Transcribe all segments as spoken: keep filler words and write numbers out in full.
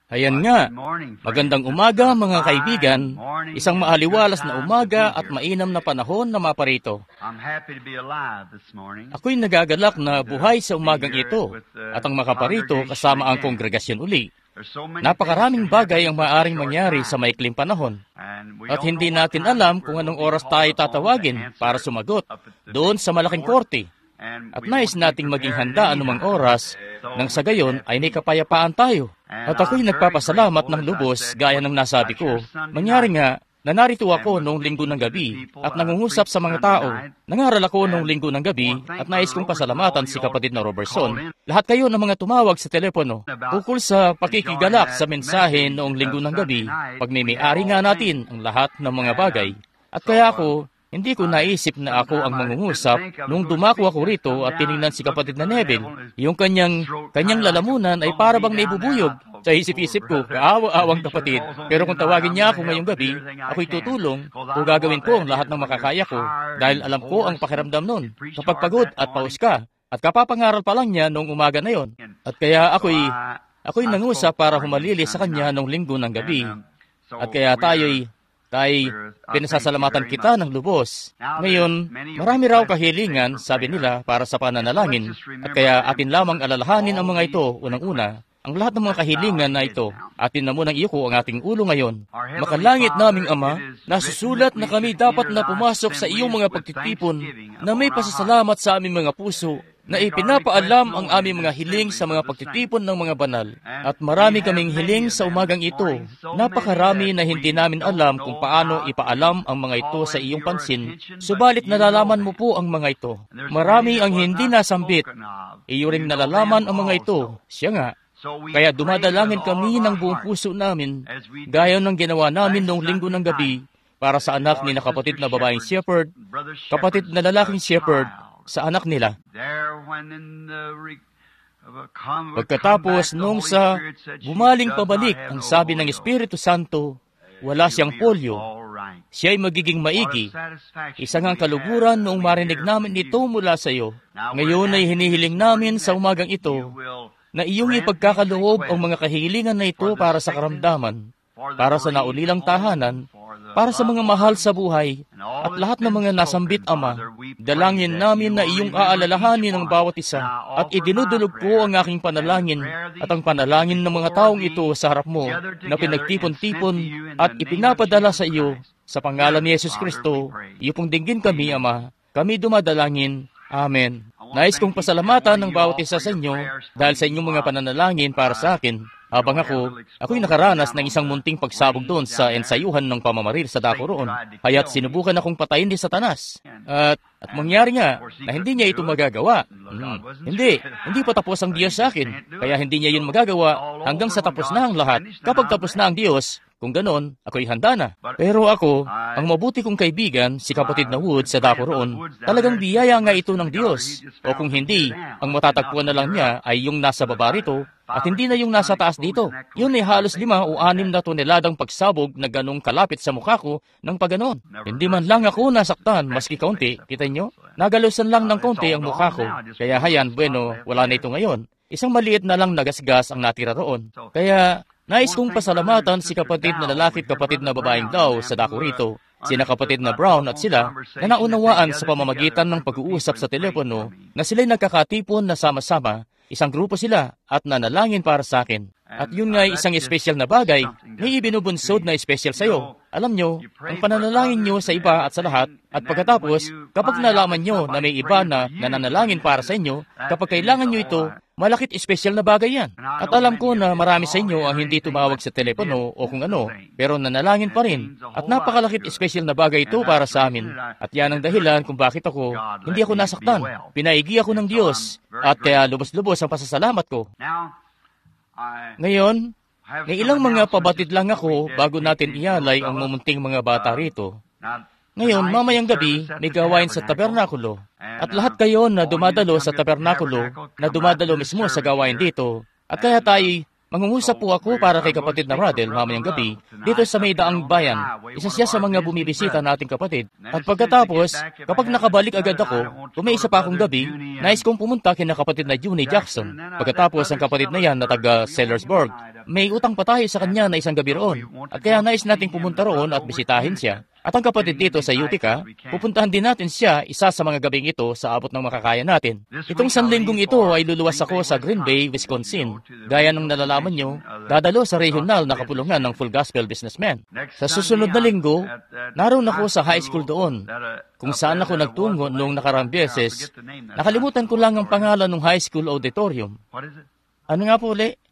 Ayan nga, magandang umaga mga kaibigan, isang maaliwalas na umaga at mainam na panahon na maparito. Ako'y nagagalak na buhay sa umagang ito at ang makaparito kasama ang kongregasyon uli. Napakaraming bagay ang maaaring mangyari sa maikling panahon at hindi natin alam kung anong oras tayo tatawagin para sumagot doon sa malaking korte. At nais nating maging handa anumang oras nang sa gayon ay may kapayapaan tayo. At ako'y nagpapasalamat ng lubos gaya ng nasabi ko. Mangyari nga na narito ako noong linggo ng gabi at nangungusap sa mga tao. Nangaral ako noong linggo ng gabi at nais kong pasalamatan si kapatid na Robertson. Lahat kayo ng mga tumawag sa telepono ukol sa pakikigalak sa mensahe noong linggo ng gabi. Pagmimiyari nga natin ang lahat ng mga bagay. At kaya ako, hindi ko naisip na ako ang mangungusap nung dumako ako rito at tiningnan si kapatid na Neville. Yung kanyang, kanyang lalamunan ay para bang naibubuyog. Sa isip-isip ko, kaawa-awang kapatid. Pero kung tawagin niya ako ngayong gabi, ako'y tutulong o gagawin ko ang lahat ng makakaya ko dahil alam ko ang pakiramdam nun. Kapag pagod at paus ka, at kapapangaral pa lang niya noong umaga na yon. At kaya ako'y, ako'y nangusap para humalili sa kanya noong linggo ng gabi. At kaya tayo'y Tay, pinasasalamatan kita ng lubos. Ngayon, marami raw kahilingan, sabi nila, para sa pananalangin. At kaya atin lamang alalahanin ang mga ito, unang-una. Ang lahat ng mga kahilingan na ito, atin na munang iyuko ang ating ulo ngayon. Makalangit naming Ama, nasusulat na kami dapat na pumasok sa iyong mga pagtitipon na may pasasalamat sa aming mga puso, na ipinapaalam ang aming mga hiling sa mga pagtitipon ng mga banal. At marami kaming hiling sa umagang ito. Napakarami na hindi namin alam kung paano ipaalam ang mga ito sa iyong pansin, subalit nalalaman mo po ang mga ito. Marami ang hindi nasambit. Iyo ring nalalaman ang mga ito. Siya nga. Kaya dumadalangin kami ng buong puso namin, gaya ng ginawa namin noong linggo ng gabi, para sa anak ni na kapatid na babaeng shepherd, kapatid na lalaking shepherd, sa anak nila. Pagkatapos nung sa bumaling pabalik ang sabi ng Espiritu Santo, wala siyang polio. Siya'y magiging maigi. Isang ang kaluguran noong marinig namin ito mula sa iyo. Ngayon ay hinihiling namin sa umagang ito na iyong ipagkakaloob ang mga kahilingan na ito para sa karamdaman, para sa naulilang tahanan, para sa mga mahal sa buhay, at lahat ng mga nasambit, Ama. Dalangin namin na iyong aalalahanin ang bawat isa, at idinudulog ko ang aking panalangin, at ang panalangin ng mga taong ito sa harap mo, na pinagtipon-tipon at ipinapadala sa iyo, sa pangalan ni Yesus Kristo. Iyo pong dinggin kami, Ama. Kami dumadalangin. Amen. Nais kong pasalamatan ng bawat isa sa inyo, dahil sa inyong mga pananalangin para sa akin. Habang ako, ako'y nakaranas ng isang munting pagsabog doon sa ensayuhan ng pamamaril sa dako roon, kaya't sinubukan akong patayin ni Satanas. At, at mangyari nga na hindi niya ito magagawa. Hmm. Hindi, hindi pa tapos ang Diyos sa akin, kaya hindi niya yun magagawa hanggang sa tapos na ang lahat. Kapag tapos na ang Diyos, kung ganon, ako'y handa na. Pero ako, ang mabuti kong kaibigan, si kapatid na Wood sa dako roon, talagang biyaya nga ito ng Diyos. O kung hindi, ang matatagpuan na lang niya ay yung nasa baba rito, at hindi na yung nasa taas dito. Yun ay halos lima o anim na toneladang pagsabog na ganong kalapit sa mukha ko ng paganon. Hindi man lang ako nasaktan, maski kaunti. Kita nyo? Nagalusan lang ng kaunti ang mukha ko. Kaya hayan, bueno, wala na ito ngayon. Isang maliit na lang nagasgas ang natira roon. Kaya nais kong pasalamatan si kapatid na lalaki at kapatid na babaeng daw sa dako rito. Sina kapatid na Brown at sila na naunawaan sa pamamagitan ng pag-uusap sa telepono na sila'y nagkakatipon na sama-sama. Isang grupo sila at nanalangin para sa akin. At yun nga isang espesyal na bagay, may ibinubunsod na espesyal sa iyo. Alam nyo, ang pananalangin nyo sa iba at sa lahat, at pagkatapos, kapag nalaman nyo na may iba na nananalangin para sa inyo, kapag kailangan nyo ito, malakit espesyal na bagay yan. At alam ko na marami sa inyo ang hindi tumawag sa telepono o kung ano, pero nanalangin pa rin. At napakalakit espesyal na bagay ito para sa amin. At yan ang dahilan kung bakit ako, hindi ako nasaktan. Pinaigi ako ng Diyos, at kaya lubos-lubos ang pasasalamat ko. Ngayon, may ilang mga pabatid lang ako bago natin ialay ang mumunting mga bata rito. Ngayon, mamayang gabi, may gawain sa tabernakulo. At lahat kayo na dumadalo sa tabernakulo, na dumadalo mismo sa gawain dito. At kaya tayo, mangungusap po ako para kay kapatid na Radel mamayang gabi, dito sa may daang bayan. Isa siya sa mga bumibisita nating kapatid. At pagkatapos, kapag nakabalik agad ako, kung may isa pa akong gabi, nais kong pumunta kina kapatid na Juni Jackson. Pagkatapos, ang kapatid na yan na taga Sellersburg, may utang pa tayo sa kanya na isang gabi roon. At kaya nais nating pumunta roon at bisitahin siya. At ang kapatid dito sa Utica, pupuntahan din natin siya isa sa mga gabing ito sa abot ng makakaya natin. Itong sanlinggong ito ay luluwas ako sa Green Bay, Wisconsin. Gaya ng nalalaman nyo, dadalo sa regional na kapulungan ng Full Gospel Businessman. Sa susunod na linggo, naroon ako sa high school doon, kung saan ako nagtungo noong nakaraang beses. Nakalimutan ko lang ang pangalan ng high school auditorium. Ano nga po uli?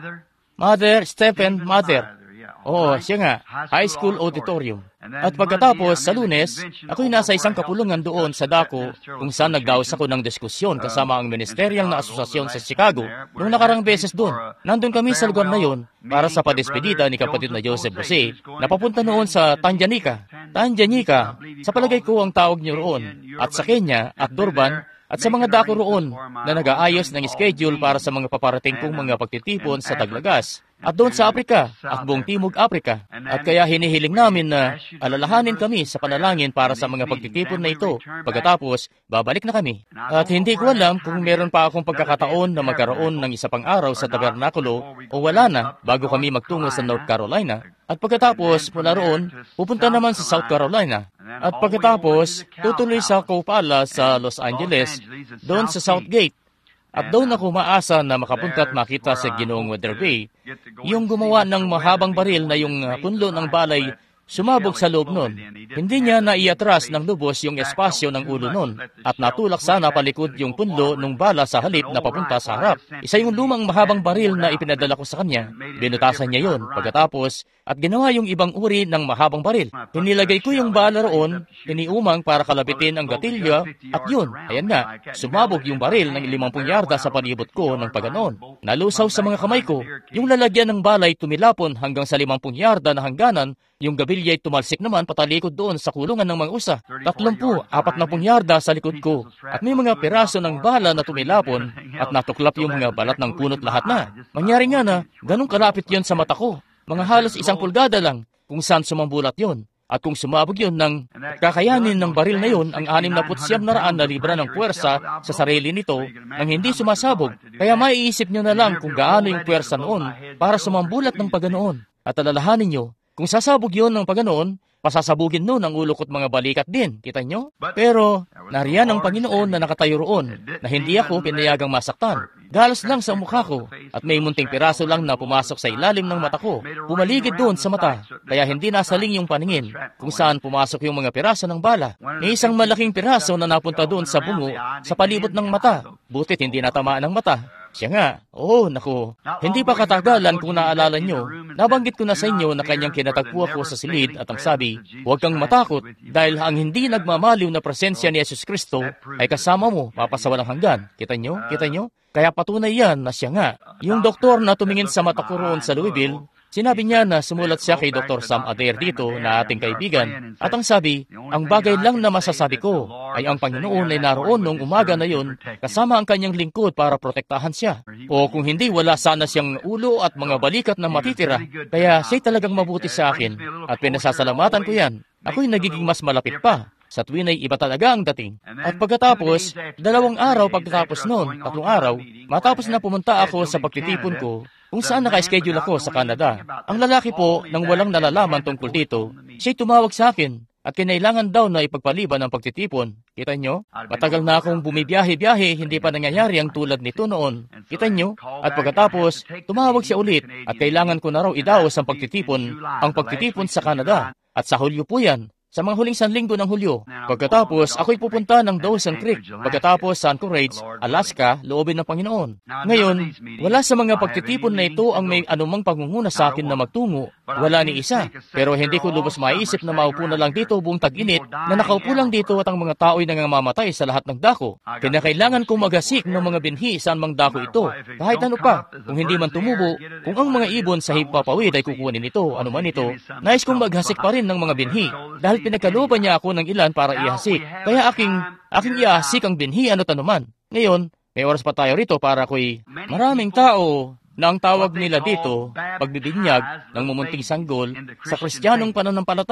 Mother, Stephen Mother. Oo, siya nga, high school auditorium. At pagkatapos, sa Lunes, ako'y nasa isang kapulungan doon sa dako kung saan nagdaos ako ng diskusyon kasama ang ministerial na asosasyon sa Chicago. Noong nakarang beses doon, nandun kami sa lugar na yon para sa padespedida ni kapatid na Joseph Jose na papunta noon sa Tanganyika. Tanganyika, sa palagay ko ang tawag niyo roon, at sa Kenya at Durban, at sa mga dako roon na nag-aayos ng schedule para sa mga paparating kong mga pagtitipon sa Taglagas. At doon sa Afrika, at buong Timog Afrika. At kaya hinihiling namin na alalahanin kami sa panalangin para sa mga pagtitipon na ito. Pagkatapos, babalik na kami. At hindi ko alam kung meron pa akong pagkakataon na magkaroon ng isa pang araw sa tabernakulo o wala na bago kami magtungo sa North Carolina. At pagkatapos, mula roon, pupunta naman sa South Carolina. At pagkatapos, tutuloy sa Copala sa Los Angeles, doon sa Southgate. At doon ako maasa na makapunta at makita sa Ginoong Weatherby, yung gumawa ng mahabang baril na yung punlo ng balay sumabog sa loob nun. Hindi niya naiatras ng lubos yung espasyo ng ulo nun at natulak sana palikod yung punlo ng bala sa halip na papunta sa harap. Isa yung lumang mahabang baril na ipinadala ko sa kanya. Binutasan niya yon pagkatapos at ginawa yung ibang uri ng mahabang baril. Inilagay ko yung bala roon, iniumang para kalabitin ang gatilyo at yun, ayan nga, sumabog yung baril ng limampung yarda sa palibot ko ng paganoon. Nalusaw sa mga kamay ko, yung lalagyan ng balay tumilapon hanggang sa limampung yarda na hangganan. Yung gabilya ay tumalsik naman patalikod doon sa kulungan ng mga usa. Tatlumpu, apat na pung yarda sa likod ko. At may mga piraso ng bala na tumilapon at natuklap yung mga balat ng punot lahat na. Mangyari nga na, ganun kalapit yon sa mata ko. Mga halos isang pulgada lang kung saan sumambulat yon. At kung sumabog yun ng kakayanin ng baril na yun, ang anim na putsyam na raan na libra ng puwersa sa sarili nito nang hindi sumasabog. Kaya maiisip nyo na lang kung gaano yung puwersa noon para sumambulat ng paganoon. At alalahanin nyo, kung sasabog yun ng paganoon, pasasabugin nun ang ulo ko't mga balikat din. Kita nyo? Pero, nariyan ang Panginoon na nakatayo roon, na hindi ako pinayagang masaktan. Galos lang sa mukha ko, at may munting piraso lang na pumasok sa ilalim ng mata ko. Pumaligid doon sa mata, kaya hindi nasaling yung paningin, kung saan pumasok yung mga piraso ng bala. May isang malaking piraso na napunta doon sa bungo, sa palibot ng mata. Butit hindi natamaan ng mata. Siya nga, oo, naku, hindi pa katagalan kung naalala nyo, nabanggit ko na sa inyo na kanyang kinatagpo ako sa silid at ang sabi, huwag kang matakot dahil ang hindi nagmamaliw na presensya ni Jesus Kristo ay kasama mo, papasawalang hanggan. Kita nyo? Kita nyo? Kaya patunay yan na siya nga. Yung doktor na tumingin sa mata ko roon sa Louisville, sinabi niya na sumulat siya kay Doctor Sam Adair dito na ating kaibigan. At ang sabi, ang bagay lang na masasabi ko ay ang Panginoon ay naroon noong umaga na yun kasama ang kanyang lingkod para protektahan siya. O kung hindi, wala sana siyang ulo at mga balikat na matitira. Kaya siya'y talagang mabuti sa akin at pinasasalamatan ko yan. Ako'y nagiging mas malapit pa. Sa tuwin ay iba talaga ang dating. At pagkatapos, dalawang araw pagkatapos noon, tatlong araw, matapos na pumunta ako sa pagtitipon ko, kung saan naka-schedule ako sa Canada. Ang lalaki po, nang walang nalalaman tungkol dito, siya'y tumawag sa akin at kinailangan daw na ipagpaliban ang pagtitipon. Kita nyo? Matagal na akong bumibiyahe-biyahe, hindi pa nangyayari ang tulad nito noon. Kita nyo? At pagkatapos, tumawag siya ulit at kailangan ko na raw idaos ang pagtitipon, ang pagtitipon sa Canada. At sa Hulyo po yan. Sa mga huling sanlinggo ng Hulyo. Pagkatapos, ako'y pupunta ng Dawson Creek. Pagkatapos, sa Anchorage, Alaska, loobin ng Panginoon. Ngayon, wala sa mga pagtitipon na ito ang may anumang pangunguna sa akin na magtungo. Wala ni isa. Pero hindi ko lubos maiisip na maupo na lang dito buong tag-init na nakaupo lang dito at ang mga tao'y nangamamatay sa lahat ng dako. Kinakailangan kong magasik ng mga binhi saan mang dako ito. Kahit ano pa, kung hindi man tumubo, kung ang mga ibon sa hipapawid ay kukunin ito, ano man ito, nais kong maghasik pa rin ng mga binhi. Dahil pinagkalooban niya ako ng ilan para ihasik. Kaya aking, aking ihasik ang binhi ano't anuman. Ngayon, may oras pa tayo rito para ako'y maraming tao na ang tawag nila dito, pagbibinyag ng mumunting sanggol sa Kristiyanong pananampalataya.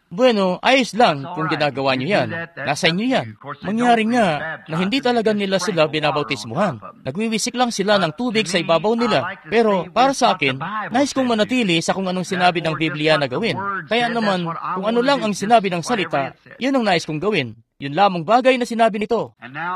Bueno, ayos lang kung ginagawa nyo yan. Nasa inyo yan. Mangyari nga na hindi talaga nila sila binabautismuhan. Nagwiwisik lang sila ng tubig sa ibabaw nila. Pero para sa akin, nais kong manatili sa kung anong sinabi ng Biblia na gawin. Kaya naman, kung ano lang ang sinabi ng salita, yun ang nais kong gawin. Yun lamang bagay na sinabi nito.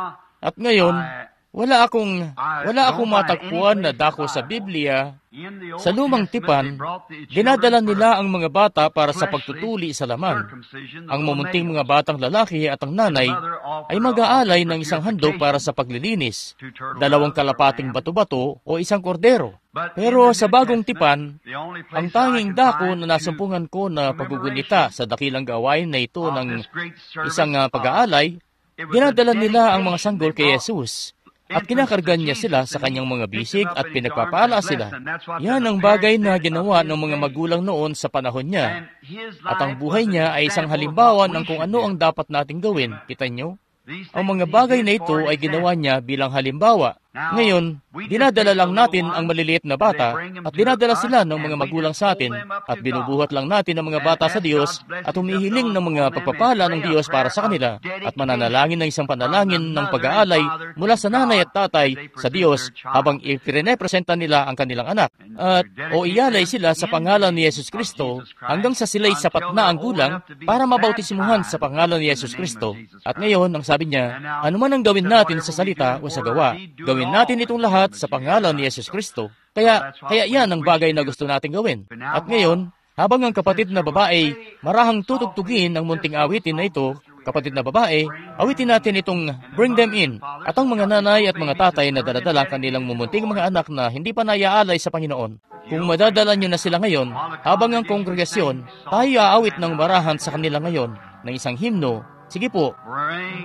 At ngayon, wala akong, wala akong matagpuan na dako sa Biblia. Sa lumang tipan, dinadala nila ang mga bata para sa pagtutuli sa laman. Ang mumunting mga batang lalaki at ang nanay ay mag-aalay ng isang handog para sa paglilinis, dalawang kalapating bato-bato o isang kordero. Pero sa bagong tipan, ang tanging dako na nasumpungan ko na paggugunita sa dakilang gawain na ito ng isang uh, pag-aalay, dinadala nila ang mga sanggol kay Jesus. At kinakargan niya sila sa kanyang mga bisig at pinagpapala sila. Yan ang bagay na ginawa ng mga magulang noon sa panahon niya. At ang buhay niya ay isang halimbawa ng kung ano ang dapat nating gawin. Kita niyo? Ang mga bagay na ito ay ginawa niya bilang halimbawa. Ngayon, dinadala lang natin ang maliliit na bata at dinadala sila ng mga magulang sa atin at binubuhat lang natin ang mga bata sa Diyos at humihiling ng mga pagpapala ng Diyos para sa kanila at mananalangin ng isang panalangin ng pag-aalay mula sa nanay at tatay sa Diyos habang ipirepresenta nila ang kanilang anak at o iyalay sila sa pangalan ni Yesus Kristo hanggang sa sila'y sapat na ang gulang para mabautismuhan sa pangalan ni Yesus Kristo. At ngayon, ang sabi niya, ano man ang gawin natin sa salita o sa gawa, gawin natin itong lahat sa pangalan ni Yesus Kristo. Kaya, kaya yan ang bagay na gusto natin gawin. At ngayon, habang ang kapatid na babae marahang tutugtugin ang munting awitin na ito, kapatid na babae, awitin natin itong Bring Them In. At ang mga nanay at mga tatay na daladala kanilang mumunting mga anak na hindi pa naiaalay sa Panginoon. Kung madadala nyo na sila ngayon, habang ang kongregasyon, tayo aawit ng marahan sa kanila ngayon ng isang himno. Sige po. Bring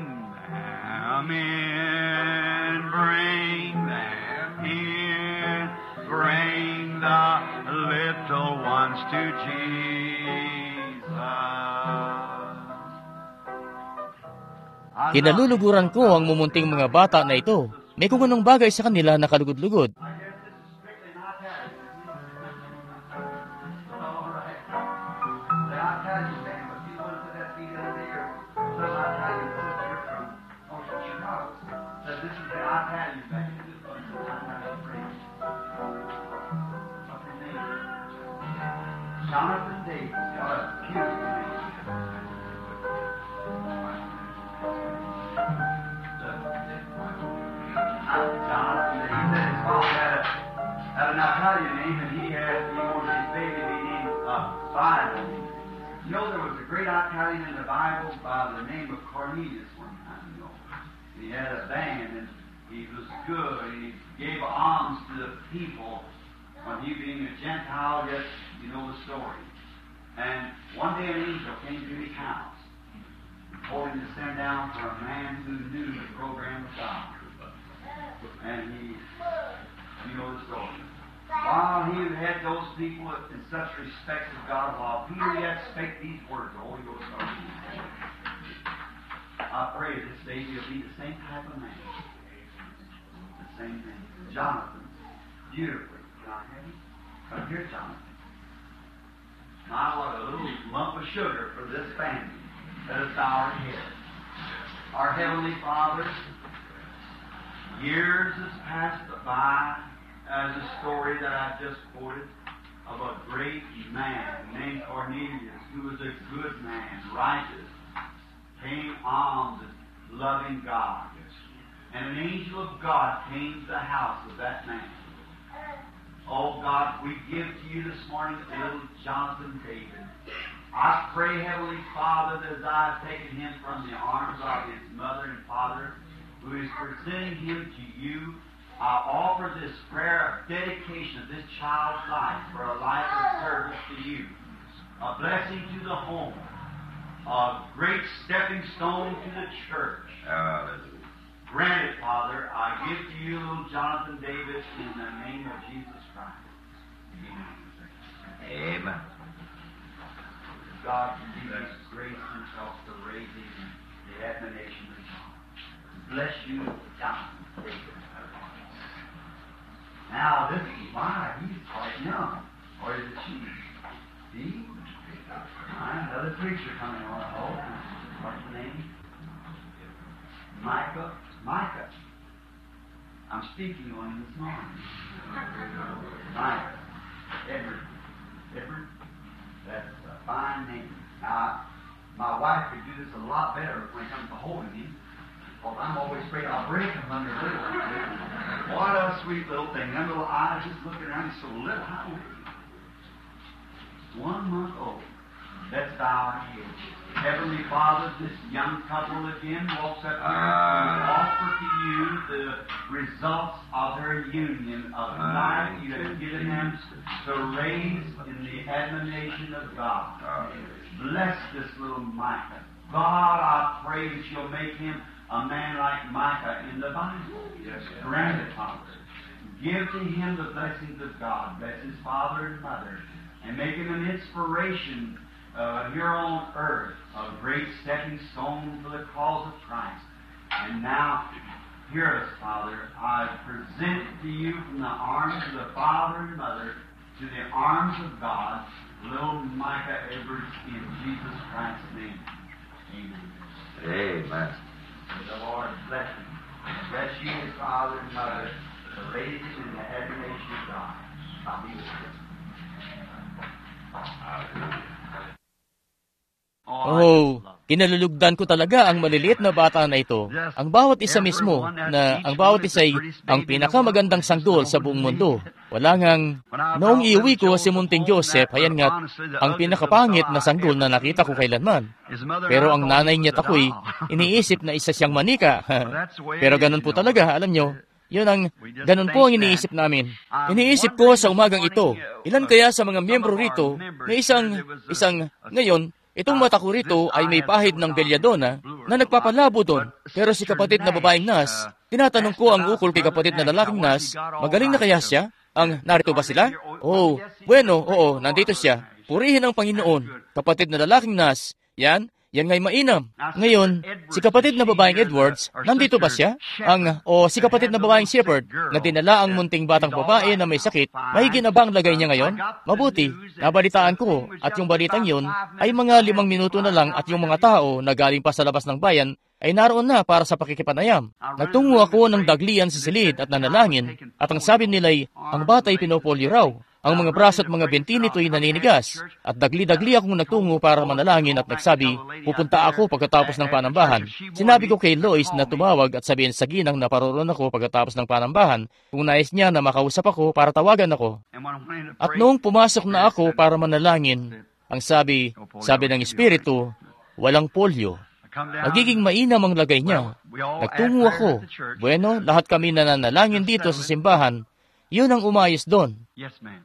them in, bring them in, bring the little ones to Jesus. Kinaluluguran ko ang mumunting mga bata na ito. May kung anong bagay sa kanila na kalugod-lugod. Jonathan Davis, what a beautiful name. Jonathan Davis, his father had, a, had an Italian name, and he had, he wanted his baby to be named uh, Bible. You know, there was a great Italian in the Bible by the name of Cornelius one time, you know. He had a band, and he was good, and he gave alms to the people. When he being a Gentile, yet you know the story. And one day an angel came to his house, told him to send down for a man who knew the program of God. And he, you know the story. While he had those people in such respect of God, while Peter yet spake these words, the Holy Ghost started to speak. I pray this baby will be the same type of man. The same thing. Jonathan, beautifully. Come here, Jonathan. Now, what a little lump of sugar for this family. Let us bow our head. Our Heavenly Father, years has passed by as a story that I just quoted of a great man named Cornelius, who was a good man, righteous, paying alms and loving God. And an angel of God came to the house of that man. Oh God, we give to you this morning little Jonathan David. I pray, Heavenly Father, that as I have taken him from the arms of his mother and father, who is presenting him to you, I offer this prayer of dedication of this child's life for a life of service to you, a blessing to the home, a great stepping stone to the church. Hallelujah. Grant it, Father, I give to you little Jonathan Davis in the name of Jesus Christ. Amen. Amen. God give us grace himself to raise him in the admonition of God. Bless you, Jonathan Davis. Now, this is why he's quite young. Or is it she? See? Another preacher coming on. Oh, what's the name? Micah. Micah. I'm speaking on him this morning. Micah. Edward. Edward. That's a fine name. Now, my wife could do this a lot better when it comes to holding him. Because I'm always afraid I'll break him under little. What a sweet little thing. Them little eyes just looking around. He's so little. How old is he? One month old. Let's bow our heads. Heavenly Father, this young couple again walks up here and offer to you the results of their union of life you have given them to raise in the admonition of God. Bless this little Micah. God, I pray that you'll make him a man like Micah in the Bible. Yes, grant it, Father. Give to him the blessings of God. Bless his father and mother. And make him an inspiration uh, here on earth, a great stepping stone for the cause of Christ. And now, hear us, Father. I present to you from the arms of the father and mother to the arms of God, little Micah Edwards, in Jesus Christ's name. Amen. Amen. May the Lord bless him. Bless you, his father and mother, to raise him in the admiration of God. I'll be with you. Oh, kinalulugdan ko talaga ang maliliit na bata na ito. Ang bawat isa mismo, na ang bawat isa ay ang pinakamagandang sanggol sa buong mundo. Wala ngang, noong iuwi ko si Munting Joseph, ayan nga, ang pinakapangit na sanggol na nakita ko kailanman. Pero ang nanay niya tako'y iniisip na isa siyang manika. Pero ganun po talaga, alam nyo. Yun ang, ganun po ang iniisip namin. Iniisip ko sa umagang ito, ilan kaya sa mga miyembro rito na isang, isang, ngayon, itong mata ko rito ay may pahid ng belladonna na nagpapalabo doon. Pero si kapatid na babaeng nas, tinatanong ko ang ukol kay kapatid na lalaking nas, magaling na kaya siya? Ang narito ba sila? Oh, bueno, oo, nandito siya. Purihin ang Panginoon. Kapatid na lalaking nas, yan, yan nga'y mainam. Ngayon, si kapatid na babaeng Edwards, nandito ba siya? Ang, o si kapatid na babaeng Shepherd, na dinala ang munting batang babae na may sakit, may ginabang lagay niya ngayon? Mabuti, nabalitaan ko, at yung balitang yun, ay mga limang minuto na lang at yung mga tao na galing pa sa labas ng bayan, ay naroon na para sa pakikipanayam. Nagtungo ako ng daglian sa silid at nanalangin, at ang sabi nila'y, ang bata ay pinopolyo raw. Ang mga braso at mga binti nito'y naninigas, at dagli-dagli akong nagtungo para manalangin at nagsabi, pupunta ako pagkatapos ng panambahan. Sinabi ko kay Lois na tumawag at sabihin sa ginang na paroroon ako pagkatapos ng panambahan, kung nais niya na makausap ako para tawagan ako. At noong pumasok na ako para manalangin, ang sabi, sabi ng Espiritu, walang polio. Magiging mainam ang lagay niya. Nagtungo ako. Bueno, lahat kami nananalangin dito sa simbahan. Yun ang umayos doon. Yes, ma'am.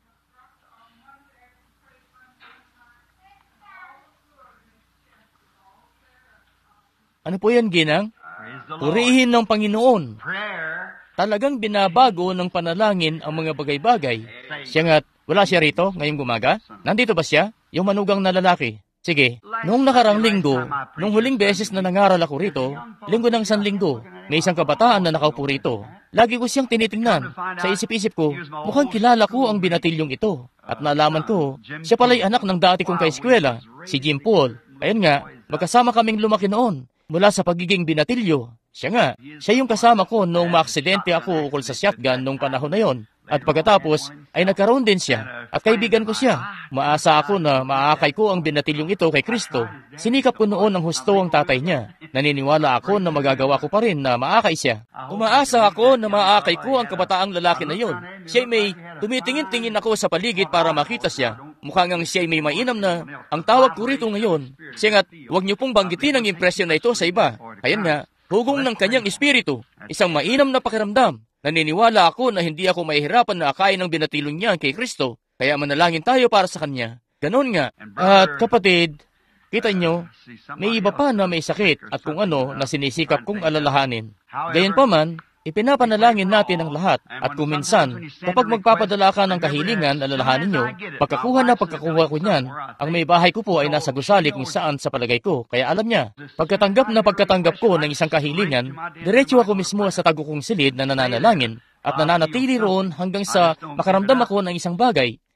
Ano po yan, ginang? Purihin ng Panginoon. Talagang binabago ng panalangin ang mga bagay-bagay. Siya nga't, wala siya rito ngayong gumaga? Nandito ba siya? Yung manugang na lalaki. Sige, noong nakarang linggo, nung huling beses na nangaral ako rito, linggo ng isang linggo, may isang kabataan na nakaupo rito. Lagi ko siyang tinitingnan. Sa isip-isip ko, mukhang kilala ko ang binatilyong ito. At nalaman ko, siya pala'y anak ng dati kong kaeskwela, si Jim Paul. Ayun nga, magkasama kaming lumaki noon, mula sa pagiging binatilyo. Siya nga, siya yung kasama ko noong maaksidente ako ukol sa shotgun noong panahon na yon. At pagkatapos, ay nagkaroon din siya. At kaibigan ko siya. Maasa ako na maakay ko ang binatilyong ito kay Kristo. Sinikap ko noon ang husto ang tatay niya. Naniniwala ako na magagawa ko pa rin na maakay siya. Umaasa ako na maakay ko ang kabataang lalaki na yon. Siya'y may tumitingin-tingin ako sa paligid para makita siya. Mukhang ang siya'y may mainam na ang tawag ko rito ngayon. Siya nga't huwag niyo pong banggitin ang impresyon na ito sa iba. Kaya nga, hugong ng kanyang espiritu, isang mainam na pakiramdam. Naniniwala ako na hindi ako mahihirapan na akayin ng binatilong niya kay Kristo, kaya manalangin tayo para sa kanya. Ganon nga. At kapatid, kita nyo, may iba pa na may sakit at kung ano na sinisikap kong alalahanin. Gayunpaman, ipinapanalangin natin ang lahat at kung minsan, kapag magpapadala ka ng kahilingan, alalahanin nyo, pagkakuha na pagkakuha ko niyan, ang may bahay ko po ay nasa gusali kung saan sa palagay ko, kaya alam niya, pagkatanggap na pagkatanggap ko ng isang kahilingan, diretso ako mismo sa tago kong silid na nananalangin at nananatili roon hanggang sa makaramdam ako ng isang bagay.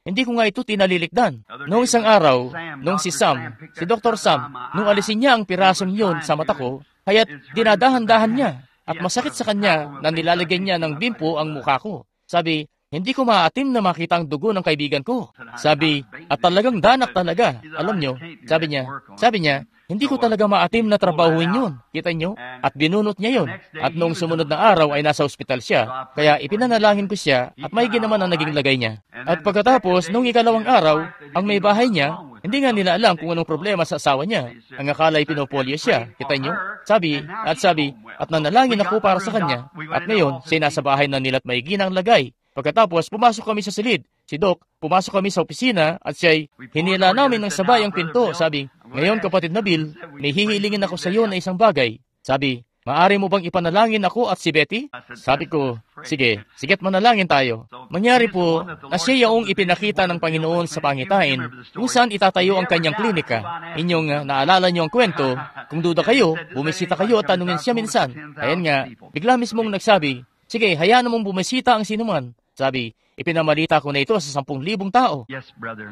hindi ko nga ito tinalilikdan. Noong isang araw, noong si Sam, si Doctor Sam, nung alisin niya ang pirasong yun sa mata ko, kaya't dinadahan-dahan niya at masakit sa kanya na nilalagyan niya ng bimpo ang mukha ko. Sabi, hindi ko maatim na makita ang dugo ng kaibigan ko. Sabi, at talagang danak talaga. Alam nyo, sabi niya, sabi niya, hindi ko talaga maatim na trabahuin yun. Kita nyo? At binunot niya yun. At noong sumunod na araw ay nasa ospital siya. Kaya ipinanalangin ko siya at may ginaman ang naging lagay niya. At pagkatapos, noong ikalawang araw, ang may bahay niya, hindi nga nila alam kung anong problema sa asawa niya. Ang akala ay pinopolyo siya. Kita nyo? Sabi, at sabi, at nanalangin ako para sa kanya. At ngayon, siya nasa bahay na nila't may ginang lagay. Pagkatapos, pumasok kami sa silid. Si Doc, pumasok kami sa opisina at siya'y hinila namin ng sabay ang pinto. Sabi, ngayon kapatid na Bill, may hihilingin ako sa iyo na isang bagay. Sabi, maari mo bang ipanalangin ako at si Betty? Sabi ko, sige, sige't manalangin tayo. Mangyari po na siya yung ipinakita ng Panginoon sa pangitain kung saan itatayo ang kanyang klinika. Inyong uh, naalala niyo ang kwento, kung duda kayo, bumisita kayo at tanungin siya minsan. Ayan nga, bigla mismong nagsabi, sige, hayaan mong bumisita ang sinuman. Sabi, ipinamalita ko na ito sa sampung libong tao. Yes, brother.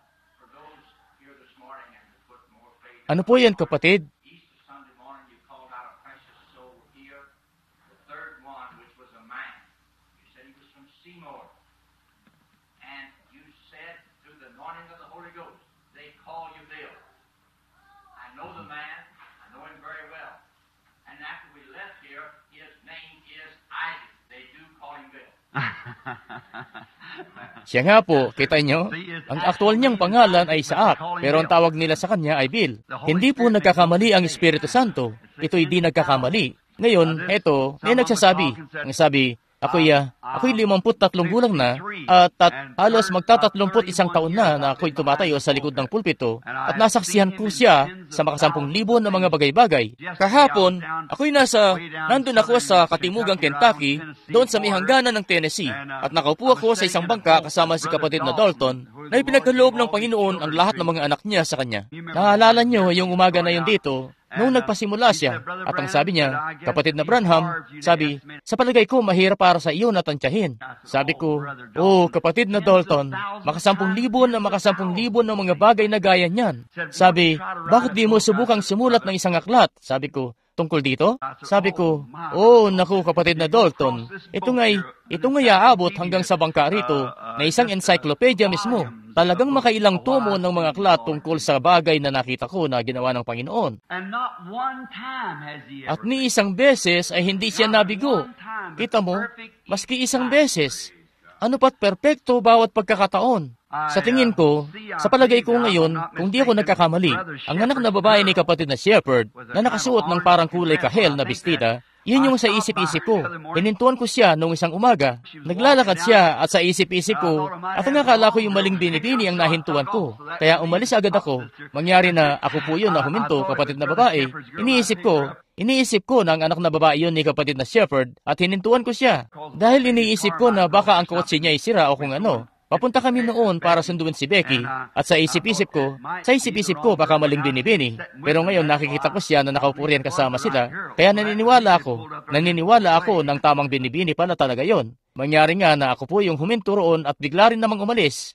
Ano po yan, kapatid? Easter Sunday morning, you called out a precious soul here. The third one, which was a man. You said he was from Seymour. And you said, through the anointing of the Holy Ghost, they call you Bill. I know the man. I know him very well. And after we left here, his name is Isaac. They do call him Bill. Siya nga po, kita nyo, ang aktual niyang pangalan ay Isaac, pero ang tawag nila sa kanya ay Bill. Hindi po nagkakamali ang Espiritu Santo. Ito'y di nagkakamali. Ngayon, eto, may nagsasabi. Ang sabi, ako'y, uh, ako'y limamput tatlong gulang na, at, at halos magtatatlumput isang taon na na ako'y tumatayo sa likod ng pulpito, at nasaksihan ko siya sa makasampung libo na mga bagay-bagay. Kahapon, ako'y nasa, nandun ako sa katimugang Kentucky, doon sa may hangganan ng Tennessee, at nakaupo ako sa isang bangka kasama si kapatid na Dalton, na ipinagkaloob ng Panginoon ang lahat ng mga anak niya sa kanya. Naalala niyo yung umaga na yun dito, noong nagpasimula siya, at ang sabi niya, kapatid na Branham, sabi, sa palagay ko, mahirap para sa iyo na tansyahin. Sabi ko, oh, kapatid na Dalton, makasampung libo na makasampung libo ng mga bagay na gaya niyan. Sabi, bakit di mo subukang sumulat ng isang aklat? Sabi ko, tungkol dito? Sabi ko, oh, naku, kapatid na Dalton, ito nga'y, ito nga'y aabot hanggang sa bangka rito na isang encyclopedia mismo. Talagang makailang tomo ng mga aklat tungkol sa bagay na nakita ko na ginawa ng Panginoon. At ni isang beses ay hindi siya nabigo. Kita mo, maski isang beses. Ano pat perpekto bawat pagkakataon. Sa tingin ko, sa palagay ko ngayon, kung di ako nagkakamali, ang anak na babae ni kapatid na Shepherd na nakasuot ng parang kulay kahel na bestida, yun yung sa isip-isip ko. Hinintuan ko siya noong isang umaga. Naglalakad siya at sa isip-isip ko, at ang akala ko yung maling binibini ang nahintuan ko. Kaya umalis agad ako. Mangyari na ako po yun na huminto, kapatid na babae. Iniisip ko, iniisip ko na ang anak na babae yun ni kapatid na Shepherd at hinintuan ko siya. Dahil iniisip ko na baka ang kotse niya ay sira o kung ano. Papunta kami noon para sunduin si Becky at sa isip-isip ko, sa isip-isip ko baka maling binibini. Pero ngayon nakikita ko siya na nakaupo riyan kasama sila. Kaya naniniwala ako, naniniwala ako ng tamang binibini pala talaga yon. Mangyari nga na ako po yung huminto roon at bigla rin namang umalis.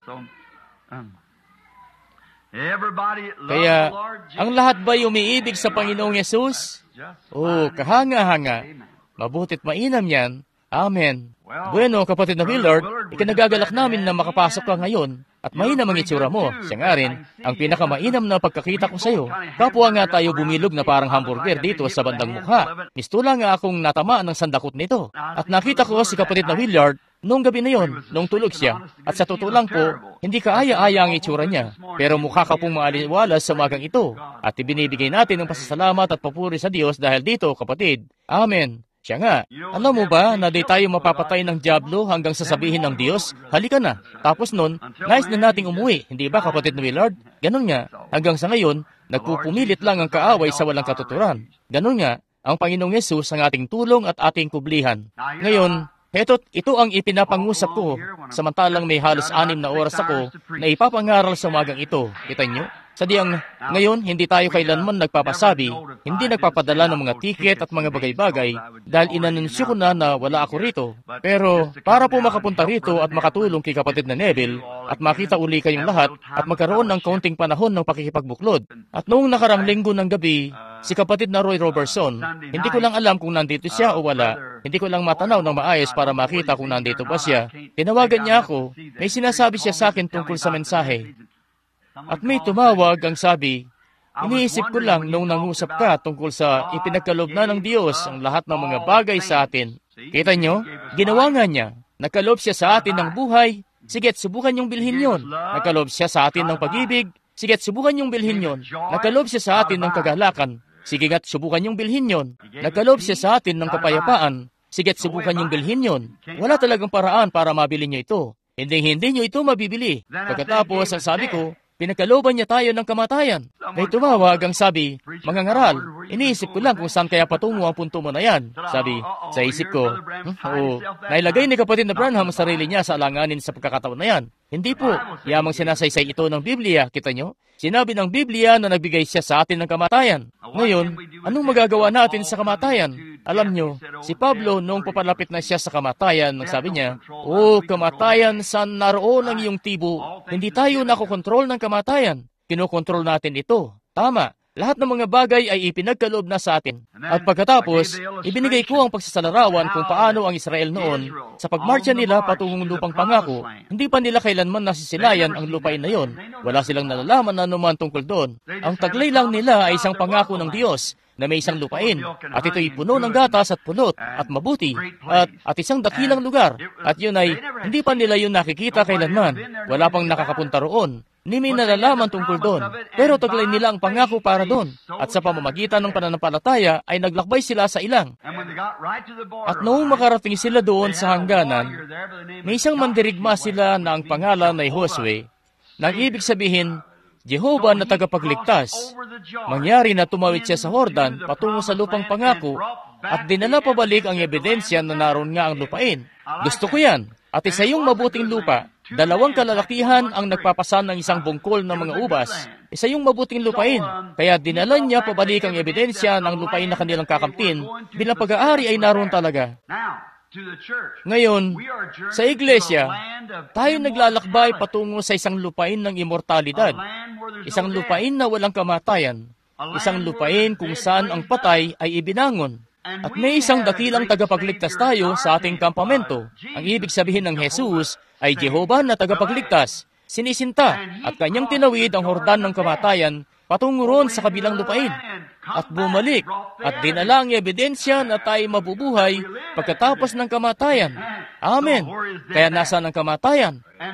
Kaya, ang lahat ba'y umiibig sa Panginoong Yesus? Oh, kahanga-hanga. Mabutit mainam yan. Amen. Bueno, kapatid na Willard, ikinagagalak namin na makapasok ka ngayon at mainam ang itsura mo. Siya nga rin, ang pinakamainam na pagkakita ko sa iyo. Kapwa nga tayo bumilog na parang hamburger dito sa bandang mukha. Mistula nga akong natamaan ng sandakot nito. At nakita ko si kapatid na Willard noong gabi na yon, noong tulog siya. At sa totoo lang po, hindi kaaya-aya ang itsura niya. Pero mukha ka pong maaliwalas sa magang ito. At ibinibigay natin ang pasasalamat at papuri sa Diyos dahil dito, kapatid. Amen. Siya nga, alam mo ba na di tayo mapapatay ng dyablo hanggang sasabihin ng Diyos, halika na. Tapos nun, nais na nating umuwi, hindi ba kapatid na Willard? Ganon nga, hanggang sa ngayon, nagpupumilit lang ang kaaway sa walang katuturan. Ganon nga, ang Panginoong Yesus ang ating tulong at ating kublihan. Ngayon, heto, ito ang ipinapangusap ko, samantalang may halos anim na oras ako na ipapangaral sa magang ito. Kita nyo? Sadyang ngayon, hindi tayo kailanman nagpapasabi, hindi nagpapadala ng mga tiket at mga bagay-bagay dahil inanunsyo ko na na wala ako rito. Pero para po makapunta rito at makatulong kay kapatid na Neville at makita uli kayong lahat at magkaroon ng kaunting panahon ng pakikipagbuklod. At noong nakarang linggo ng gabi, si kapatid na Roy Robertson, hindi ko lang alam kung nandito siya o wala. Hindi ko lang matanaw ng maayos para makita kung nandito ba siya. Tinawagan niya ako, may sinasabi siya sa akin tungkol sa mensahe. At may tumawag ang sabi, iniisip ko lang nung nangusap ka tungkol sa ipinagkaloob na ng Diyos ang lahat ng mga bagay sa atin. Kita nyo, ginawa nga niya. Nagkaloob siya sa atin ng buhay, sige't subukan niyong bilhin yon. Nagkaloob siya sa atin ng pag-ibig, sige't subukan niyong bilhin yon. Nagkaloob siya sa atin ng kagalakan, sige't subukan niyong bilhin yon. Nagkaloob siya sa atin ng kapayapaan, sige't subukan niyong bilhin yon. Wala talagang paraan para mabili niyo ito. Hindi hindi niyo ito mabibili. Pagkatapos, ang sabi ko, pinagkalooban niya tayo ng kamatayan. May tumawag ang sabi, mga ngaral, iniisip ko lang kung saan kaya patungo ang punto mo na yan. Sabi, sa isip ko, hmm, oo, nailagay ni kapatid na Branham ang sarili niya sa alanganin sa pagkakataon na yan. Hindi po, yamang sinasaysay ito ng Biblia, kita nyo? Sinabi ng Biblia na nagbigay siya sa atin ng kamatayan. Ngayon, anong magagawa natin sa kamatayan? Alam nyo, si Pablo noong papalapit na siya sa kamatayan, nagsabi niya, "O kamatayan, saan naroon ang iyong tibo? Hindi tayo nakokontrol ng kamatayan. Kinokontrol natin ito." Tama. Lahat ng mga bagay ay ipinagkaloob na sa atin. At pagkatapos, ibinigay ko ang pagsasalarawan kung paano ang Israel noon, sa pagmarcha nila patungong lupang pangako, hindi pa nila kailanman nasisilayan ang lupain na yon. Wala silang nalalaman na anuman tungkol doon. Ang taglay lang nila ay isang pangako ng Diyos na may isang lupain, at ito'y puno ng gatas at pulot, at mabuti, at, at isang dakilang lugar. At yun ay, hindi pa nila yun nakikita kailanman. Wala pang nakakapunta roon. Ni may nalalaman tungkol doon. Pero taglay nila ang pangako para doon. At sa pamamagitan ng pananampalataya ay naglakbay sila sa ilang. At noong makarating sila doon sa hangganan, may isang mandirigma sila na ang pangalan ay Josue, na ibig sabihin, Jehovah na tagapagligtas. Mangyari na tumawid siya sa Jordan patungo sa lupang pangako at dinala pabalik ang ebidensya na naroon nga ang lupain. Gusto ko yan. At isa yung mabuting lupa. Dalawang kalalakihan ang nagpapasan ng isang bungkol ng mga ubas. Isa yung mabuting lupain. Kaya dinala niya pabalik ang ebidensya ng lupain na kanilang kakamtin bilang pag-aari ay naroon talaga. Ngayon, sa iglesia, tayo naglalakbay patungo sa isang lupain ng immortalidad. Isang lupain na walang kamatayan. Isang lupain kung saan ang patay ay ibinangon. At may isang dakilang tagapagligtas tayo sa ating kampamento. Ang ibig sabihin ng Jesus ay Jehovah na tagapagligtas. Sinisinta at kanyang tinawid ang hordan ng kamatayan patungo roon sa kabilang lupain. At bumalik at dinala ang ebidensya na tayo mabubuhay pagkatapos ng kamatayan. Amen. Kaya nasaan ang kamatayan?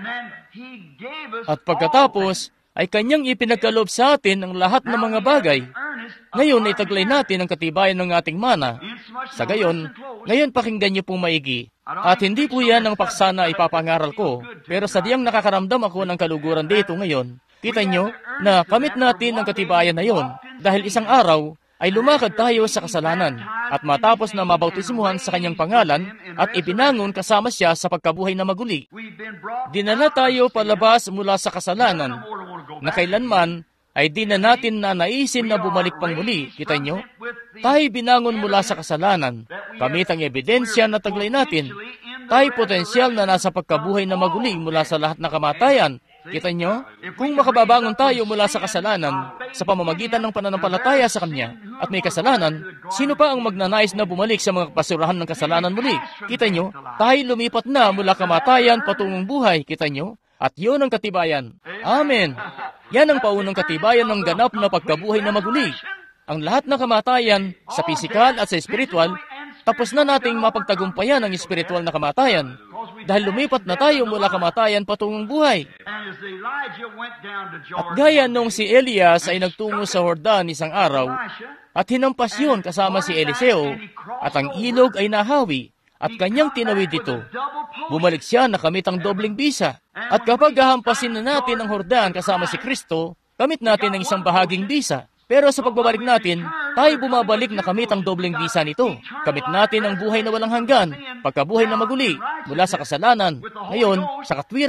At pagkatapos ay kanyang ipinagkaloob sa atin ang lahat ng mga bagay. Ngayon ay taglay natin ang katibayan ng ating mana. Sa gayon, ngayon pakinggan niyo pong maigi. At hindi po yan ang paksa na ipapangaral ko, pero sadyang nakakaramdam ako ng kaluguran dito ngayon. Kita nyo na kamit natin ang katibayan na yon dahil isang araw ay lumakad tayo sa kasalanan at matapos na mabautismuhan sa kanyang pangalan at ipinangon kasama siya sa pagkabuhay na maguli. Dinala tayo palabas mula sa kasalanan na kailanman ay di na natin na naisin na bumalik pang muli. Kita nyo? Tayo binangon mula sa kasalanan. Kamit ang ebidensya na taglay natin. Tayo potensyal na nasa pagkabuhay na maguli mula sa lahat ng kamatayan. Kita nyo? Kung makababangon tayo mula sa kasalanan sa pamamagitan ng pananampalataya sa Kanya at may kasalanan, sino pa ang magnanais na bumalik sa mga basurahan ng kasalanan muli? Kita nyo? Tayo lumipat na mula kamatayan patungong buhay. Kita nyo? At yun ang katibayan. Amen. Yan ang paunang katibayan ng ganap na pagkabuhay na maguli. Ang lahat ng kamatayan sa pisikal at sa espiritual, tapos na nating mapagtagumpayan ang espiritual na kamatayan. Dahil lumipat na tayo mula kamatayan patungong buhay. At gaya nung si Elias ay nagtungo sa Jordan isang araw, at hinampas yun kasama si Eliseo, at ang ilog ay nahawi, at kanyang tinawid dito. Bumalik siya na kamit ang dobling bisa. At kapag hahampasin na natin ang Jordan kasama si Kristo, kamit natin ang isang bahaging bisa. Pero sa pagbabalik natin, tayo bumabalik na kamit ang dobleng bisa nito. Kamit natin ang buhay na walang hanggan, pagkabuhay na maguli, mula sa kasalanan. Ngayon, sa katwiran,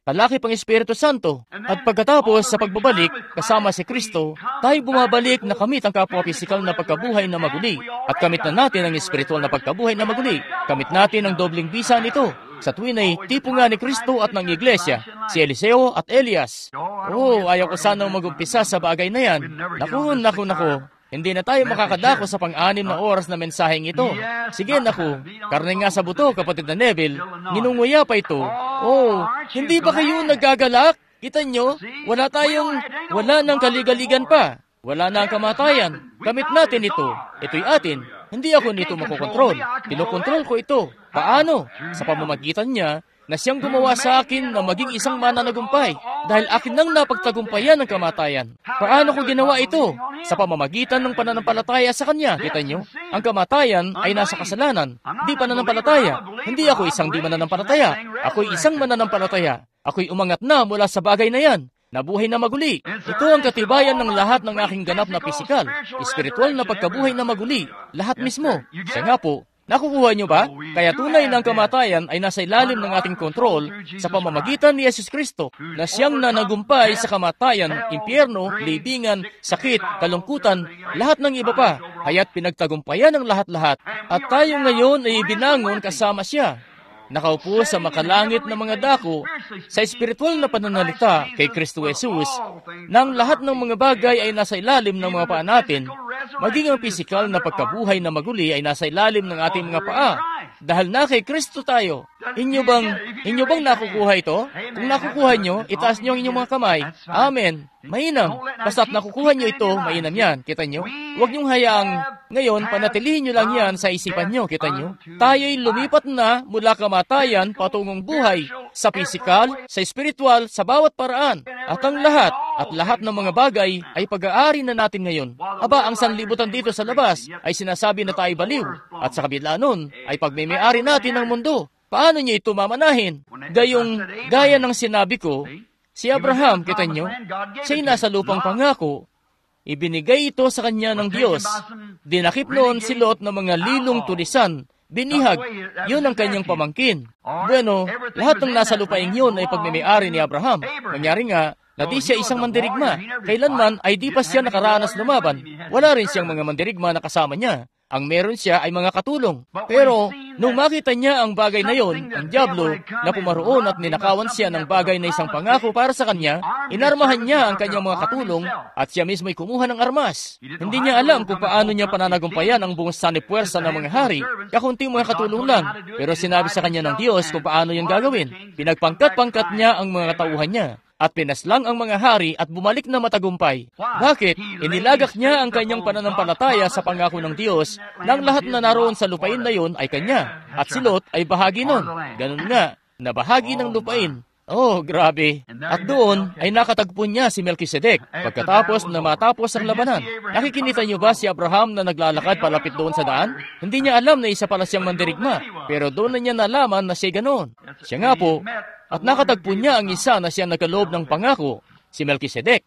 kalakip ang Espiritu Santo. At pagkatapos sa pagbabalik, kasama si Kristo, tayo bumabalik na kamit ang kapwa-pisikal na pagkabuhay na maguli. At kamit na natin ang espiritual na pagkabuhay na maguli. Kamit natin ang dobling bisa nito. Sa tuwin ay tipungan ni Kristo at ng Iglesia, si Eliseo at Elias. Oh, ayaw ko sanang mag-umpisa sa bagay na yan. Naku, naku, naku. Hindi na tayo makakadako sa pang-anim na oras na mensaheng ito. Sige, naku, karne nga sa buto, kapatid na Neville, ninunguya pa ito. Oh, hindi ba kayo nagagalak? Kita nyo, wala tayong, wala nang kaligaligan pa. Wala na ang kamatayan. Gamit natin ito. Ito'y atin. Hindi ako nito makokontrol. Kinokontrol ko ito. Paano? Sa pamamagitan niya, na siyang gumawa sa akin na maging isang mananagumpay dahil akin nang napagtagumpayan ng kamatayan. Paano ko ginawa ito? Sa pamamagitan ng pananampalataya sa Kanya. Kita nyo? Ang kamatayan ay nasa kasalanan. Di pananampalataya. Hindi ako isang di mananampalataya. Ako'y isang mananampalataya. Ako'y umangat na mula sa bagay na yan. Nabuhay na maguli. Ito ang katibayan ng lahat ng aking ganap na pisikal, espiritual na pagkabuhay na maguli. Lahat mismo. Siya nga po, nakukuha niyo ba? Kaya tunay ng kamatayan ay nasa ilalim ng ating kontrol sa pamamagitan ni Yesus Kristo na siyang nanagumpay sa kamatayan, impyerno, libingan, sakit, kalungkutan, lahat ng iba pa. Kaya't pinagtagumpayan ng lahat-lahat. At tayo ngayon ay binangon kasama siya. Nakaupo sa makalangit na mga dako sa espiritual na pananalita kay Kristo Jesus na ang lahat ng mga bagay ay nasa ilalim ng mga paa natin, maging ang pisikal na pagkabuhay na maguli ay nasa ilalim ng ating mga paa. Dahil na kay Kristo tayo. Inyo bang, inyo bang nakukuha ito? Kung nakukuha nyo, itaas nyo ang inyong mga kamay. Amen. Mainam. Basta't nakukuha nyo ito, mainam yan. Kita nyo? Huwag nyong hayaang ngayon, panatilihin nyo lang yan sa isipan nyo. Kita nyo? Tayo'y lumipat na mula kamatayan patungong buhay sa pisikal, sa espiritual, sa bawat paraan. At ang lahat, at lahat ng mga bagay ay pag-aari na natin ngayon. Aba, ang sanlibutan dito sa labas ay sinasabi na tayo baliw. At sa kabila nun ay pagmimay-ari natin ng mundo. Paano niyo ito mamanahin? Gayong, gaya ng sinabi ko, si Abraham, kita nyo, siya'y nasa lupang pangako. Ibinigay ito sa kanya ng Diyos. Dinakip noon si Lot ng mga lilong tulisan. Binihag, yun ang kanyang pamangkin. Bueno, lahat ng nasa lupaing yun ay pagmimay-ari ni Abraham. Nangyari nga, na di siya isang mandirigma. Kailanman ay di pa siya nakaranas lumaban. Wala rin siyang mga mandirigma na kasama niya. Ang meron siya ay mga katulong. Pero, nung makita niya ang bagay na yon, ang dyablo, na pumaroon at ninakawan siya ng bagay na isang pangako para sa kanya, inarmahan niya ang kanyang mga katulong at siya mismo ay kumuha ng armas. Hindi niya alam kung paano niya pananagumpayan ang buong sanipwersa ng mga hari, kakunting mga katulong lang. Pero sinabi sa kanya ng Diyos kung paano yung gagawin. Pinagpangkat-pangkat niya ang mga katauhan niya. At pinaslang ang mga hari at bumalik na matagumpay. Bakit? Inilagak niya ang kanyang pananampalataya sa pangako ng Diyos na ang lahat na naroon sa lupain na yun ay kanya. At si Lot ay bahagi nun. Ganun nga, na bahagi ng lupain. Oh, grabe. At doon ay nakatagpo niya si Melchizedek pagkatapos na matapos ang labanan. Nakikinita niyo ba si Abraham na naglalakad palapit doon sa daan? Hindi niya alam na isa pala siyang mandirigma, pero doon na niya nalaman na siya ganoon. Siya nga po, at nakatagpo niya ang isa na siya nagkaloob ng pangako, si Melchizedek.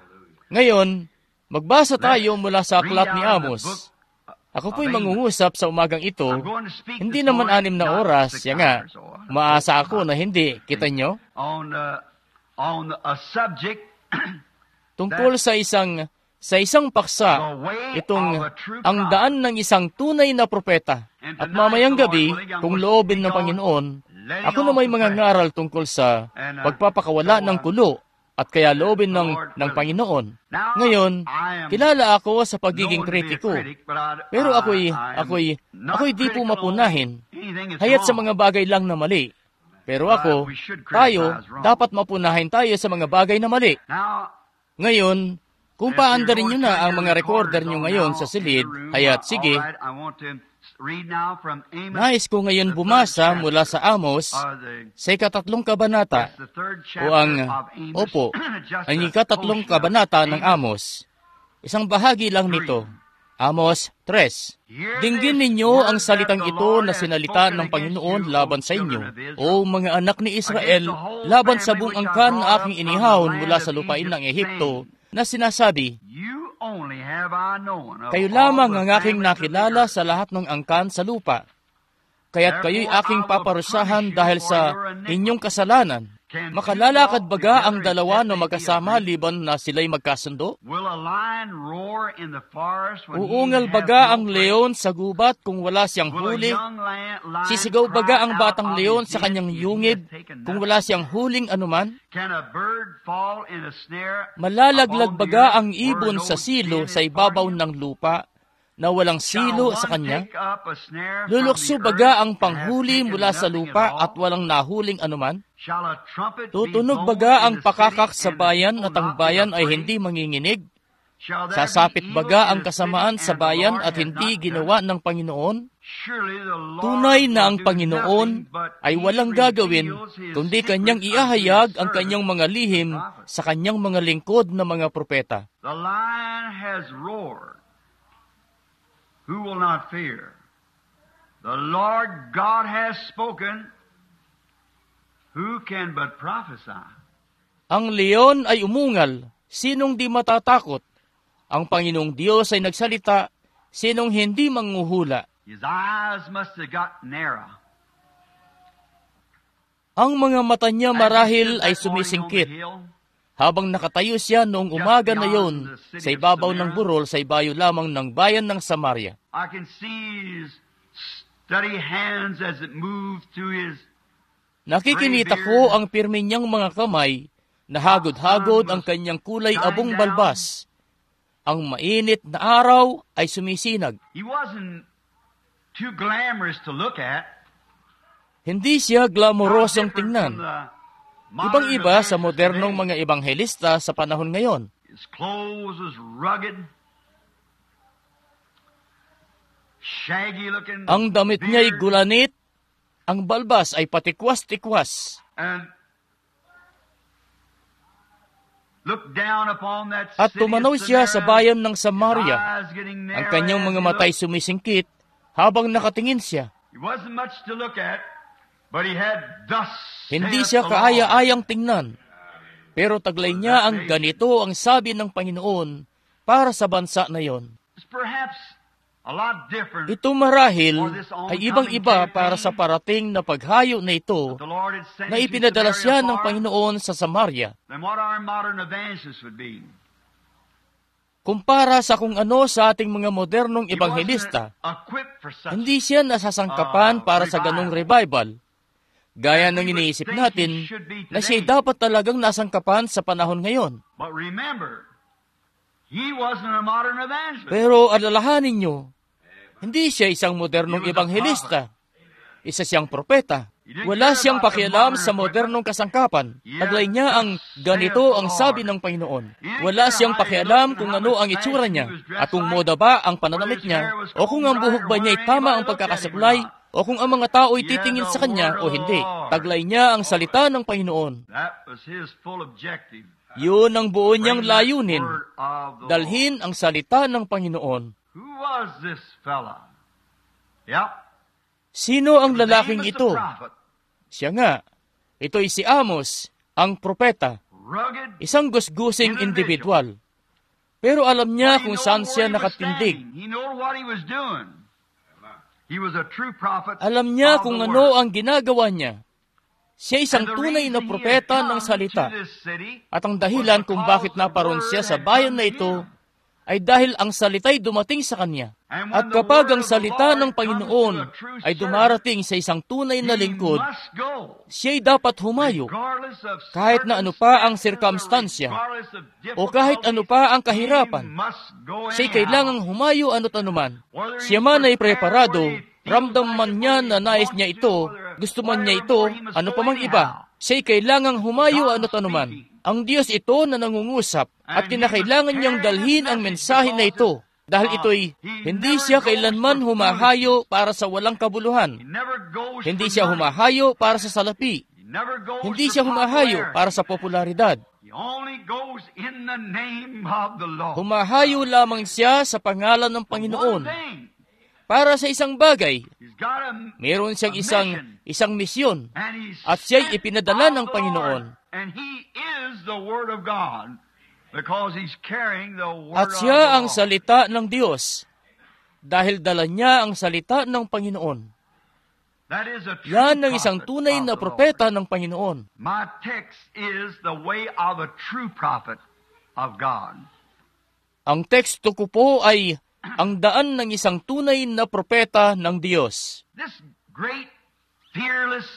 Ngayon, magbasa tayo mula sa aklat ni Amos. Ako po'y mangungusap sa umagang ito, hindi naman anim na oras, siya nga, maasa ako na hindi, kita nyo? Tungkol sa isang, sa isang paksa, itong ang daan ng isang tunay na propeta. At mamayang gabi, kung loobin ng Panginoon, ako na may mga ngaral tungkol sa pagpapakawala ng kulo, at kaya loobin ng, ng Panginoon. Ngayon, kilala ako sa pagiging kritiko. Pero ako'y, ako'y, ako'y di po mapunahin. Hayat sa mga bagay lang na mali. Pero ako, tayo, dapat mapunahin tayo sa mga bagay na mali. Ngayon, kung paandarin nyo na ang mga recorder nyo ngayon sa silid, hayat sige, nais ko ngayon bumasa mula sa Amos sa ikatatlong kabanata o ang, opo, ang ikatatlong kabanata ng Amos. Isang bahagi lang nito, Amos three. Dinggin ninyo ang salitang ito na sinalita ng Panginoon laban sa inyo, o mga anak ni Israel, laban sa buong angkan na aking inihawon mula sa lupain ng Ehipto, na sinasabi, kayo lamang ang aking nakilala sa lahat ng angkan sa lupa. Kaya't kayo'y aking paparusahan dahil sa inyong kasalanan. Makalalakad baga ang dalawa na magkasama liban na sila'y magkasundo? Uungal baga ang leon sa gubat kung wala siyang huli? Sisigaw baga ang batang leon sa kanyang yungib kung wala siyang huling anuman? Malalaglag baga ang ibon sa silo sa ibabaw ng lupa na walang silo sa kanya? Lulukso baga ang panghuli mula sa lupa at walang nahuling anuman? Tutunog baga ang pakakak sa bayan at ang bayan ay hindi manginginig? Sasapit baga ang kasamaan sa bayan at hindi ginawa ng Panginoon? Tunay na ang Panginoon ay walang gagawin kundi kanyang iahayag ang kanyang mga lihim sa kanyang mga lingkod na mga propeta. The lion has roared. Who will not fear? The Lord God has spoken. Who can but prophesy? Ang leon ay umungal. Sinong di matatakot? Ang Panginoong Diyos ay nagsalita. Sinong hindi manguhula? His eyes must have got narrow. Ang mga mata niya marahil ay sumisingkit. Habang nakatayo siya noong umaga na yon sa ibabaw ng burol sa ibayo lamang ng bayan ng Samaria. I can see his steady hands as it moved through his. Nakikinita ko ang pirmi niyang mga kamay na hagod-hagod ang kanyang kulay abong balbas. Ang mainit na araw ay sumisinag. He wasn't too glamorous to look at. Hindi siya glamorosong tingnan. Ibang-iba sa modernong mga ebanghelista sa panahon ngayon. His clothes was rugged, shaggy looking. Ang damit niya ay gulanit, ang balbas ay patikwas-tikwas. And looked down upon that At city tumanaw of siya sa Samaria, bayan ng his Samaria. eyes getting narrow Ang kanyang as mga he matay looked. sumisingkit habang nakatingin siya. It wasn't much to look at, but he had thus Hindi saith siya the Lord. kaaya-ayang tingnan. Pero taglay niya ang ganito ang sabi ng Panginoon para sa bansa na yon. It's perhaps a lot different. Ito marahil ay ibang-iba para sa parating na paghayo na ito The Lord had sent na him to ipinadala Samaria siya ng far Panginoon sa Samaria. than what our modern evangelists would be. Kumpara sa kung ano sa ating mga modernong He ebanghelista, wasn't equipped for such. hindi siya nasasangkapan para sa ganong revival. Gaya ng iniisip natin na siya'y dapat talagang nasangkapan sa panahon ngayon. But remember, he wasn't a modern evangelist. Pero alalahanin nyo, hindi siya isang modernong ebanghelista. Isa siyang propeta. Wala siyang pakialam sa modernong kasangkapan. Taglay niya ang ganito ang sabi ng Panginoon. Wala siyang pakialam kung ano ang itsura niya, at kung moda ba ang pananamit niya, o kung ang buhok ba niya ay tama ang pagkakasuklay, o kung ang mga tao ay titingin sa kanya o hindi. Taglay niya ang salita ng Panginoon. That was his full objective. Yun ang buo niyang Bring that layunin. word of the Dalhin ang salita ng Panginoon. Lord. Who was this fella? Yep. Sino ang lalaking Name is the ito? prophet. Siya nga. Ito'y si Amos, ang propeta. Rugged. Isang gusgusing individual. Pero alam niya But he kung knew saan where siya he was nakatindig. standing. He knew what he was doing. He was a true prophet. Alam niya of kung the ano word. ang ginagawa niya. Siya isang And the tunay na reason he propeta had ng come salita. to this city At ang dahilan was kung because bakit the naparoon word siya sa had bayan come na to ito him. ay dahil ang salita'y dumating sa kanya. And when At the kapag word ang of the salita Lord ng Panginoon comes to a true ay servant, dumarating sa isang tunay na he lingkod, must go. siya'y dapat humayo Regardless of kahit na ano pa ang circumstances, sirkumstansya regardless of o kahit ano pa ang difficulties, kahirapan. he must go Siya'y anyhow. kailangang humayo ano't anuman. Whether Siya he's man ay prepared, preparado, whether he feels ramdam like man it, niya whether na he nais wants niya to, ito, whether- gusto man niya whatever ito, for, he must ano go pa mang anyhow. iba. Siya'y kailangang humayo God ano't anuman. speaking. Ang Diyos ito na nangungusap at And he kinakailangan must niyang carry dalhin the ang message mensahe na ito. Dahil because, ito'y uh, he hindi never siya goes kailanman for humahayo para sa walang He kabuluhan. never goes Hindi for siya money. humahayo para sa salapi. He never goes Hindi for siya humahayo popularity. para sa popularidad. He only goes in the name of the Lord. Humahayo lamang siya sa pangalan ng One Panginoon. thing, Para sa isang bagay, he's got a, meron siyang a isang mission, isang misyon and he's at siya'y sent ipinadala of ng the Panginoon. Lord, and he is the Word of God because he's carrying the Word At of the siya ang Lord. salita ng Diyos dahil dala niya ang salita ng Panginoon. That is a true Yan ang isang prophet tunay of na the propeta Lord. ng Panginoon. My text is the way of a true prophet of God. Ang teksto ko po ay ang daan ng isang tunay na propeta ng Diyos. This great, fearless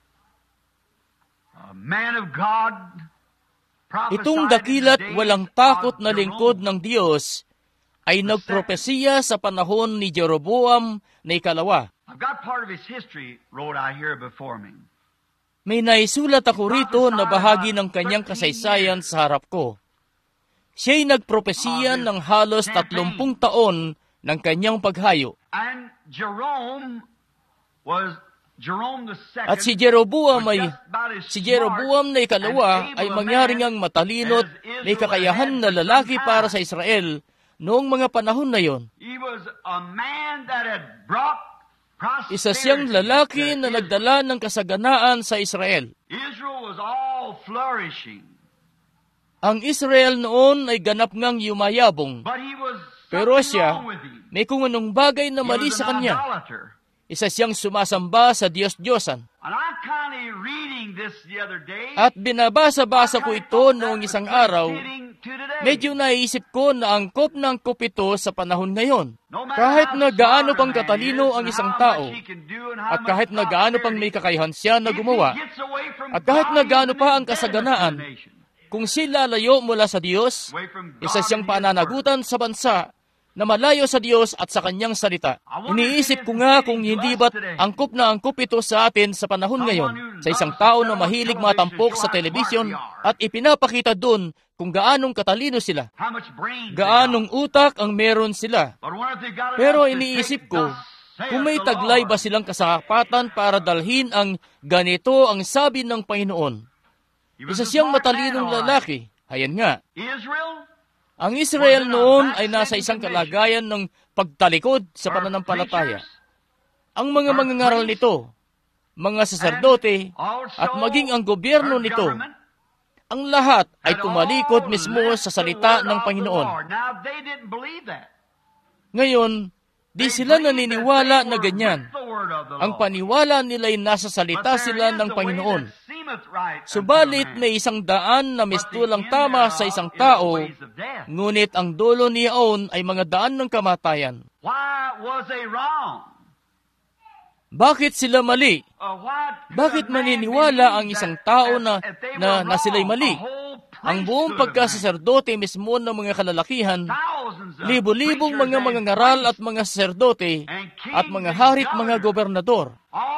uh, man of God prophesied Itong in the dakilat days walang takot of na lingkod Jerome. ng Diyos ay nagpropesiya sa panahon ni Jeroboam na ikalawa. I've got part of his history wrote out here before me. May naisulat ako rito na bahagi ng kanyang kasaysayan sa harap ko. Siya'y nagpropesiya ng halos tatlumpung taon ng kanyang paghayo. And Jerome was Jerome the second. At si Jeroboam ay, was just about as si Jeroboam na ikalawa smart and ay able a mangyaring man ang matalino't as may Israel kakayahan had na for lalaki some para time. sa Israel noong mga panahon na yon. He was a man that had brought prosperity. Isa siyang lalaki to na Israel. nagdala ng kasaganaan sa Israel. Israel was all flourishing, Ang Israel noon ay ganap ngang yumayabong, but he was pero something siya, wrong with him. may kung anong bagay na He mali was sa an kanya. idolater. Isa siyang sumasamba sa Diyos-Diyosan. And I'm kind of reading this the other day. At binabasa-basa ko ito noong isang araw, medyo naisip ko na angkop na angkop ito sa panahon ngayon. Kahit na gaano pang katalino ang isang tao, at kahit na gaano pang may kakayahan siya na gumawa, at kahit na gaano pa ang kasaganaan, kung siya lalayo mula sa Diyos, isa siyang pananagutan sa bansa na malayo sa Diyos at sa Kanyang salita. Iniisip ko nga kung hindi ba't angkop na angkop ito sa atin sa panahon ngayon, sa isang tao na mahilig matampok sa telebisyon at ipinapakita doon kung gaanong katalino sila, gaanong utak ang meron sila. Pero iniisip ko, kung may taglay ba silang kasakapatan para dalhin ang ganito ang sabi ng Panginoon. Isa siyang matalinong lalaki. Ayan nga. Ang Israel noon ay nasa isang kalagayan ng pagtalikod sa pananampalataya. Ang mga mangangaral nito, mga saserdote, at maging ang gobyerno nito, ang lahat ay tumalikod mismo sa salita ng Panginoon. Ngayon, di sila naniniwala na ganyan. Ang paniwala nila'y nasa salita sila ng Panginoon. Subalit may isang daan na mistulang tama sa isang tao, ngunit ang dulo niyaon ay mga daan ng kamatayan. Bakit sila mali? Bakit maniniwala ang isang tao na, na, na sila'y mali? Ang buong pagkasaserdote mismo ng mga kalalakihan, libo-libong mga mangangaral at mga saserdote, at mga harit mga gobernador,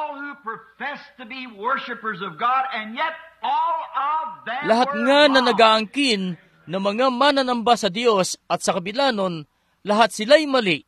lahat nga na nag-aangkin na mga mananamba sa Diyos at sa kabila nun, lahat sila'y mali.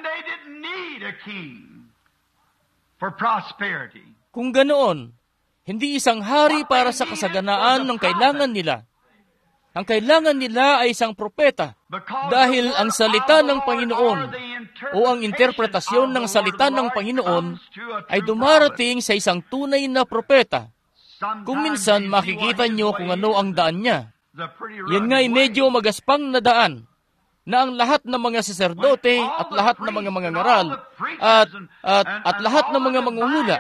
Kung ganoon, hindi isang hari para sa kasaganaan ng kailangan nila. Ang kailangan nila ay isang propeta dahil ang salita ng Panginoon o ang interpretasyon ng salita ng Panginoon ay dumarating sa isang tunay na propeta. Kung minsan makikita nyo kung ano ang daan niya. Yan nga ay medyo magaspang na daan na ang lahat ng mga saserdote at lahat ng mga mangangaral at, at, at lahat ng mga manguhula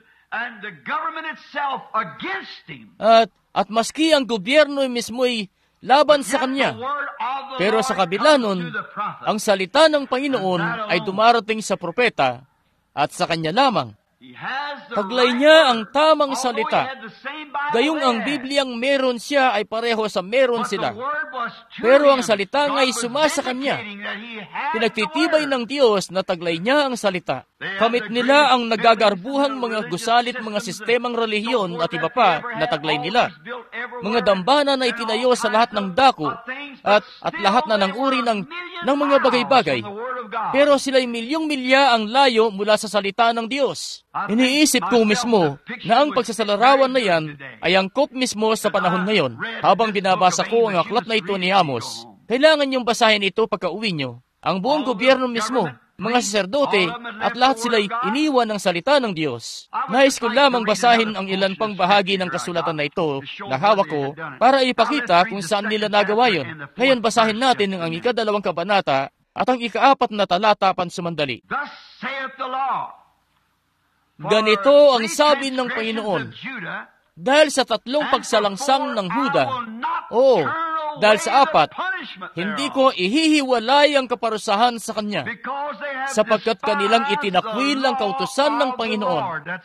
at, at maski ang gobyerno mismo ay laban sa kanya. Pero sa kabila nun, ang salita ng Panginoon ay dumarating sa propeta at sa kanya lamang. Taglay niya ang tamang salita. Gayong ang Bibliang meron siya ay pareho sa meron sila. Pero ang salita nga'y sumasa kanya. Pinagtitibay ng Diyos na taglay niya ang salita. Kamit nila ang nagagarbuhang mga gusalit, mga sistemang relihiyon at iba pa na taglay nila. Mga dambana na itinayo sa lahat ng dako at, at lahat na ng uri ng, ng mga bagay-bagay. Pero sila'y milyong-milya ang layo mula sa salita ng Diyos. Iniisip ko mismo na ang pagsasalarawan na yan ay angkop mismo sa panahon ngayon. Habang binabasa ko ang aklat na ito ni Amos, kailangan niyong basahin ito pagka-uwi niyo. Ang buong gobyerno mismo, mga saserdote, at lahat sila'y iniwan ng salita ng Diyos. Nais ko lamang basahin ang ilan pang bahagi ng kasulatan na ito na hawak ko para ipakita kung saan nila nagawa yun. Ngayon basahin natin ang ikadalawang kabanata at ang ikaapat na talata pansumandali. Thus saith the Lord, Ganito ang sabi ng Panginoon, dahil sa tatlong pagsalangsang ng Huda, o dahil sa apat, hindi ko ihihiwalay ang kaparusahan sa kanya, sapagkat kanilang itinakwil ang kautusan ng Panginoon.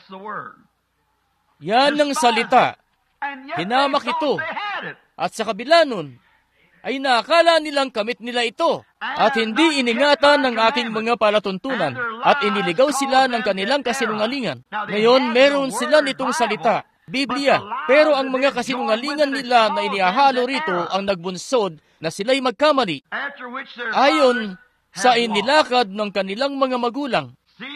Yan ang salita. Hinamak ito. At sa kabila nun, ay nakakala nilang kamit nila ito, at hindi iningatan ng aking mga palatuntunan, at iniligaw sila ng kanilang kasinungalingan. Ngayon, meron sila nitong salita, Biblia, pero ang mga kasinungalingan nila na inihahalo rito ang nagbunsod na sila'y magkamali, ayon sa inilakad ng kanilang mga magulang.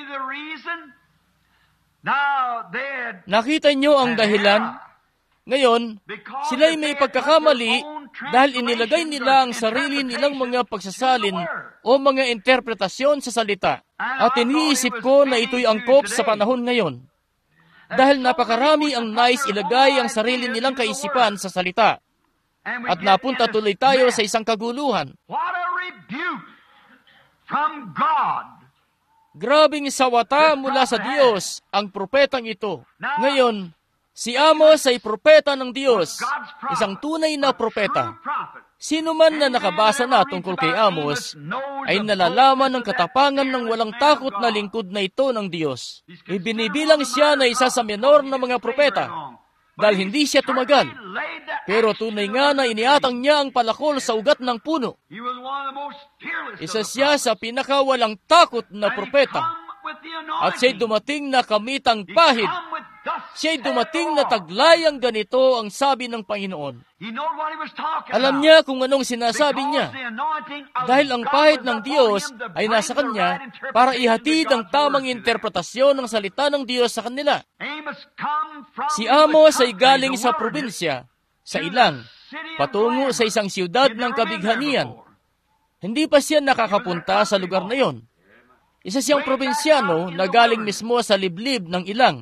Nakita niyo ang dahilan? Ngayon, sila'y may pagkakamali dahil inilagay nila ang sarili nilang mga pagsasalin o mga interpretasyon sa salita. At iniisip ko na ito'y angkop sa panahon ngayon. Dahil napakarami ang nais ilagay ang sarili nilang kaisipan sa salita. At napunta tuloy tayo sa isang kaguluhan. Grabing sawata mula sa Diyos ang propetang ito. Ngayon, si Amos ay propeta ng Diyos, isang tunay na propeta. Sino man na nakabasa na tungkol kay Amos ay nalalaman ng katapangan ng walang takot na lingkod na ito ng Diyos. Ibinibilang siya na isa sa menor na mga propeta dahil hindi siya tumagal. Pero tunay nga na iniatang niya ang palakol sa ugat ng puno. Isa siya sa pinakawalang takot na propeta. At siya'y dumating na kamitang pahid. Siya'y dumating na taglay ang ganito ang sabi ng Panginoon. Alam niya kung anong sinasabi niya. Dahil ang pahid ng Diyos ay nasa kanya para ihatid ang tamang interpretasyon ng salita ng Diyos sa kanila. Si Amos ay galing sa probinsya, sa Ilang, patungo sa isang siyudad ng kabighanian. Hindi pa siya nakakapunta sa lugar na yon. Isa siyang probinsyano na galing mismo sa liblib ng Ilang.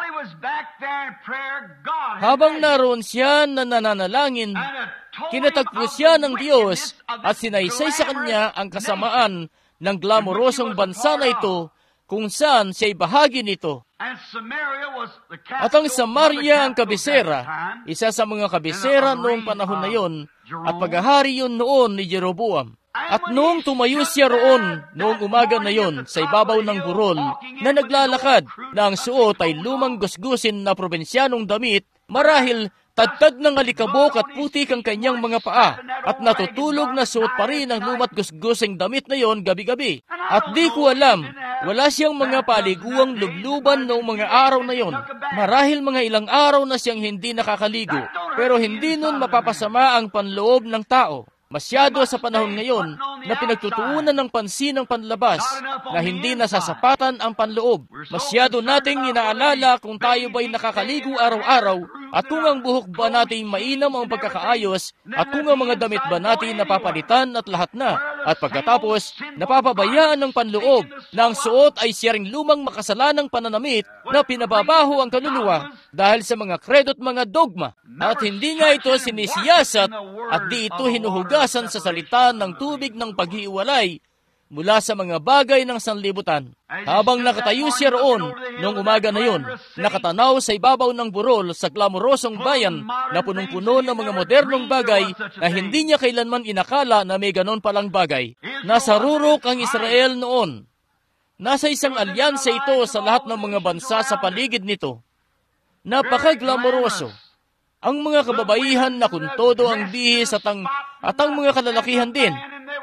Habang naroon siya na nananalangin, kinatagpo siya ng Diyos at sinaysay sa kanya ang kasamaan ng glamorosong bansa na ito kung saan siya'y bahagi nito. At ang Samaria ang kabisera, isa sa mga kabisera noong panahon na yon, at paghahari yun noon ni Jeroboam. At noong tumayo siya roon, noong umaga na yon, sa ibabaw ng burol, na naglalakad, na ang suot ay lumang gusgusin na probinsyanong damit, marahil tadtad ng alikabok at putik ang kanyang mga paa, at natutulog na suot pa rin ang lumat gusgusing damit na yon gabi-gabi. At di ko alam, wala siyang mga paliguang lubluban noong mga araw na yon. Marahil mga ilang araw na siyang hindi nakakaligo, pero hindi nun mapapasama ang panloob ng tao. Masyado sa panahon ngayon na pinagtutuunan ng pansin ng panlabas na hindi nasasapatan ang panloob. Masyado nating inaalala kung tayo ba'y nakakaligo araw-araw at kung ang buhok ba natin mainam ang pagkakaayos at kung ang mga damit ba natin napapalitan at lahat na. At pagkatapos, napapabayaan ng panloob na ang suot ay siya ring lumang makasalanang pananamit na pinababaho ang kaluluwa dahil sa mga kredo at mga dogma. At hindi nga ito sinisiyasat at di ito hinuhugasan sa salita ng tubig ng paghiwalay mula sa mga bagay ng sanlibutan. Habang nakatayo siya roon noong umaga na yon, nakatanaw sa ibabaw ng burol sa glamorosong bayan na punong-puno ng mga modernong bagay na hindi niya kailanman inakala na may ganon palang bagay. Nasa rurok ang Israel noon. Nasa isang alyansa ito sa lahat ng mga bansa sa paligid nito. Napaka-glamoroso. Ang mga kababaihan na kung todo ang bihis at ang, at ang mga kalalakihan din.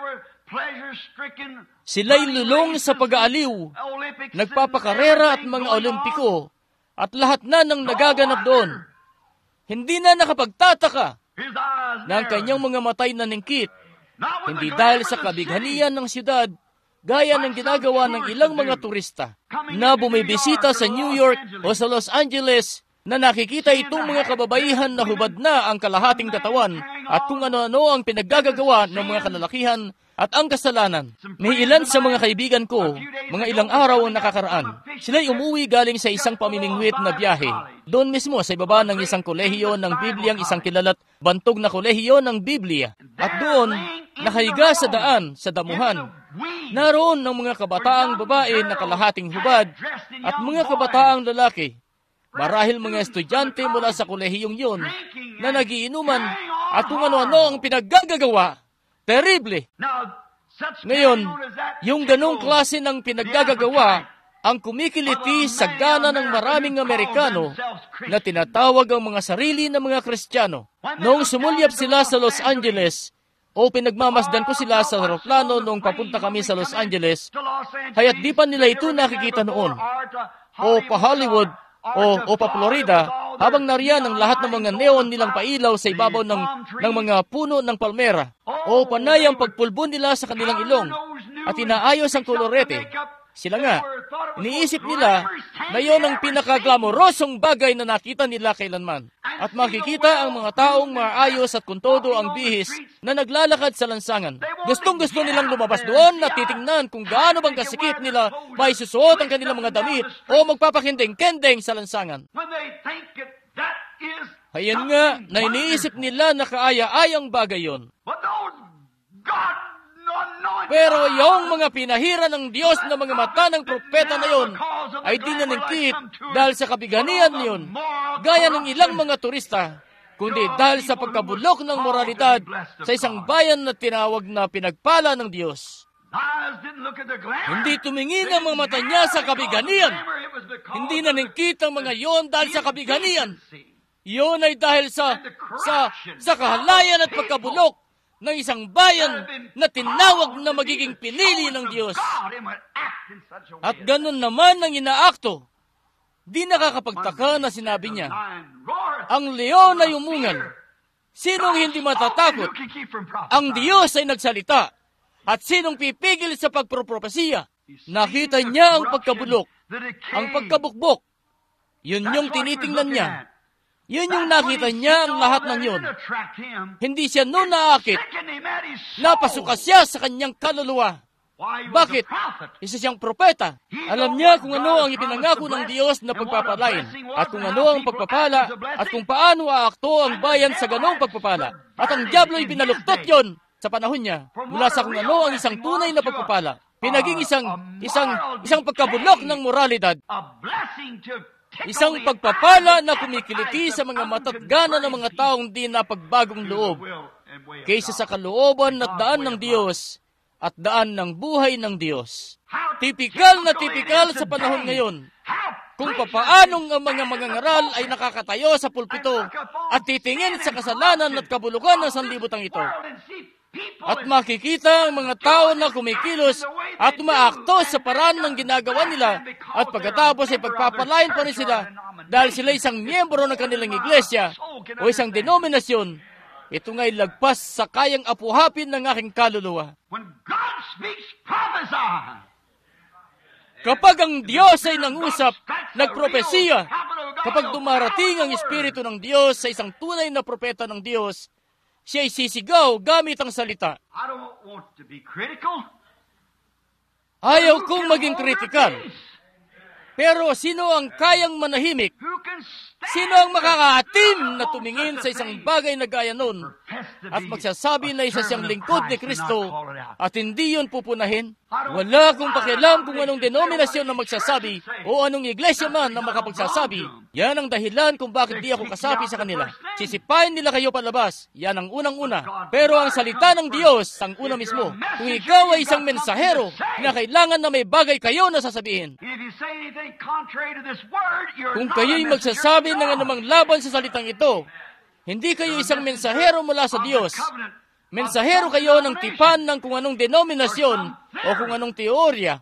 Sila'y lulong sa pag-aaliw, nagpapakarera at mga olimpiko, at lahat na ng nagaganap doon. Hindi na nakapagtataka na ang kanyang mga matay na ningkit, hindi dahil sa kabighanian ng siyudad, gaya ng ginagawa ng ilang mga turista na bumibisita sa New York o sa Los Angeles, na nakikita itong mga kababaihan na hubad na ang kalahating katawan at kung ano-ano ang pinaggagawa ng mga kalalakihan at ang kasalanan. May ilan sa mga kaibigan ko, mga ilang araw ang nakakaraan. Sila'y umuwi galing sa isang pamimingwit na biyahe. Doon mismo sa ibaba ng isang kolehiyo ng Bibliyang isang kilala't bantog na kolehiyo ng Biblia. At doon, nakahiga sa daan, sa damuhan, naroon ng mga kabataang babae na kalahating hubad at mga kabataang lalaki. Marahil mga estudyante mula sa kolehiyong yun na nagiinuman at kung ano-ano ang pinaggagawa. Terrible! Ngayon, yung ganong klase ng pinaggagawa ang kumikiliti sa gana ng maraming Amerikano na tinatawag ang mga sarili ng mga Kristiyano. Noong sumulyap sila sa Los Angeles, o pinagmamasdan ko sila sa aeroplano noong papunta kami sa Los Angeles, haya't di pa nila ito nakikita noon. O pa Hollywood, o, o pa Florida, habang nariyan ang lahat ng mga neon nilang pailaw sa ibabaw ng, ng mga puno ng palmera. O panay ang pagpulbo nila sa kanilang ilong at inaayos ang kolorete. Sila nga, iniisip nila na yon ang pinakaglamorosong bagay na nakita nila kailanman. At makikita ang mga taong maayos at kuntodo ang bihis na naglalakad sa lansangan. Gustong-gusto nilang lumabas doon at titingnan kung gaano bang kasikip nila may susuot ang kanilang mga damit o magpapakinding-kending sa lansangan. Hayan nga na iniisip nila na kaaya-ayang bagay yon. Pero yung mga pinahira ng Diyos na mga mata ng propeta na yon ay di naningkit dahil sa kabiganihan niyon, gaya ng ilang mga turista, kundi dahil sa pagkabulok ng moralidad sa isang bayan na tinawag na pinagpala ng Diyos. Hindi tumingin ang mga mata niya sa kabiganihan. Hindi naningkit ang mga yon dahil sa kabiganihan. Yon ay dahil sa, sa, sa kahalayan at pagkabulok ng isang bayan na tinawag na magiging pinili ng Diyos. At ganun naman ang inaakto. Di nakakapagtaka na sinabi niya, ang leon ay umungal. Sinong hindi matatakot? Ang Diyos ay nagsalita. At sinong pipigil sa pagpropropesiya? Nakita niya ang pagkabulok, ang pagkabukbok. Yun yung tinitingnan niya. Yun yung nakita niya ang lahat ng yun. Hindi siya noon naakit. Napasuka siya sa kanyang kaluluwa. Bakit? Isa siyang propeta. Alam niya kung ano ang ipinangako ng Diyos na pagpapalain, at kung ano ang pagpapala, at kung paano aakto ang bayan sa ganong pagpapala. At ang diablo'y binaluktot yon sa panahon niya, mula sa kung ano ang isang tunay na pagpapala. Pinaging isang, isang, isang pagkabulok ng moralidad. Isang pagpapala na kumikiliti sa mga mata't gana ng mga taong di napagbagong loob, kaysa sa kalooban at daan ng Diyos at daan ng buhay ng Diyos. Tipikal na tipikal sa panahon ngayon, kung papaanong ang mga mangangaral ay nakakatayo sa pulpito at titingin sa kasalanan at kabulukan ng sanlibutan ito. At makikita ang mga tao na kumikilos at umaakto sa paraan ng ginagawa nila, at pagkatapos ay pagpapalain pa rin sila dahil sila isang miyembro ng kanilang iglesia o isang denominasyon. Ito nga'y lagpas sa kayang apuhapin ng aking kaluluwa. Kapag ang Diyos ay nangusap, nagpropesiya, kapag dumarating ang Espiritu ng Diyos sa isang tunay na propeta ng Diyos, siya ay sisigaw gamit ang salita. Ayaw kong maging kritikal. Pero sino ang kayang manahimik? Sino ang makakaatim na tumingin sa isang bagay na gaya nun at magsasabi na isa siyang lingkod ni Kristo at hindi yun pupunahin? Wala akong pakialam kung anong denominasyon na magsasabi o anong iglesia man na makapagsasabi. Yan ang dahilan kung bakit di ako kasapi sa kanila. Sisipain nila kayo palabas. Yan ang unang-una. Pero ang salita ng Diyos, ang una mismo. Kung ikaw ay isang mensahero na kailangan na may bagay kayo na sasabihin, kung kayo'y magsasabi ng anumang laban sa salitang ito, hindi kayo isang mensahero mula sa Diyos. Mensahero kayo ng tipan ng kung anong denominasyon o kung anong teorya.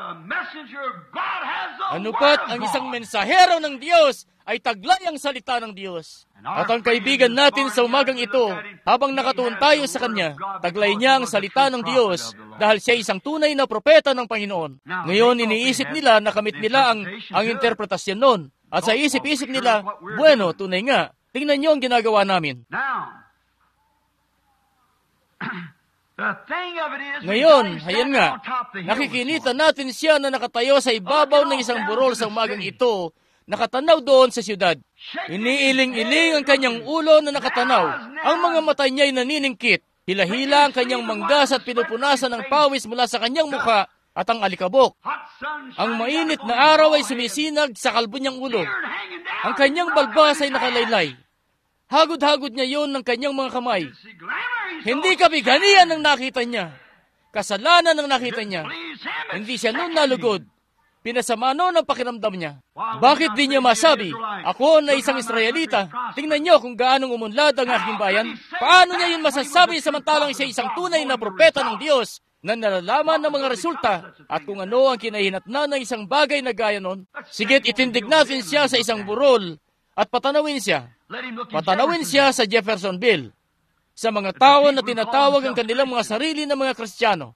Ano pat ang isang mensahero ng Diyos ay taglay ang salita ng Diyos. At ang kaibigan natin sa umagang ito, habang nakatuon tayo sa Kanya, taglay niya ang salita ng Diyos dahil siya isang tunay na propeta ng Panginoon. Ngayon, iniisip nila na kamit nila ang, ang interpretasyon nun. At sa isip-isip nila, bueno, tunay nga, tingnan niyo ang ginagawa namin. Ngayon, hayan nga, nakikinita natin siya na nakatayo sa ibabaw ng isang burol sa umagang ito, nakatanaw doon sa siyudad. Iniiling-iling ang kanyang ulo na nakatanaw. Ang mga mata niya'y naniningkit. Hila-hila ang kanyang manggas at pinupunasan ng pawis mula sa kanyang mukha at ang alikabok. Ang mainit na araw ay sumisinag sa kalbo niyang ulo. Ang kanyang balbas ay nakalaylay. Hagod-hagod niya yon ng kanyang mga kamay. Hindi kabiganian ang nakita niya. Kasalanan ang nakita niya. Hindi siya noon nalugod. Pinasama noon ang pakiramdam niya. Bakit di niya masabi, ako na isang Israelita, tingnan niyo kung gaanong umunlad ang aking bayan? Paano niya yun masasabi samantalang siya isang tunay na propeta ng Diyos na nalalaman ng mga resulta at kung ano ang kinahinatnan ng isang bagay na gaya nun? Sige't itindig natin siya sa isang burol at patanawin siya. Patanawin siya sa Jeffersonville, sa mga tao na tinatawag ang kanilang mga sarili na mga Kristiyano.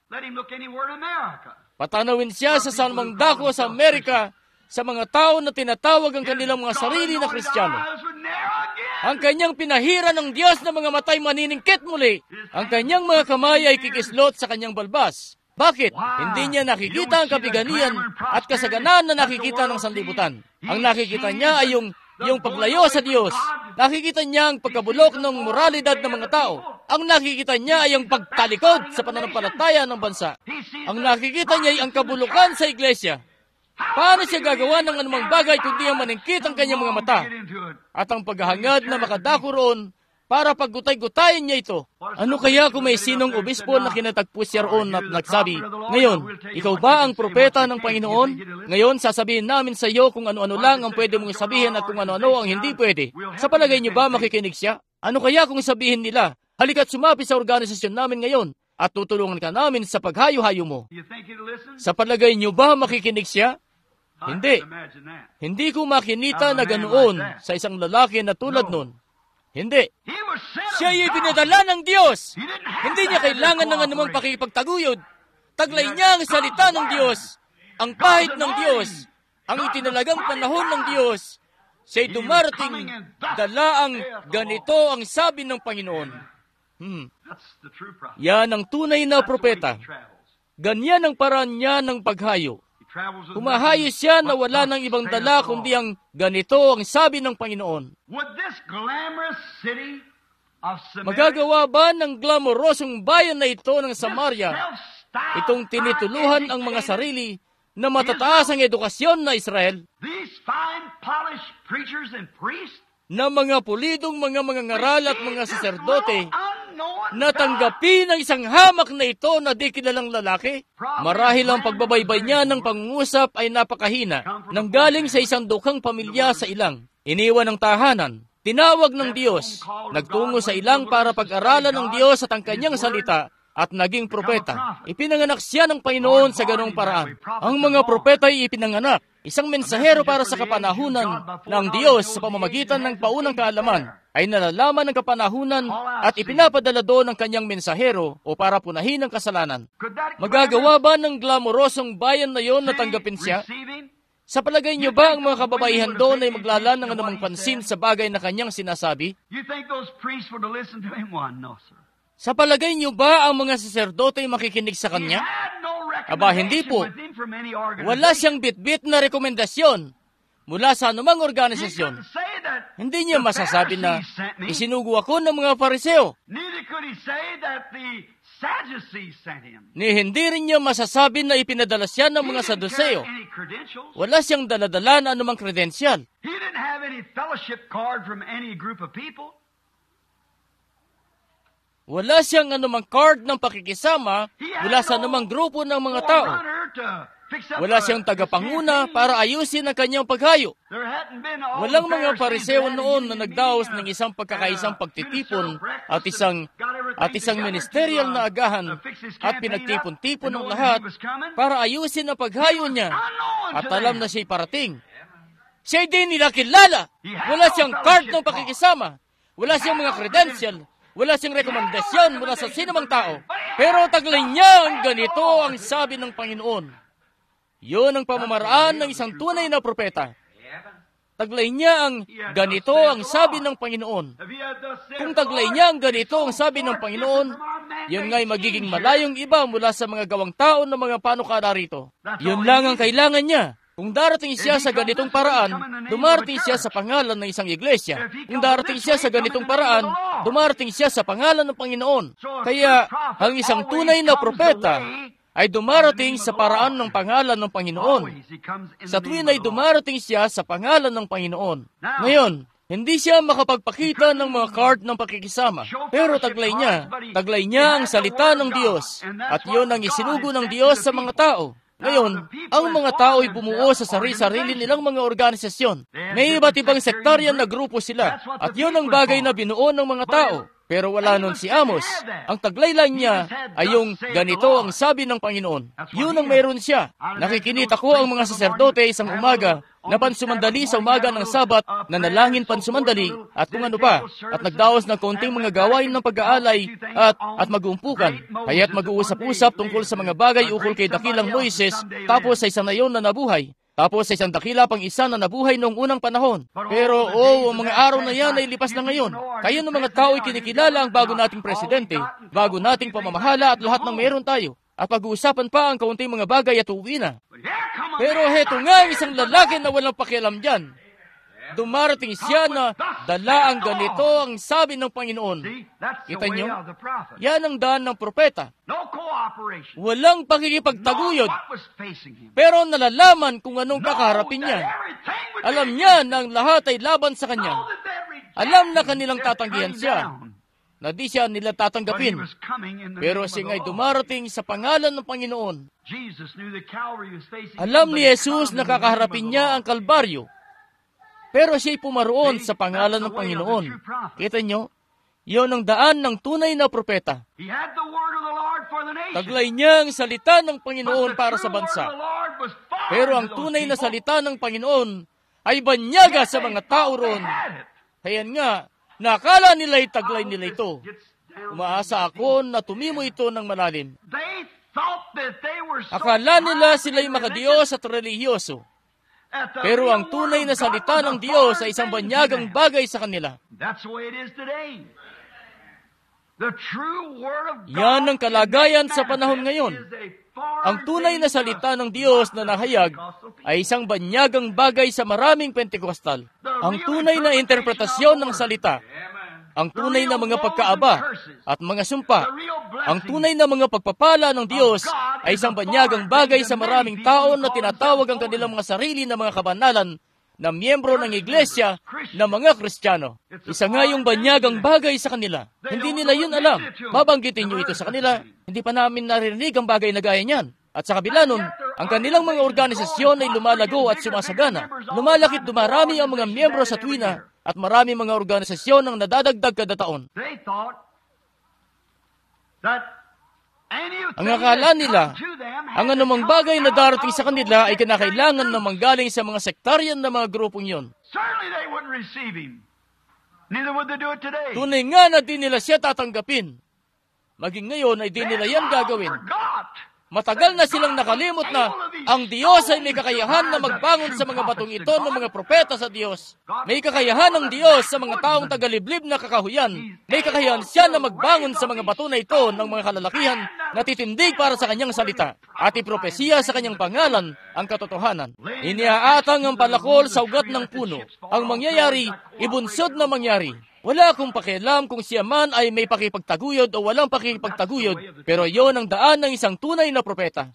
Patanawin siya sa salmang dako sa Amerika, sa mga tao na tinatawag ang kanilang mga sarili na Kristiyano. Ang kanyang pinahira ng Diyos na mga matay maniningkit muli. Ang kanyang mga kamay ay kikislot sa kanyang balbas. Bakit? Hindi niya nakikita ang kabiganian at kasaganaan na nakikita ng sanlibutan. Ang nakikita niya ay yung yung paglayo sa Diyos. Nakikita niya ang pagkabulok ng moralidad ng mga tao. Ang nakikita niya ay ang pagtalikod sa pananampalataya ng bansa. Ang nakikita niya ay ang kabulukan sa iglesia. Paano siya gagawa ng anumang bagay kundi ang maningkit ang kanyang mga mata? At ang paghahangad na makadako roon para paggutay-gutayin niya ito. Ano kaya kung may sinong obispo na kinatagpo siya roon at nagsabi, ngayon, ikaw ba ang propeta ng Panginoon? Ngayon, sasabihin namin sa iyo kung ano-ano lang ang pwede mong sabihin at kung ano-ano ang hindi pwede. Sa palagay niyo ba makikinig siya? Ano kaya kung sabihin nila, halika't sumapi sa organisasyon namin ngayon at tutulungan ka namin sa paghayo-hayo mo? Sa palagay niyo ba makikinig siya? Hindi. Hindi ko makinita na ganoon sa isang lalaki na tulad nun. Hindi. Siya ay pinadala ng Diyos. Hindi niya kailangan ng anumang pakipagtaguyod. Taglay niya ang salita ng Diyos, ang pahit ng Diyos, ang itinalagang panahon ng Diyos. Siya'y dumarating, dala ang ganito ang sabi ng Panginoon. Hmm. Yan ang tunay na propeta. Ganyan ang paraan niya ng paghayo. Humahayo siya na wala ng ibang dala kundi ang ganito ang sabi ng Panginoon. Magagawa ba ng glamorosong bayan na ito ng Samaria itong tinituluhan ang mga sarili na matataas ang edukasyon na Israel? Na mga pulidong mga mga ngaral at mga saserdote na tanggapin ang isang hamak na ito na di kilalang lalaki? Marahil ang pagbabaybay niya ng pangungusap ay napakahina, nanggaling sa isang dukhang pamilya sa ilang. Iniwan ng tahanan, tinawag ng Diyos, nagtungo sa ilang para pag-aralan ng Diyos at ang kanyang salita, at naging propeta. Ipinanganak siya ng Panginoon sa ganong paraan. Ang mga propeta ay ipinanganak, isang mensahero para sa kapanahunan ng Diyos sa pamamagitan ng paunang kaalaman, ay nalalaman ng kapanahunan at ipinapadala doon ng kanyang mensahero o para punahin ang kasalanan. Magagawa ba ng glamorosong bayan na yon na tanggapin siya? Sa palagay niyo ba ang mga kababaihan doon ay maglala ng anumang pansin sa bagay na kanyang sinasabi? Sa palagay niyo ba ang mga saserdote ay makikinig sa kanya? Aba, hindi po. Wala siyang bit-bit na rekomendasyon mula sa anumang organisasyon. Hindi niya masasabi na isinugo ako ng mga Pariseo. Ni hindi rin niya masasabi na ipinadala siya ng mga Saduseo. Wala siyang daladala na anumang kredensyal. Wala siyang anumang card ng pakikisama mula sa anumang grupo ng mga tao. Wala siyang tagapanguna para ayusin ang kanyang paghayo. Walang mga Pariseo noon na nagdaos ng isang pagkakaisang pagtitipon at isang at isang ministerial na agahan at pinagtipon-tipon ng lahat para ayusin ang paghayo niya at alam na siya'y parating. Siya'y di nila kilala. Wala siyang card ng pakikisama. Wala siyang mga credential. Wala siyang rekomendasyon mula sa sinumang tao. Pero taglay niya ang ganito ang sabi ng Panginoon. Yun ang pamamaraan ng isang tunay na propeta. Taglay niya ang ganito ang sabi ng Panginoon. Kung taglay niya ang ganito ang sabi ng Panginoon, Yun nga'y magiging malayong iba mula sa mga gawang tao ng mga panukala rito. Yun lang ang kailangan niya. Kung darating siya sa ganitong paraan, dumarating siya sa pangalan ng isang iglesia. Kung darating siya sa ganitong paraan, dumarating siya sa pangalan ng Panginoon. Kaya, ang isang tunay na propeta ay dumarating sa paraan ng pangalan ng Panginoon. Sa tuwin ay dumarating siya sa pangalan ng Panginoon. Ngayon, hindi siya makapagpakita ng mga card ng pakikisama. Pero taglay niya, taglay niya ang salita ng Diyos. At yun ang isinugo ng Diyos sa mga tao. Ngayon, ang mga tao ay bumuo sa sarili-sarili nilang mga organisasyon. May iba't ibang sektaryan na grupo sila. At yun ang bagay na binuo ng mga tao. Pero wala nun si Amos. Ang taglay niya ay yung ganito ang sabi ng Panginoon. Yun ang mayroon siya. Nakikinita ko ang mga saserdote isang umaga na pansumandali sa umaga ng Sabat, na nalangin pansumandali, at kung ano pa, at nagdaos ng kaunting mga gawain ng pag-aalay at, at mag-uumpukan. Kaya't mag-uusap-usap tungkol sa mga bagay ukol kay dakilang Moises, tapos sa isang nayon na nabuhay. Tapos sa isang dakila pang isa na nabuhay noong unang panahon. Pero, oh, ang mga araw na yan ay lipas na ngayon. Kayo ng mga tao ay kinikilala ang bago nating presidente, bago nating pamamahala at lahat ng meron tayo. At pag-uusapan pa ang kaunting mga bagay at uuwi na. Pero heto nga ang isang lalaki na walang pakialam dyan. Dumarating siya na dala ang ganito ang sabi ng Panginoon. Kita nyo? Yan ang daan ng propeta. Walang pakikipagtaguyod. Pero nalalaman kung anong kakaharapin niya. Alam niya na ang lahat ay laban sa kanya. Alam na kanilang tatanggihan siya, na di siya nila tatanggapin. Pero siya nga'y dumarating sa pangalan ng Panginoon. Alam ni Jesus na kakaharapin niya ang Kalbaryo. Pero siya'y pumaroon sa pangalan ng Panginoon. Kita nyo? Iyon ang daan ng tunay na propeta. Taglay niya ang salita ng Panginoon para sa bansa. Pero ang tunay na salita ng Panginoon ay banyaga sa mga tao roon. Kaya nga, nakala nila'y taglay nila ito. Umaasa ako na tumimo ito ng malalim. Akala nila sila'y makadiyos at relihiyoso. Pero ang tunay na salita ng Diyos ay isang banyagang bagay sa kanila. Yan ang kalagayan sa panahon ngayon. Ang tunay na salita ng Diyos na nahayag ay isang banyagang bagay sa maraming Pentekostal. Ang tunay na interpretasyon ng salita, ang tunay na mga pagkaaba at mga sumpa, ang tunay na mga pagpapala ng Diyos ay isang banyagang bagay sa maraming tao na tinatawag ang kanilang mga sarili na mga kabanalan na miyembro ng iglesia na mga Kristiyano. Isa nga yung banyagang bagay sa kanila. Hindi nila yun alam. Babanggitin nyo ito sa kanila. Hindi pa namin naririnig ang bagay na gaya niyan. At sa kabila nun, ang kanilang mga organisasyon ay lumalago at sumasagana. Lumalakit dumarami ang mga miyembro sa tuwina at marami mga organisasyon ang nadadagdag kada taon. Ang akala nila, ang anumang bagay na darating sa kanila ay kinakailangan na manggaling sa mga sektaryan na mga grupong yun. Tunay nga na di nila siya tatanggapin. Maging ngayon ay di nila yan gagawin. Matagal na silang nakalimot na ang Diyos ay may kakayahan na magbangon sa mga batong ito ng mga propeta sa Diyos. May kakayahan ng Diyos sa mga taong tagaliblib na kakahuyan. May kakayahan siya na magbangon sa mga bato na ito ng mga kalalakihan na titindig para sa kanyang salita at ipropesiya sa kanyang pangalan ang katotohanan. Iniaatang ang palakol sa ugat ng puno. Ang mangyayari, ibunsod na mangyari. Wala akong pakialam kung siya man ay may pakipagtaguyod o walang pakipagtaguyod, pero yon ang daan ng isang tunay na propeta.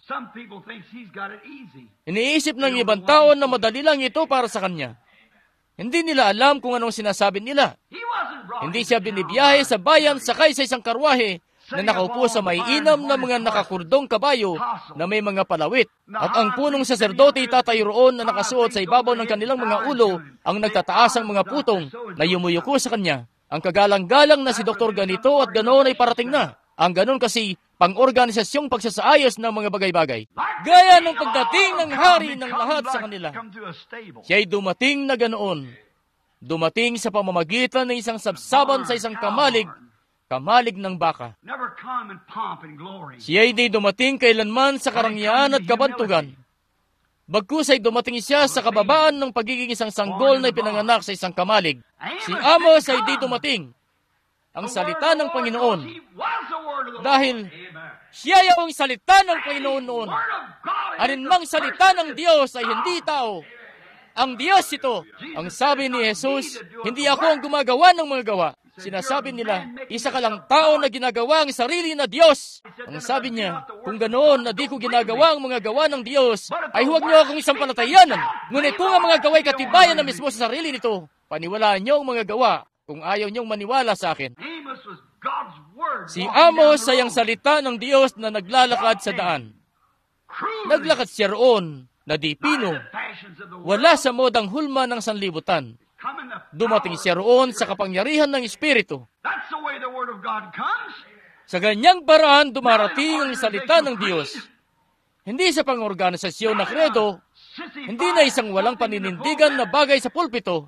Iniisip ng ibang tao na madali lang ito para sa kanya. Hindi nila alam kung anong sinasabi nila. Hindi siya binibiyahe sa bayan sakay sa isang karwahe na nakaupo sa maiinam na mga nakakurdong kabayo na may mga palawit. At ang punong saserdote tatayo roon na nakasuot sa ibabaw ng kanilang mga ulo ang nagtataas ang mga putong na yumuyuko sa kanya. Ang kagalang-galang na si Doktor ganito at ganoon ay parating na. Ang ganon kasi pang-organisasyong pagsasaayos ng mga bagay-bagay. Gaya ng pagdating ng hari ng lahat sa kanila. Siya'y dumating na ganoon. Dumating sa pamamagitan ng isang sabsaban sa isang kamalig, kamalig ng baka. Siya'y di dumating kailanman sa karangyaan at kabantugan. Bagkus ay dumating siya sa kababaan ng pagiging isang sanggol na ipinanganak sa isang kamalig. Si Amos ay di dumating. Ang salita ng Panginoon. Dahil siya yung salita ng Panginoon noon. Alinmang salita ng Diyos ay hindi tao. Ang Diyos ito. Ang sabi ni Jesus, hindi ako ang gumagawa ng mga gawa. Sinasabi nila, isa ka lang tao na ginagawa ang sarili na Diyos. Ang sabi niya, kung ganoon na di ko ginagawa ang mga gawa ng Diyos, ay huwag niyo akong isang palatayanan. Ngunit kung ang mga gawa'y katibayan na mismo sa sarili nito, paniwalaan niyo ang mga gawa kung ayaw niyong maniwala sa akin. Si Amos ay ang salita ng Diyos na naglalakad sa daan. Naglakad siya roon na di pino. Wala sa modang hulma ng sanlibutan. Dumating siya roon sa kapangyarihan ng Espiritu. Sa ganyang paraan dumarating ang salita ng Diyos. Hindi sa pangorganisasyon na kredo, hindi na isang walang paninindigan na bagay sa pulpito,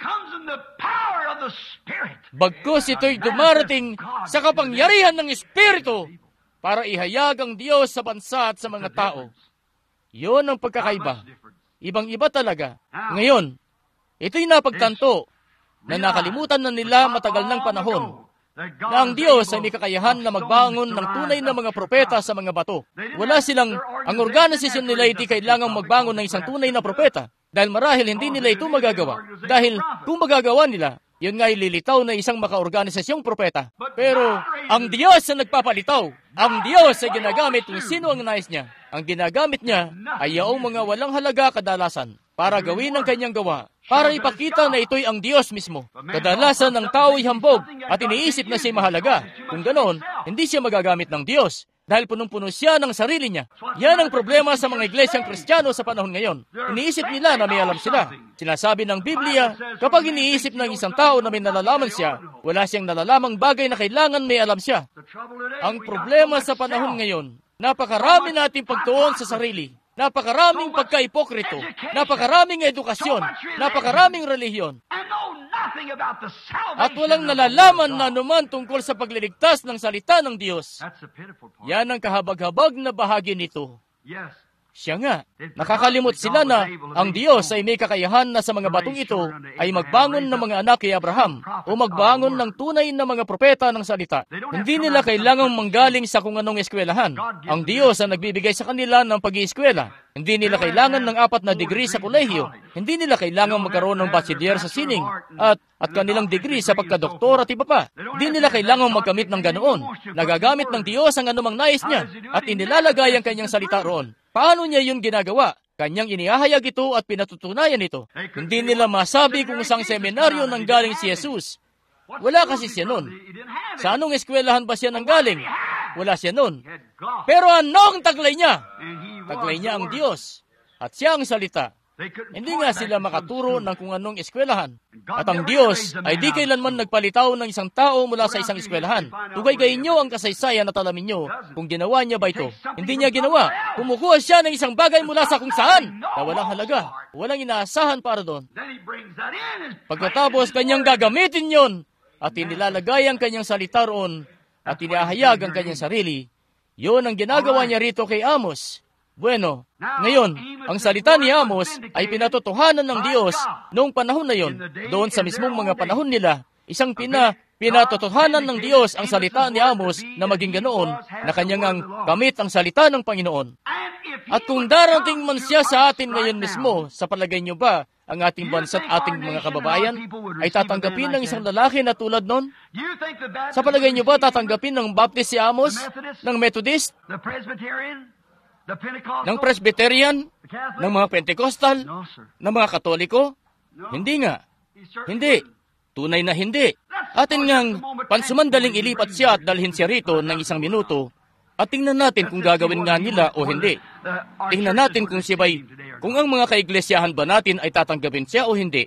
bagkus ito'y dumarating sa kapangyarihan ng Espiritu para ihayag ang Diyos sa bansa at sa mga tao. Yun ang pagkakaiba. Ibang-iba talaga. Ngayon, ito'y napagtanto na nakalimutan na nila matagal ng panahon na ang Diyos ay may kakayahan na magbangon ng tunay na mga propeta sa mga bato. Wala silang, ang organisasyon nila hindi kailangang magbangon ng isang tunay na propeta dahil marahil hindi nila ito magagawa. Dahil kung magagawa nila, yun nga ililitaw na isang makaorganisasyong propeta. Pero ang Diyos ang nagpapalitaw. Ang Diyos ay ginagamit kung sino ang nais niya. Ang ginagamit niya ay yaong mga walang halaga kadalasan para gawin ang kanyang gawa, para ipakita na ito'y ang Diyos mismo. Kadalasan ng tao ay hambog at iniisip na siya mahalaga. Kung ganoon, hindi siya magagamit ng Diyos dahil punong-puno siya ng sarili niya. Yan ang problema sa mga iglesyang Kristiyano sa panahon ngayon. Iniisip nila na may alam sila. Sinasabi ng Biblia, kapag iniisip ng isang tao na may nalalaman siya, wala siyang nalalamang bagay na kailangan may alam siya. Ang problema sa panahon ngayon, napakarami nating pagtuon sa sarili. Napakaraming pagka-ipokrito, napakaraming edukasyon, napakaraming relihiyon, at walang nalalaman na anuman tungkol sa pagliligtas ng salita ng Diyos. Yan ang kahabag-habag na bahagi nito. Siya nga, nakakalimot sila na ang Diyos ay may kakayahan na sa mga batong ito ay magbangon ng mga anak kay Abraham o magbangon ng tunay na mga propeta ng salita. Hindi nila kailangang manggaling sa kung anong eskwelahan. Ang Diyos ang nagbibigay sa kanila ng pag-ieskwela. Hindi nila kailangan ng apat na degree sa kolehiyo. Hindi nila kailangang magkaroon ng bachelor sa sining at at kanilang degree sa pagkadoktor at iba pa. Hindi nila kailangang magkamit ng ganoon. Nagagamit ng Diyos ang anumang nais niya at inilalagay ang kanyang salita roon. Paano niya yun ginagawa? Kanyang inihahayag ito at pinatutunayan ito. Hindi nila masabi kung isang seminaryo nanggaling si Jesus. Wala kasi siya nun. Sa anong eskwelahan ba siya nanggaling? Wala siya nun. Pero ano ang taglay niya? Taglay niya ang Diyos. At siya ang salita. Hindi nga sila makaturo ng kung anong eskwelahan. At ang Diyos ay di kailanman nagpalitaw ng isang tao mula sa isang eskwelahan. Tugay-gayin niyo ang kasaysayan at alamin niyo kung ginawa niya ba ito. Hindi niya ginawa. Kumukuha siya ng isang bagay mula sa kung saan na walang halaga. Walang inaasahan para doon. Pagkatapos kanyang gagamitin yon at inilalagay ang kanyang salita roon at inihahayag ang kanyang sarili. Yon ang ginagawa niya rito kay Amos. Bueno, ngayon, ang salita ni Amos ay pinatotohanan ng Diyos noong panahon na yon. Doon sa mismong mga panahon nila, isang pina, pinatotohanan ng Diyos ang salita ni Amos na maging ganoon na kanyang ang gamit ang salita ng Panginoon. At kung darating man siya sa atin ngayon mismo, sa palagay niyo ba, ang ating bansa at ating mga kababayan ay tatanggapin ng isang lalaki na tulad nun? Sa palagay niyo ba tatanggapin ng Baptist si Amos, ng Methodist, ng Presbyterian, ng mga Pentecostal, ng mga Katoliko? Hindi nga. Hindi. Tunay na hindi. Atin ngang pansumandaling ilipat siya at dalhin siya rito ng isang minuto at tingnan natin kung gagawin nga nila o hindi. Tingnan natin kung siya ba'y, kung ang mga kaiglesiyahan ba natin ay tatanggapin siya o hindi.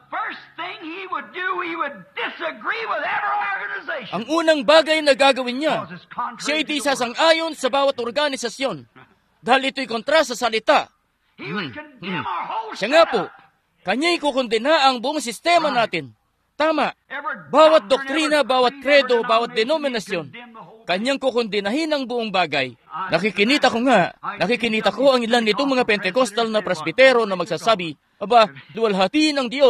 Ang unang bagay na gagawin niya, siya ito'y sasang-ayon sa bawat organisasyon. Dahil ito'y kontra sa salita. Hmm. Hmm. Siya nga po, kanya'y kukundina ang buong sistema natin. Tama. Bawat doktrina, bawat kredo, bawat denominasyon, kanyang kukundinahin ang buong bagay. Nakikinita ko nga, nakikinita ko ang ilan nitong mga Pentecostal na presbitero na magsasabi, aba, luwalhati ng Diyos,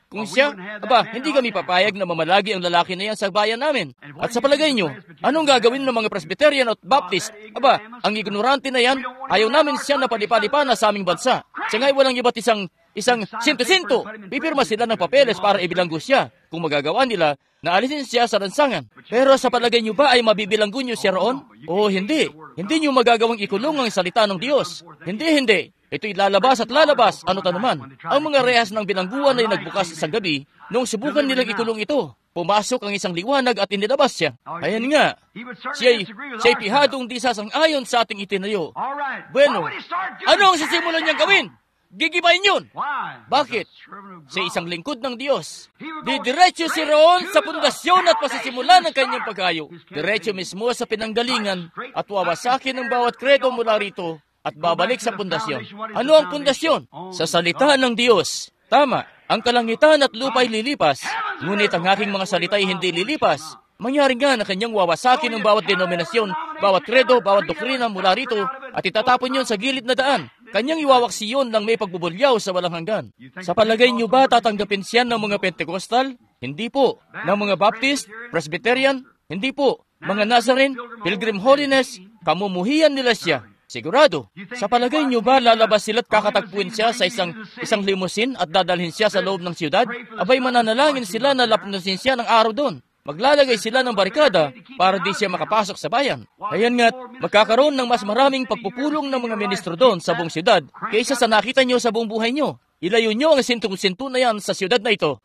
Kung siya, aba, hindi kami papayag na mamalagi ang lalaki na yan sa bayan namin. At sa palagay nyo, anong gagawin ng mga Presbyterian at Baptist? Aba, ang ignorante na yan, ayaw namin siya na palipalipa na sa aming bansa. Siya nga'y walang iba't isang isang sinto-sinto. Pipirma sila ng papeles para ibilanggo siya. Kung magagawa nila, naalisin siya sa lansangan. Pero sa palagay nyo ba ay mabibilanggo nyo siya roon? O hindi. Hindi nyo magagawang ikulong ang salita ng Diyos. Hindi, hindi. Ito'y lalabas at lalabas, ano tanuman. Ang mga rehas ng bilangguan ay nagbukas sa gabi, noong subukan nilang ikulong ito. Pumasok ang isang liwanag at inilabas siya. Ayan nga, siya'y, siya'y pihadong di sasang-ayon sa ating itinayo. Bueno, ano ang sisimulan niyang gawin? Gigibayin yun. Bakit? Sa isang lingkod ng Diyos. Didiretso si roon sa pundasyon at pasisimulan ng kanyang paghayo. Diretso mismo sa pinanggalingan at wawasakin ng bawat kredo mula rito at babalik sa pundasyon. Ano ang pundasyon? Sa salita ng Diyos. Tama, ang kalangitan at lupa'y lilipas, ngunit ang aking mga salita'y hindi lilipas. Mangyari nga na kanyang wawasakin ng bawat denominasyon, bawat kredo, bawat doktrina mula rito, at itatapon yon sa gilid na daan. Kanyang iwawaksi yon ng may pagbubulyaw sa walang hanggan. Sa palagay niyo ba tatanggapin siya ng mga Pentecostal? Hindi po. Ng mga Baptist, Presbyterian? Hindi po. Mga Nazarene, Pilgrim Holiness, kamumuhian nila siya. Sigurado. Sa palagay niyo ba lalabas sila't kakatagpuin siya sa isang isang limousine at dadalhin siya sa loob ng siyudad? Abay mananalangin sila na lapunasin siya ng araw doon. Maglalagay sila ng barikada para di siya makapasok sa bayan. Ayan nga't magkakaroon ng mas maraming pagpupulong ng mga ministro doon sa buong siyudad kaysa sa nakita niyo sa buong buhay niyo. Ilayo niyo ang sintung-sinto na yan sa siyudad na ito.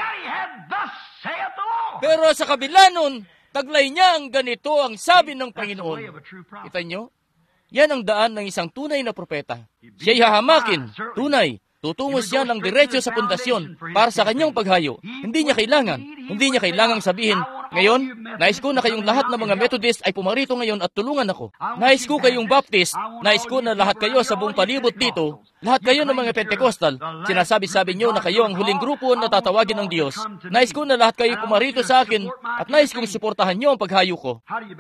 Pero sa kabila nun, taglay niya ang ganito ang sabi ng Panginoon. Kita niyo? Yan ang daan ng isang tunay na propeta. Siya'y hahamakin, tunay. Tutungo siya ng diretso sa pundasyon para sa kanyang paghayo. Hindi niya kailangan. Hindi niya kailangang sabihin, ngayon, nais ko na kayong lahat ng mga Methodist ay pumarito ngayon at tulungan ako. Nais ko kayong Baptist, nais ko na lahat kayo sa buong palibot dito, lahat kayo ng mga Pentecostal, sinasabi-sabi niyo na kayo ang huling grupo na tatawagin ng Diyos. Nais ko na lahat kayo pumarito sa akin at nais kong suportahan niyo ang paghayo ko.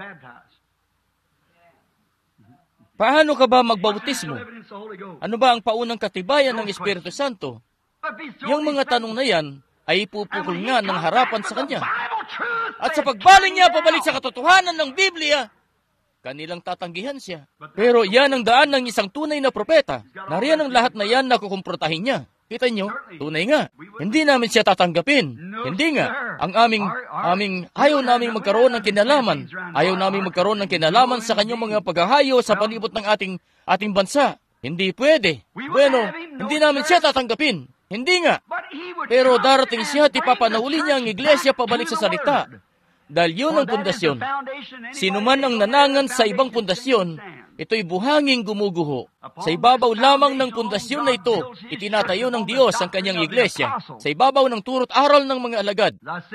Paano ka ba magbautismo? Ano ba ang paunang katibayan ng Espiritu Santo? Yung mga tanong na yan ay ipupukol nga ng harapan sa kanya. At sa pagbaling niya pabalik sa katotohanan ng Biblia, kanilang tatanggihan siya. Pero yan ang daan ng isang tunay na propeta. Nariyan ang lahat na yan na kukumprotahin niya. Kita nyo, tunay nga. Hindi namin siya tatanggapin. Hindi nga. Ang aming, aming, ayaw namin magkaroon ng kinalaman. Ayaw namin magkaroon ng kinalaman sa kanyang mga paghahayo sa palibot ng ating, ating bansa. Hindi pwede. Bueno, hindi namin siya tatanggapin. Hindi nga. Pero darating siya at ipapanahuli niya ang iglesia pabalik sa salita. Dahil yun ang pundasyon. Sino man ang nanangan sa ibang pundasyon, ito'y buhanging gumuguho. Sa ibabaw lamang ng pundasyon na ito, itinatayo ng Diyos ang kanyang iglesia. Sa ibabaw ng turot aral ng mga alagad.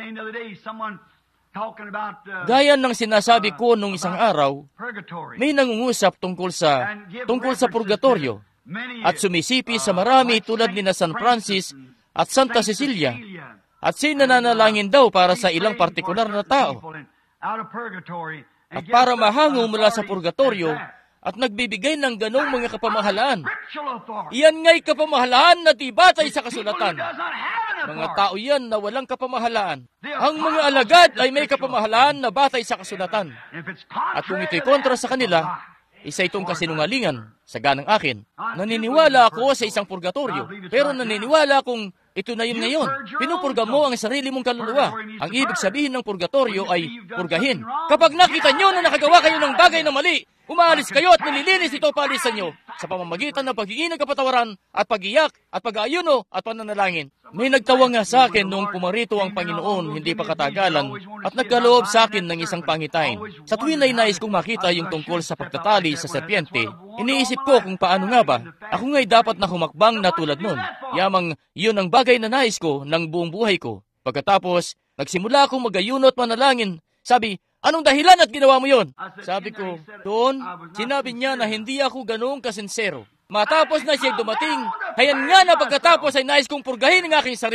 Gaya ng sinasabi ko nung isang araw, may nangungusap tungkol sa tungkol sa purgatorio at sumisipi sa marami tulad ni na San Francis at Santa Cecilia. At sinananalangin daw para sa ilang partikular na tao. At para mahango mula sa purgatorio, at nagbibigay ng ganong mga kapamahalaan. Iyan nga'y kapamahalaan na di batay sa kasulatan. Mga tao yan na walang kapamahalaan. Ang mga alagad ay may kapamahalaan na batay sa kasulatan. At kung ito'y kontra sa kanila, isa itong kasinungalingan sa ganang akin. Naniniwala ako sa isang purgatorio, pero naniniwala akong ito na yun ngayon. Pinupurga mo ang sarili mong kaluluwa. Ang ibig sabihin ng purgatorio ay purgahin. Kapag nakita nyo na nakagawa kayo ng bagay na mali, umaalis kayo at nililinis ito palisan nyo sa pamamagitan ng paghingi ng kapatawaran at pag-iyak at pag-aayuno at pananalangin. May nagtawa nga sa akin noong pumarito ang Panginoon hindi pa katagalan at nagkaloob sa akin ng isang pangitain. Sa tuwin ay nais kong makita yung tungkol sa pagtatali sa serpiente, iniisip ko kung paano nga ba. Ako nga'y dapat na humakbang na tulad nun. Yamang yun ang bagay na nais ko ng buong buhay ko. Pagkatapos, nagsimula akong mag-ayuno at manalangin. Sabi, anong dahilan at ginawa mo yun? Sabi ko, doon, sinabi niya na hindi ako ganoong kasinsero. Matapos na siya dumating, hayan nga na pagkatapos ay nais kong purgahin ang aking sarili.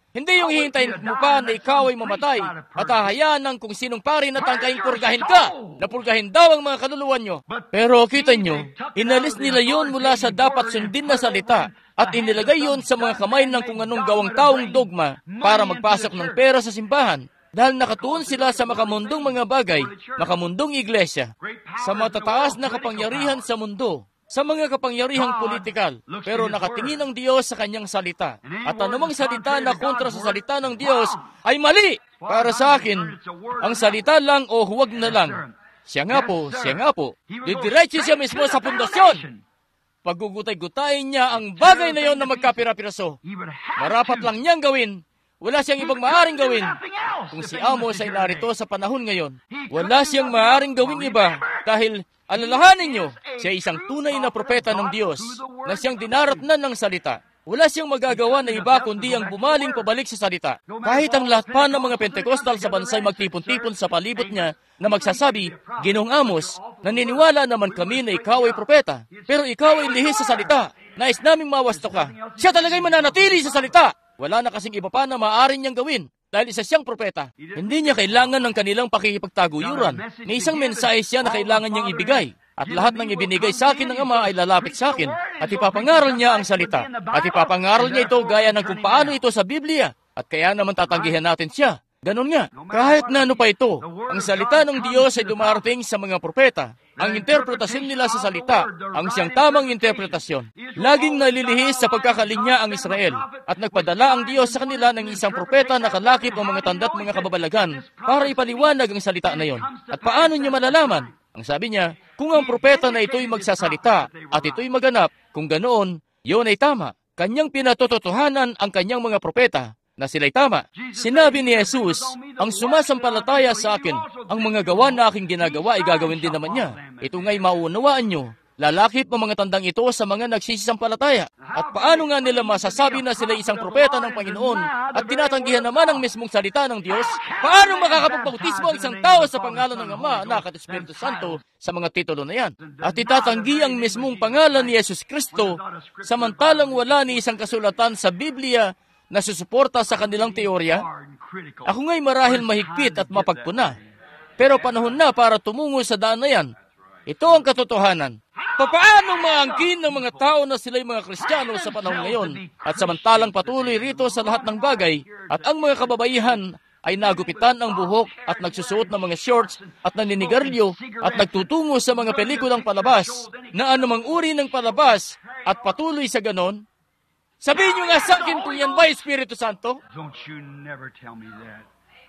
Hindi yung hihintayin mo pa na ikaw ay mamatay at hahayaan ng kung sinong pari na tangkaing purgahin ka, na purgahin daw ang mga kaluluwa nyo. Pero kita nyo, inalis nila yon mula sa dapat sundin na salita at inilagay yon sa mga kamay ng kung anong gawang taong dogma para magpasok ng pera sa simbahan. Dahil nakatuon sila sa makamundong mga bagay, makamundong iglesia, sa matataas na kapangyarihan sa mundo, sa mga kapangyarihang politikal, pero nakatingin ang Diyos sa kanyang salita. At anumang salita na kontra sa salita ng Diyos ay mali. Para sa akin, ang salita lang o huwag na lang. Siya nga po, siya nga po. Didiretso siya mismo sa pundasyon. Paggugutay-gutayin niya ang bagay na yon na magkapira-piraso. Marapat lang niyang gawin. Wala siyang ibang maaaring gawin. Kung si Amos ay narito sa panahon ngayon, wala siyang maaaring gawing iba dahil alalahanin niyo, siya isang tunay na propeta ng Diyos na siyang dinaratnan ng salita. Wala siyang magagawa na iba kundi ang bumaling pabalik sa salita. Kahit ang lahat pa ng mga Pentecostal sa bansa'y magtipon-tipon sa palibot niya na magsasabi, Ginoong Amos, naniniwala naman kami na ikaw ay propeta, pero ikaw ay lihis sa salita. Nais naming mawasto ka. Siya talaga'y mananatili sa salita. Wala na kasing iba pa na maaari niyang gawin dahil isa siyang propeta. Hindi niya kailangan ng kanilang pakikipagtaguyuran. May isang mensahe siya na kailangan niyang ibigay. At lahat ng ibinigay sa akin ng Ama ay lalapit sa akin. At ipapangaral niya ang salita. At ipapangaral niya ito gaya ng kung paano ito sa Biblia. At kaya naman tatanggihan natin siya. Ganon nga. Kahit na ano pa ito, ang salita ng Diyos ay dumarating sa mga propeta. Ang interpretasyon nila sa salita, ang siyang tamang interpretasyon. Laging nalilihis sa pagkakalinya ang Israel. At nagpadala ang Diyos sa kanila ng isang propeta na kalakip ng mga tanda't mga kababalagan para ipaliwanag ang salita na yon. At paano niya malalaman? Ang sabi niya, kung ang propeta na ito'y magsasalita at ito'y maganap, kung ganoon, yon ay tama. Kanyang pinatototohanan ang kanyang mga propeta na sila'y tama. Sinabi ni Jesus, ang sumasampalataya sa akin, ang mga gawa na aking ginagawa ay gagawin din naman niya. Ito nga'y maunawaan nyo. Lalakip ang mga tandang ito sa mga nagsisisampalataya. At paano nga nila masasabi na sila isang propeta ng Panginoon at tinatanggihan naman ang mismong salita ng Diyos? Paano makakapagpautismo ang isang tao sa pangalan ng Ama, Anak at Espiritu Santo sa mga titulo na yan? At itatanggi ang mismong pangalan ni Jesus Kristo samantalang wala ni isang kasulatan sa Biblia na susuporta sa kanilang teorya? Ako nga'y marahil mahigpit at mapagpuna. Pero panahon na para tumungo sa daan na yan. Ito ang katotohanan. Papaano maangkin ng mga tao na sila'y mga Kristiyano sa panahon ngayon at samantalang patuloy rito sa lahat ng bagay at ang mga kababaihan ay nagupitan ang buhok at nagsusuot ng mga shorts at naninigarilyo at nagtutungo sa mga pelikulang palabas na anumang uri ng palabas at patuloy sa ganon? Sabihin nyo nga sa akin kung yan ba Espiritu Santo? Don't you never tell me that.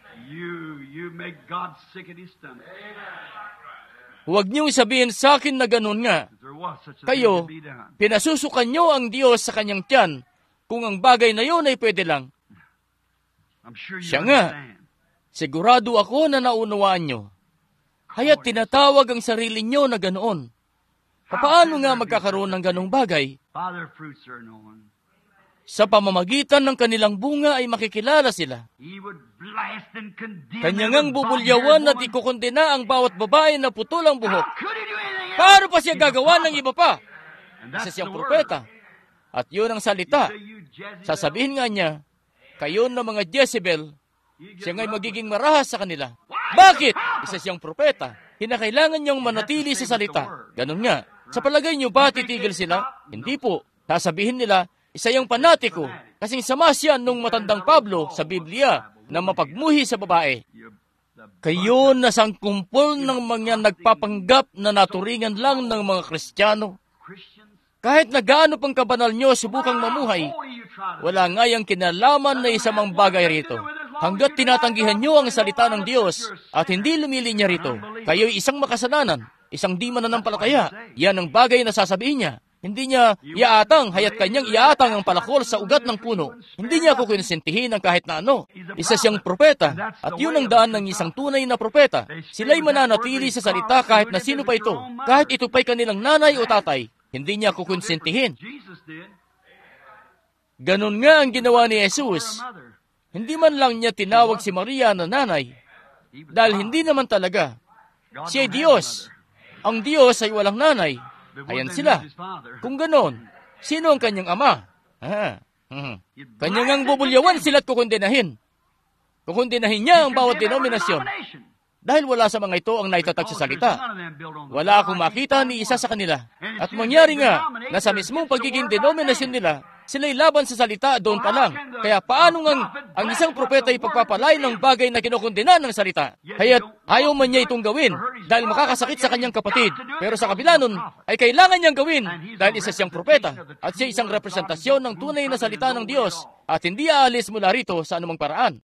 You, you make God sick at his stomach. Huwag niyong sabihin sa akin na ganun nga. Kayo, pinasusukan niyo ang Diyos sa kanyang tiyan kung ang bagay na yun ay pwede lang. Siya nga, sigurado ako na naunawaan niyo. Haya't tinatawag ang sarili niyo na ganoon. Paano nga magkakaroon ng ganong bagay? Sa pamamagitan ng kanilang bunga ay makikilala sila. Kanya ngang bubulyawan at ikukondena ang bawat babae na putol ang buhok. Paano pa siya gagawa ng iba pa? Isa siyang propeta. At yun ang salita. Sasabihin nga niya, kayo na mga Jezebel, siya nga'y magiging marahas sa kanila. Bakit? Isa siyang propeta. Hinakailangan niyang manatili sa salita. Ganun nga. Sa palagay niyo ba titigil sila? Hindi po. Sasabihin nila, isa yung panatiko, kasing sama siya nung matandang Pablo sa Biblia na mapagmuhi sa babae. Kayo na sangkumpol ng mga nagpapanggap na naturingan lang ng mga Kristiyano. Kahit na gaano pang kabanal nyo subukang mamuhay, wala nga yung kinalaman na isa mang bagay rito. Hanggat tinatanggihan nyo ang salita ng Diyos at hindi lumilinya rito, kayo'y isang makasalanan, isang di mananampalataya. Yan ang bagay na sasabihin niya. Hindi niya iaatang, hayat kanyang iaatang ang palakol sa ugat ng puno. Hindi niya kukonsintihin ang kahit na ano. Isa siyang propeta, at yun ang daan ng isang tunay na propeta. Sila'y mananatili sa salita kahit na sino pa ito, kahit ito pa'y kanilang nanay o tatay. Hindi niya kukonsintihin. Ganon nga ang ginawa ni Jesus. Hindi man lang niya tinawag si Maria na nanay, dahil hindi naman talaga. Siya ay Diyos. Ang Diyos ay walang nanay. Ayan sila. Kung ganon, sino ang kanyang ama? Ah, Hmm. Kanya ngang bubulyawan sila't kukondenahin. Kukondenahin niya ang bawat denominasyon. Dahil wala sa mga ito ang naitatag sa salita. Wala akong makita ni isa sa kanila. At mangyari nga na sa mismong pagiging denominasyon nila, sila'y laban sa salita doon pa lang. Kaya paano nga ang isang propeta ay pagpapalay ng bagay na kinukundina ng salita? Kaya't ayaw man niya itong gawin dahil makakasakit sa kanyang kapatid. Pero sa kabila nun ay kailangan niyang gawin dahil isa siyang propeta at siya isang representasyon ng tunay na salita ng Diyos at hindi aalis mula rito sa anumang paraan.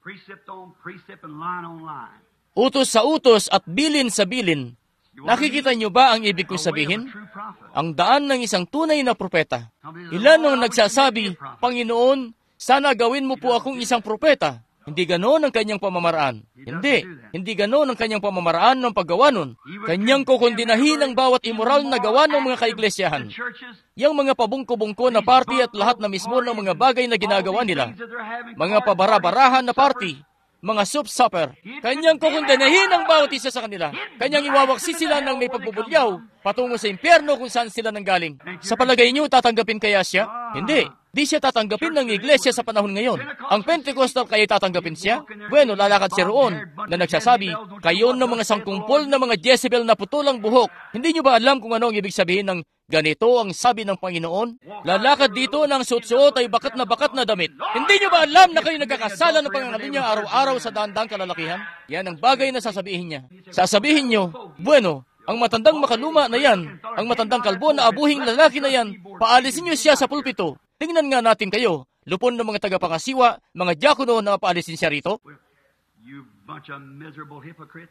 Utos sa utos at bilin sa bilin. Nakikita niyo ba ang ibig kong sabihin? Ang daan ng isang tunay na propeta. Ilan ang nagsasabi, Panginoon, sana gawin mo po akong isang propeta. Hindi ganoon ang kanyang pamamaraan. Hindi. Hindi ganoon ang kanyang pamamaraan ng paggawa nun. Kanyang kukundinahin ang bawat immoral na gawa ng mga kaiglesiyahan. Yang mga pabungko-bungko na party at lahat na mismo ng mga bagay na ginagawa nila. Mga pabara-barahan na party. Mga soup supper. Kanyang kukundinahin ang bawat isa sa kanila. Kanyang iwawaksi sila ng may pagbubulyaw patungo sa impyerno kung saan sila nanggaling. Sa palagay niyo, tatanggapin kaya siya? Hindi. Di siya tatanggapin ng iglesia sa panahon ngayon. Ang Pentecostal kaya tatanggapin siya? Bueno, lalakad siya roon na nagsasabi, kayo ng mga sangkumpol na mga Jezebel na putulang buhok. Hindi niyo ba alam kung ano ang ibig sabihin ng ganito ang sabi ng Panginoon? Lalakad dito ng suot-suot ay bakat na bakat na damit. Hindi niyo ba alam na kayo nagkakasala ng pangangalan niya araw-araw sa daan-daang kalalakihan? Yan ang bagay na sasabihin niya. Sasabihin niyo, bueno, ang matandang makaluma na yan, ang matandang kalbo na abuhing lalaki na yan, paalisin niyo siya sa pulpito. Tingnan nga natin kayo, lupon ng mga tagapangasiwa, mga diakono na paalisin siya rito. You bunch of miserable hypocrites.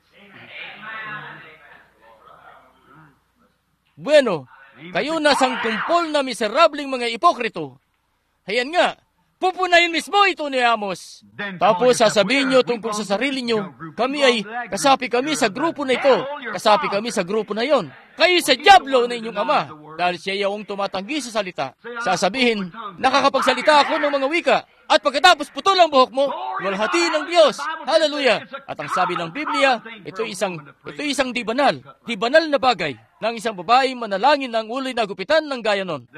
Bueno, kayo na sangkumpol na miserableng mga ipokrito. Hayan nga, pupunayin mismo ito ni Amos. Tapos sasabihin nyo tungkol sa sarili nyo, kami ay, kasapi kami sa grupo na ito, kasapi kami sa grupo na yon. Kayo sa diablo na inyong ama, dahil siya yung tumatanggi sa salita. Sasabihin, nakakapagsalita ako ng mga wika, at pagkatapos putol ang buhok mo, walhati ng Diyos. Hallelujah! At ang sabi ng Biblia, ito isang, ito isang di banal, di banal na bagay, ng isang babae manalangin ng uloy na gupitan ng gaya nun.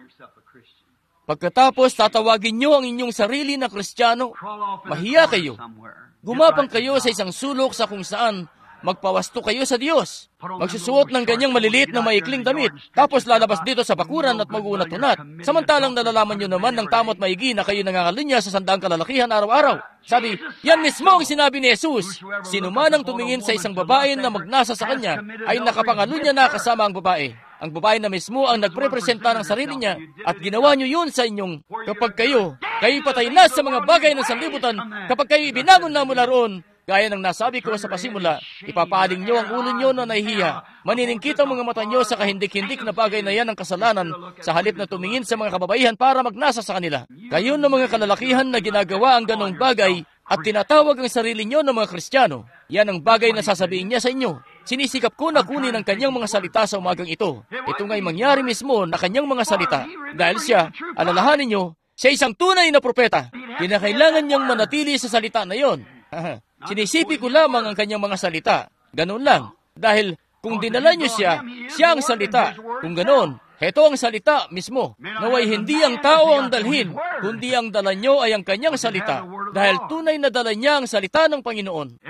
Pagkatapos, tatawagin nyo ang inyong sarili na Kristiyano, mahiya kayo. Gumapang kayo sa isang sulok sa kung saan magpawasto kayo sa Diyos. Magsusuot ng ganyang maliliit na maikling damit, tapos lalabas dito sa bakuran at mag-unat-unat. Samantalang nalalaman nyo naman ng tamot maigi na kayo nangangalunya sa sandaang kalalakihan araw-araw. Sabi, yan mismo ang sinabi ni Jesus. Sino man ang tumingin sa isang babae na magnasa sa kanya, ay nakapangalunya na kasama ang babae. Ang babae na mismo ang nagprepresenta ng sarili niya at ginawa nyo yun sa inyong kapag kayo, kayo patay na sa mga bagay ng sanlibutan, kapag kayo ibinangon na mula roon, gaya ng nasabi ko sa pasimula, ipapaling nyo ang ulo nyo na nahihiya. Maniningkit ang mga mata nyo sa kahindik-hindik na bagay na yan ng kasalanan sa halip na tumingin sa mga kababaihan para magnasa sa kanila. Kayo ng mga kalalakihan na ginagawa ang ganong bagay at tinatawag ang sarili nyo ng mga Kristiyano. Yan ang bagay na sasabihin niya sa inyo. Sinisikap ko na kunin ang kanyang mga salita sa umagang ito. Ito nga'y mangyari mismo na kanyang mga salita. Dahil siya, alalahanin nyo, siya isang tunay na propeta. Kinakailangan niyang manatili sa salita na yon. Sinisipi ko lamang ang kanyang mga salita. Ganun lang. Dahil kung dinala niyo siya, siya ang salita. Kung ganun, heto ang salita mismo. Naway hindi ang tao ang dalhin, kundi ang dala niyo ay ang kanyang salita. Dahil tunay na dala niya ang salita ng Panginoon.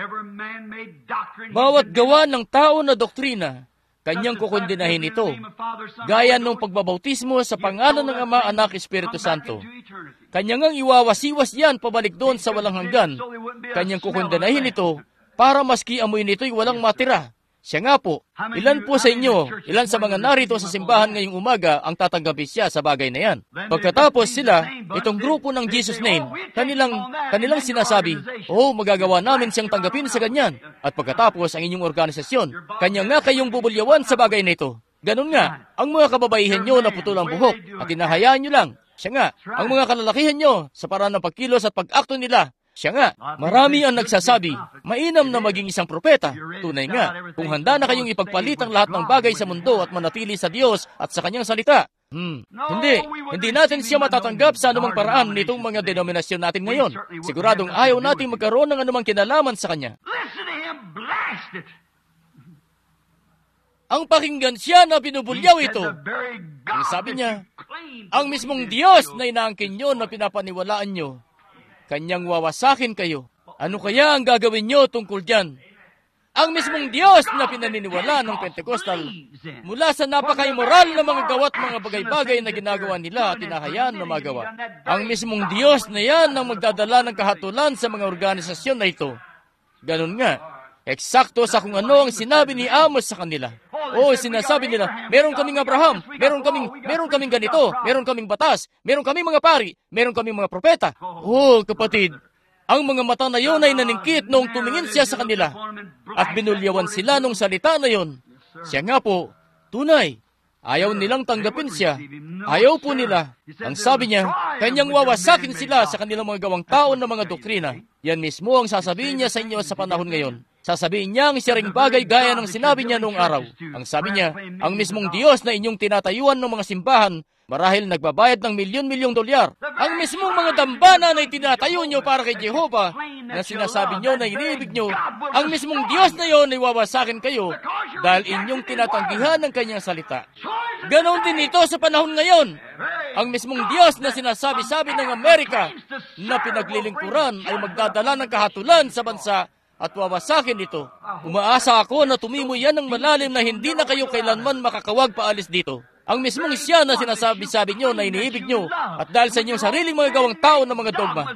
Bawat gawa ng tao na doktrina, kanyang kukundinahin ito. Gaya nung pagbabautismo sa pangalan ng Ama, Anak, Espiritu Santo. Kanyang ang iwawasiwas yan pabalik doon sa walang hanggan. Kanyang kukundinahin ito para maski amoy nito'y walang matira. Siya nga po, ilan po sa inyo, ilan sa mga narito sa simbahan ngayong umaga ang tatanggapin siya sa bagay na yan. Pagkatapos sila, itong grupo ng Jesus Name, kanilang, kanilang sinasabi, oh, magagawa namin siyang tanggapin sa ganyan. At pagkatapos ang inyong organisasyon, kanya nga kayong bubulyawan sa bagay na ito. Ganun nga, ang mga kababaihan nyo na putulang buhok at hinahayaan nyo lang. Siya nga, ang mga kalalakihan nyo sa paraan ng pagkilos at pag-akto nila. Siya nga, marami ang nagsasabi, mainam na maging isang propeta. Tunay nga, kung handa na kayong ipagpalit ang lahat ng bagay sa mundo at manatili sa Diyos at sa kanyang salita. Hmm. Hindi, hindi natin siya matatanggap sa anumang paraan nitong mga denominasyon natin ngayon. Siguradong ayaw natin magkaroon ng anumang kinalaman sa kanya. ang pakinggan siya na binubulyaw ito. Ang sabi niya, ang mismong Diyos na inaangkin nyo na pinapaniwalaan nyo, Kanyang wawasakin kayo. Ano kaya ang gagawin nyo tungkol diyan? Ang mismong Diyos na pinaniniwala ng Pentecostal, mula sa napaka-immoral na mga gawa't mga bagay-bagay na ginagawa nila at tinahayaan na magawa. Ang mismong Diyos na yan ang magdadala ng kahatulan sa mga organisasyon na ito. Ganun nga, eksakto sa kung ano ang sinabi ni Amos sa kanila. O sinasabi nila, meron kaming Abraham, meron kaming, meron kaming ganito, meron kaming batas, meron kaming mga pari, meron kaming mga propeta. Oh, kapatid, ang mga mata na yun ay naningkit noong tumingin siya sa kanila at binulyawan sila nung salita na yun. Siya nga po, tunay, ayaw nilang tanggapin siya. Ayaw po nila. Ang sabi niya, kanyang wawasakin sila sa kanilang mga gawang taon na mga doktrina. Yan mismo ang sasabihin niya sa inyo sa panahon ngayon. Sasabihin niya ang siya ring bagay gaya ng sinabi niya noong araw. Ang sabi niya, ang mismong Diyos na inyong tinatayuan ng mga simbahan, marahil nagbabayad ng milyon-milyong dolyar. Ang mismong mga dambana na itinatayo nyo para kay Jehovah, na sinasabi nyo na iniibig nyo, ang mismong Diyos na yon ay wawasakin kayo dahil inyong tinatanggihan ng kanyang salita. Ganon din ito sa panahon ngayon. Ang mismong Diyos na sinasabi-sabi ng Amerika na pinaglilingkuran ay magdadala ng kahatulan sa bansa at wawasakin ito. Umaasa ako na tumimoy yan ng malalim na hindi na kayo kailanman makakawag paalis dito. Ang mismong siya na sinasabi-sabi nyo na iniibig nyo at dahil sa inyong sariling mga gawang tao na mga dogma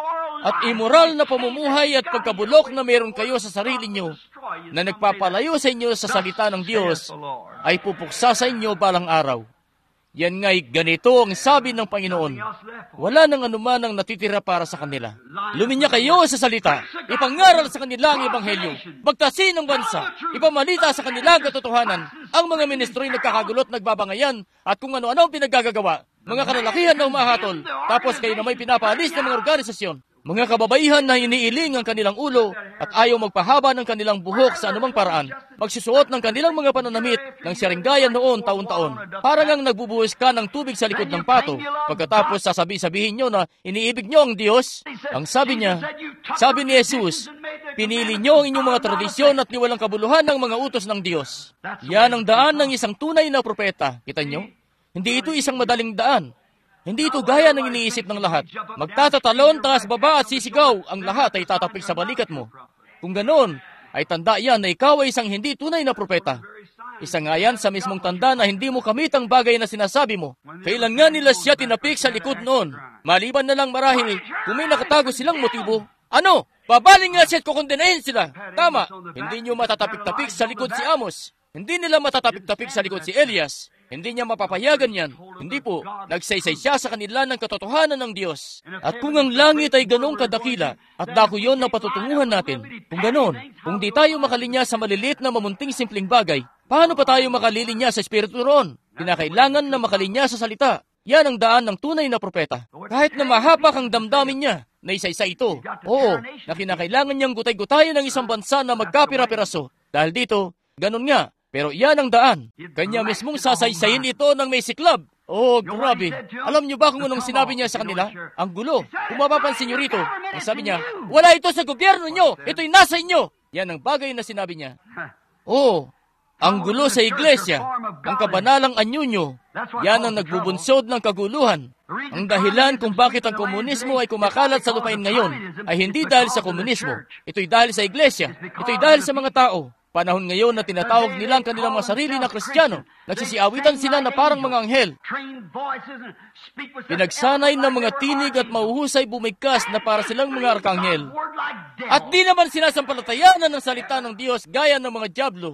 at immoral na pamumuhay at pagkabulok na meron kayo sa sarili nyo na nagpapalayo sa inyo sa salita ng Diyos ay pupuksa sa inyo balang araw. Yan nga'y ganito ang sabi ng Panginoon. Wala nang anuman ang natitira para sa kanila. Luminya kayo sa salita. Ipangaral sa kanila ang ebanghelyo. Magtasin ng bansa. Ipamalita sa kanila ang katotohanan. Ang mga ministro'y nagkakagulot, nagbabangayan, at kung ano-ano ang pinaggagawa. Mga kalalakihan na umahatol. Tapos kayo na may pinapaalis ng mga organisasyon. Mga kababaihan na iniiling ang kanilang ulo at ayaw magpahaba ng kanilang buhok sa anumang paraan. Magsusuot ng kanilang mga pananamit ng siringgayan noon taon-taon. Parang ang nagbubuhos ka ng tubig sa likod ng pato. Pagkatapos sasabi-sabihin nyo na iniibig nyo ang Diyos. Ang sabi niya, sabi ni Jesus, pinili nyo ang inyong mga tradisyon at niwalang kabuluhan ng mga utos ng Diyos. Yan ang daan ng isang tunay na propeta. Kita nyo? Hindi ito isang madaling daan. Hindi ito gaya ng iniisip ng lahat. Magtatatalon, taas baba at sisigaw, ang lahat ay tatapik sa balikat mo. Kung ganoon, ay tanda yan na ikaw ay isang hindi tunay na propeta. Isa nga yan sa mismong tanda na hindi mo kamit ang bagay na sinasabi mo. Kailan nga nila siya tinapik sa likod noon? Maliban na lang marahil, kung may nakatago silang motibo. Ano? Babaling nga siya at kukondenahin sila. Tama, hindi nyo matatapik-tapik sa likod si Amos. Hindi nila matatapik-tapik sa likod si Elias. Hindi niya mapapayagan yan. Hindi po, nagsaysay siya sa kanila ng katotohanan ng Diyos. At kung ang langit ay ganong kadakila, at dako yon na patutunguhan natin, kung ganon, kung di tayo makalinya sa malilit na mamunting simpleng bagay, paano pa tayo makalilinya sa Espiritu roon? Kinakailangan na makalinya sa salita. Yan ang daan ng tunay na propeta. Kahit na mahapak ang damdamin niya, na isaysay ito. Oo, na kinakailangan niyang gutay-gutayin ng isang bansa na magkapira-piraso. Dahil dito, ganon nga. Pero iyan ang daan. Kanya mismong sasaysayin ito ng may siklab. Oh, grabe. Alam niyo ba kung anong sinabi niya sa kanila? Ang gulo. Kung mapapansin niyo rito, ang sabi niya, wala ito sa gobyerno niyo. Ito'y nasa inyo. Yan ang bagay na sinabi niya. Oh, ang gulo sa iglesia. Ang kabanalang anyunyo. Yan ang nagbubunsod ng kaguluhan. Ang dahilan kung bakit ang komunismo ay kumakalat sa lupain ngayon ay hindi dahil sa komunismo. Ito'y dahil sa iglesia. Ito'y dahil sa mga tao. Panahon ngayon na tinatawag nila ang kanilang mga sarili na Kristiyano. Nagsisiawitan sila na parang mga anghel. Pinagsanay ng mga tinig at mahuhusay bumigkas na para silang mga arkanghel. At di naman sinasampalatayanan ng salita ng Diyos gaya ng mga dyablo.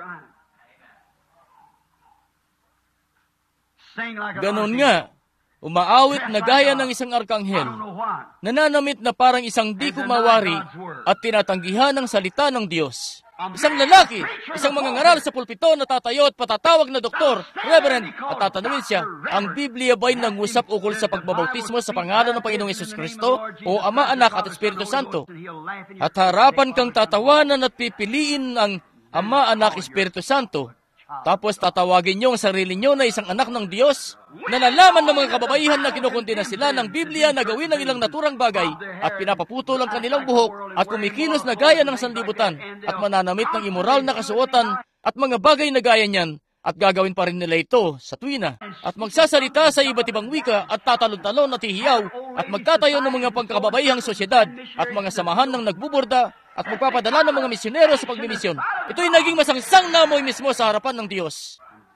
Ganon nga, umaawit na gaya ng isang arkanghel, nananamit na parang isang di kumawari at tinatanggihan ng salita ng Diyos. Isang lalaki, isang mangangaral sa pulpito na tatayo at patatawag na doktor, reverend, at tatanungin siya, ang Biblia ba'y nangusap ukol sa pagbabautismo sa pangalan ng Panginoong Yesus Kristo o Ama, Anak at Espiritu Santo? At harapan kang tatawanan at pipiliin ang Ama, Anak, Espiritu Santo. Tapos tatawagin niyo ang sarili niyo na isang anak ng Diyos. Nalalaman ng mga kababaihan na kinukunti na sila ng Biblia na gawin ang ilang naturang bagay at pinapaputol ang kanilang buhok at kumikilos na gaya ng sanlibutan at mananamit ng immoral na kasuotan at mga bagay na gaya niyan, at gagawin pa rin nila ito sa tuwina, at magsasalita sa iba't ibang wika at tatalon-talon at hihiyaw, at magtatayo ng mga pagkakababaihang sosyedad at mga samahan ng nagbuborda at magpapadala ng mga misyonero sa pagmimisyon. Ito'y naging masangsang namoy mismo sa harapan ng Diyos.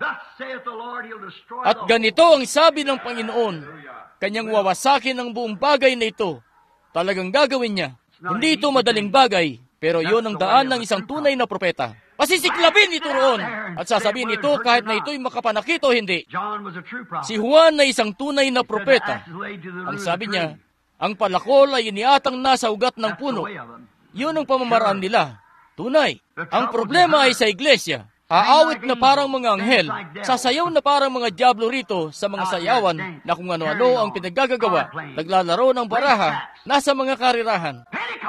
At ganito ang sabi ng Panginoon, Kanyang wawasakin ang buong bagay na ito. Talagang gagawin niya. Hindi ito madaling bagay, pero yon ang daan ng isang tunay na propeta. Pasisiklabin ito roon at sasabihin ito kahit na ito'y makapanakit o hindi. Si Juan na isang tunay na propeta. Ang sabi niya, ang palakol ay iniatang nasa ugat ng puno. Yun ang pamamaraan nila. Tunay. Ang problema ay sa iglesia. Aawit na parang mga anghel, sasayaw na parang mga diablo rito sa mga sayawan na kung ano-ano ang pinaggagawa, naglalaro ng baraha, nasa mga karirahan.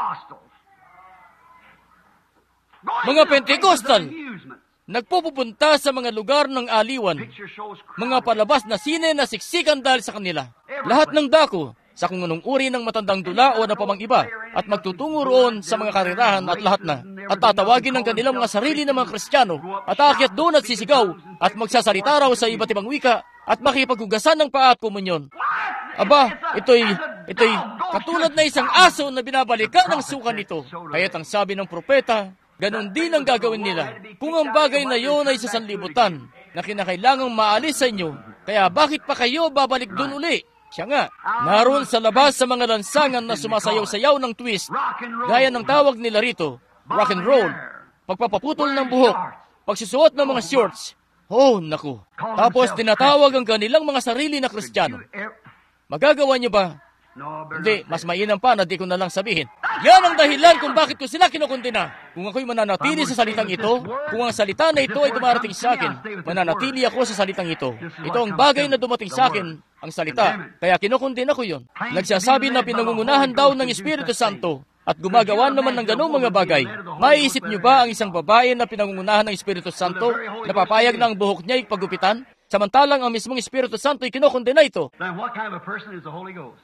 Mga Pentecostal, nagpupunta sa mga lugar ng aliwan, mga palabas na sine na siksikan dahil sa kanila. Lahat ng dako, sa kung anong uri ng matandang dula o na pamang iba, at magtutungo roon sa mga karirahan at lahat na, at tatawagin ng kanilang mga sarili ng mga Kristiyano, at aakyat doon at sisigaw, at magsasalita raw sa iba't ibang wika, at makipaghugasan ng paa at komunyon. Aba, ito'y, ito'y katulad na isang aso na binabalikan ng suka nito. Kaya't ang sabi ng propeta, ganon din ang gagawin nila. Kung ang bagay na yon ay sa sanlibutan, na kinakailangang maalis sa inyo, kaya bakit pa kayo babalik doon uli? Siya nga, naroon sa labas sa mga lansangan na sumasayaw-sayaw ng twist, gaya ng tawag nila rito, rock and roll, pagpapaputol ng buhok, pagsusuot ng mga shorts. Oh, naku. Tapos tinatawag ang kanilang mga sarili na Kristiyano. Magagawa niyo ba? Hindi, mas mainam pa na di ko na lang sabihin. Yan ang dahilan kung bakit ko sila kinukundina. Kung ako'y mananatili sa salitang ito, kung ang salita na ito ay dumarating sa akin, mananatili ako sa salitang ito. Ito ang bagay na dumating sa akin, ang salita. Kaya kinukundina ko yun. Nagsasabi na pinangungunahan daw ng Espiritu Santo at gumagawa naman ng ganong mga bagay. Maiisip niyo ba ang isang babae na pinangungunahan ng Espiritu Santo, napapayag na ang buhok niya ay pagupitan, samantalang ang mismong Espiritu Santo ay kinukundina ito? Then what kind of a person is the Holy Ghost?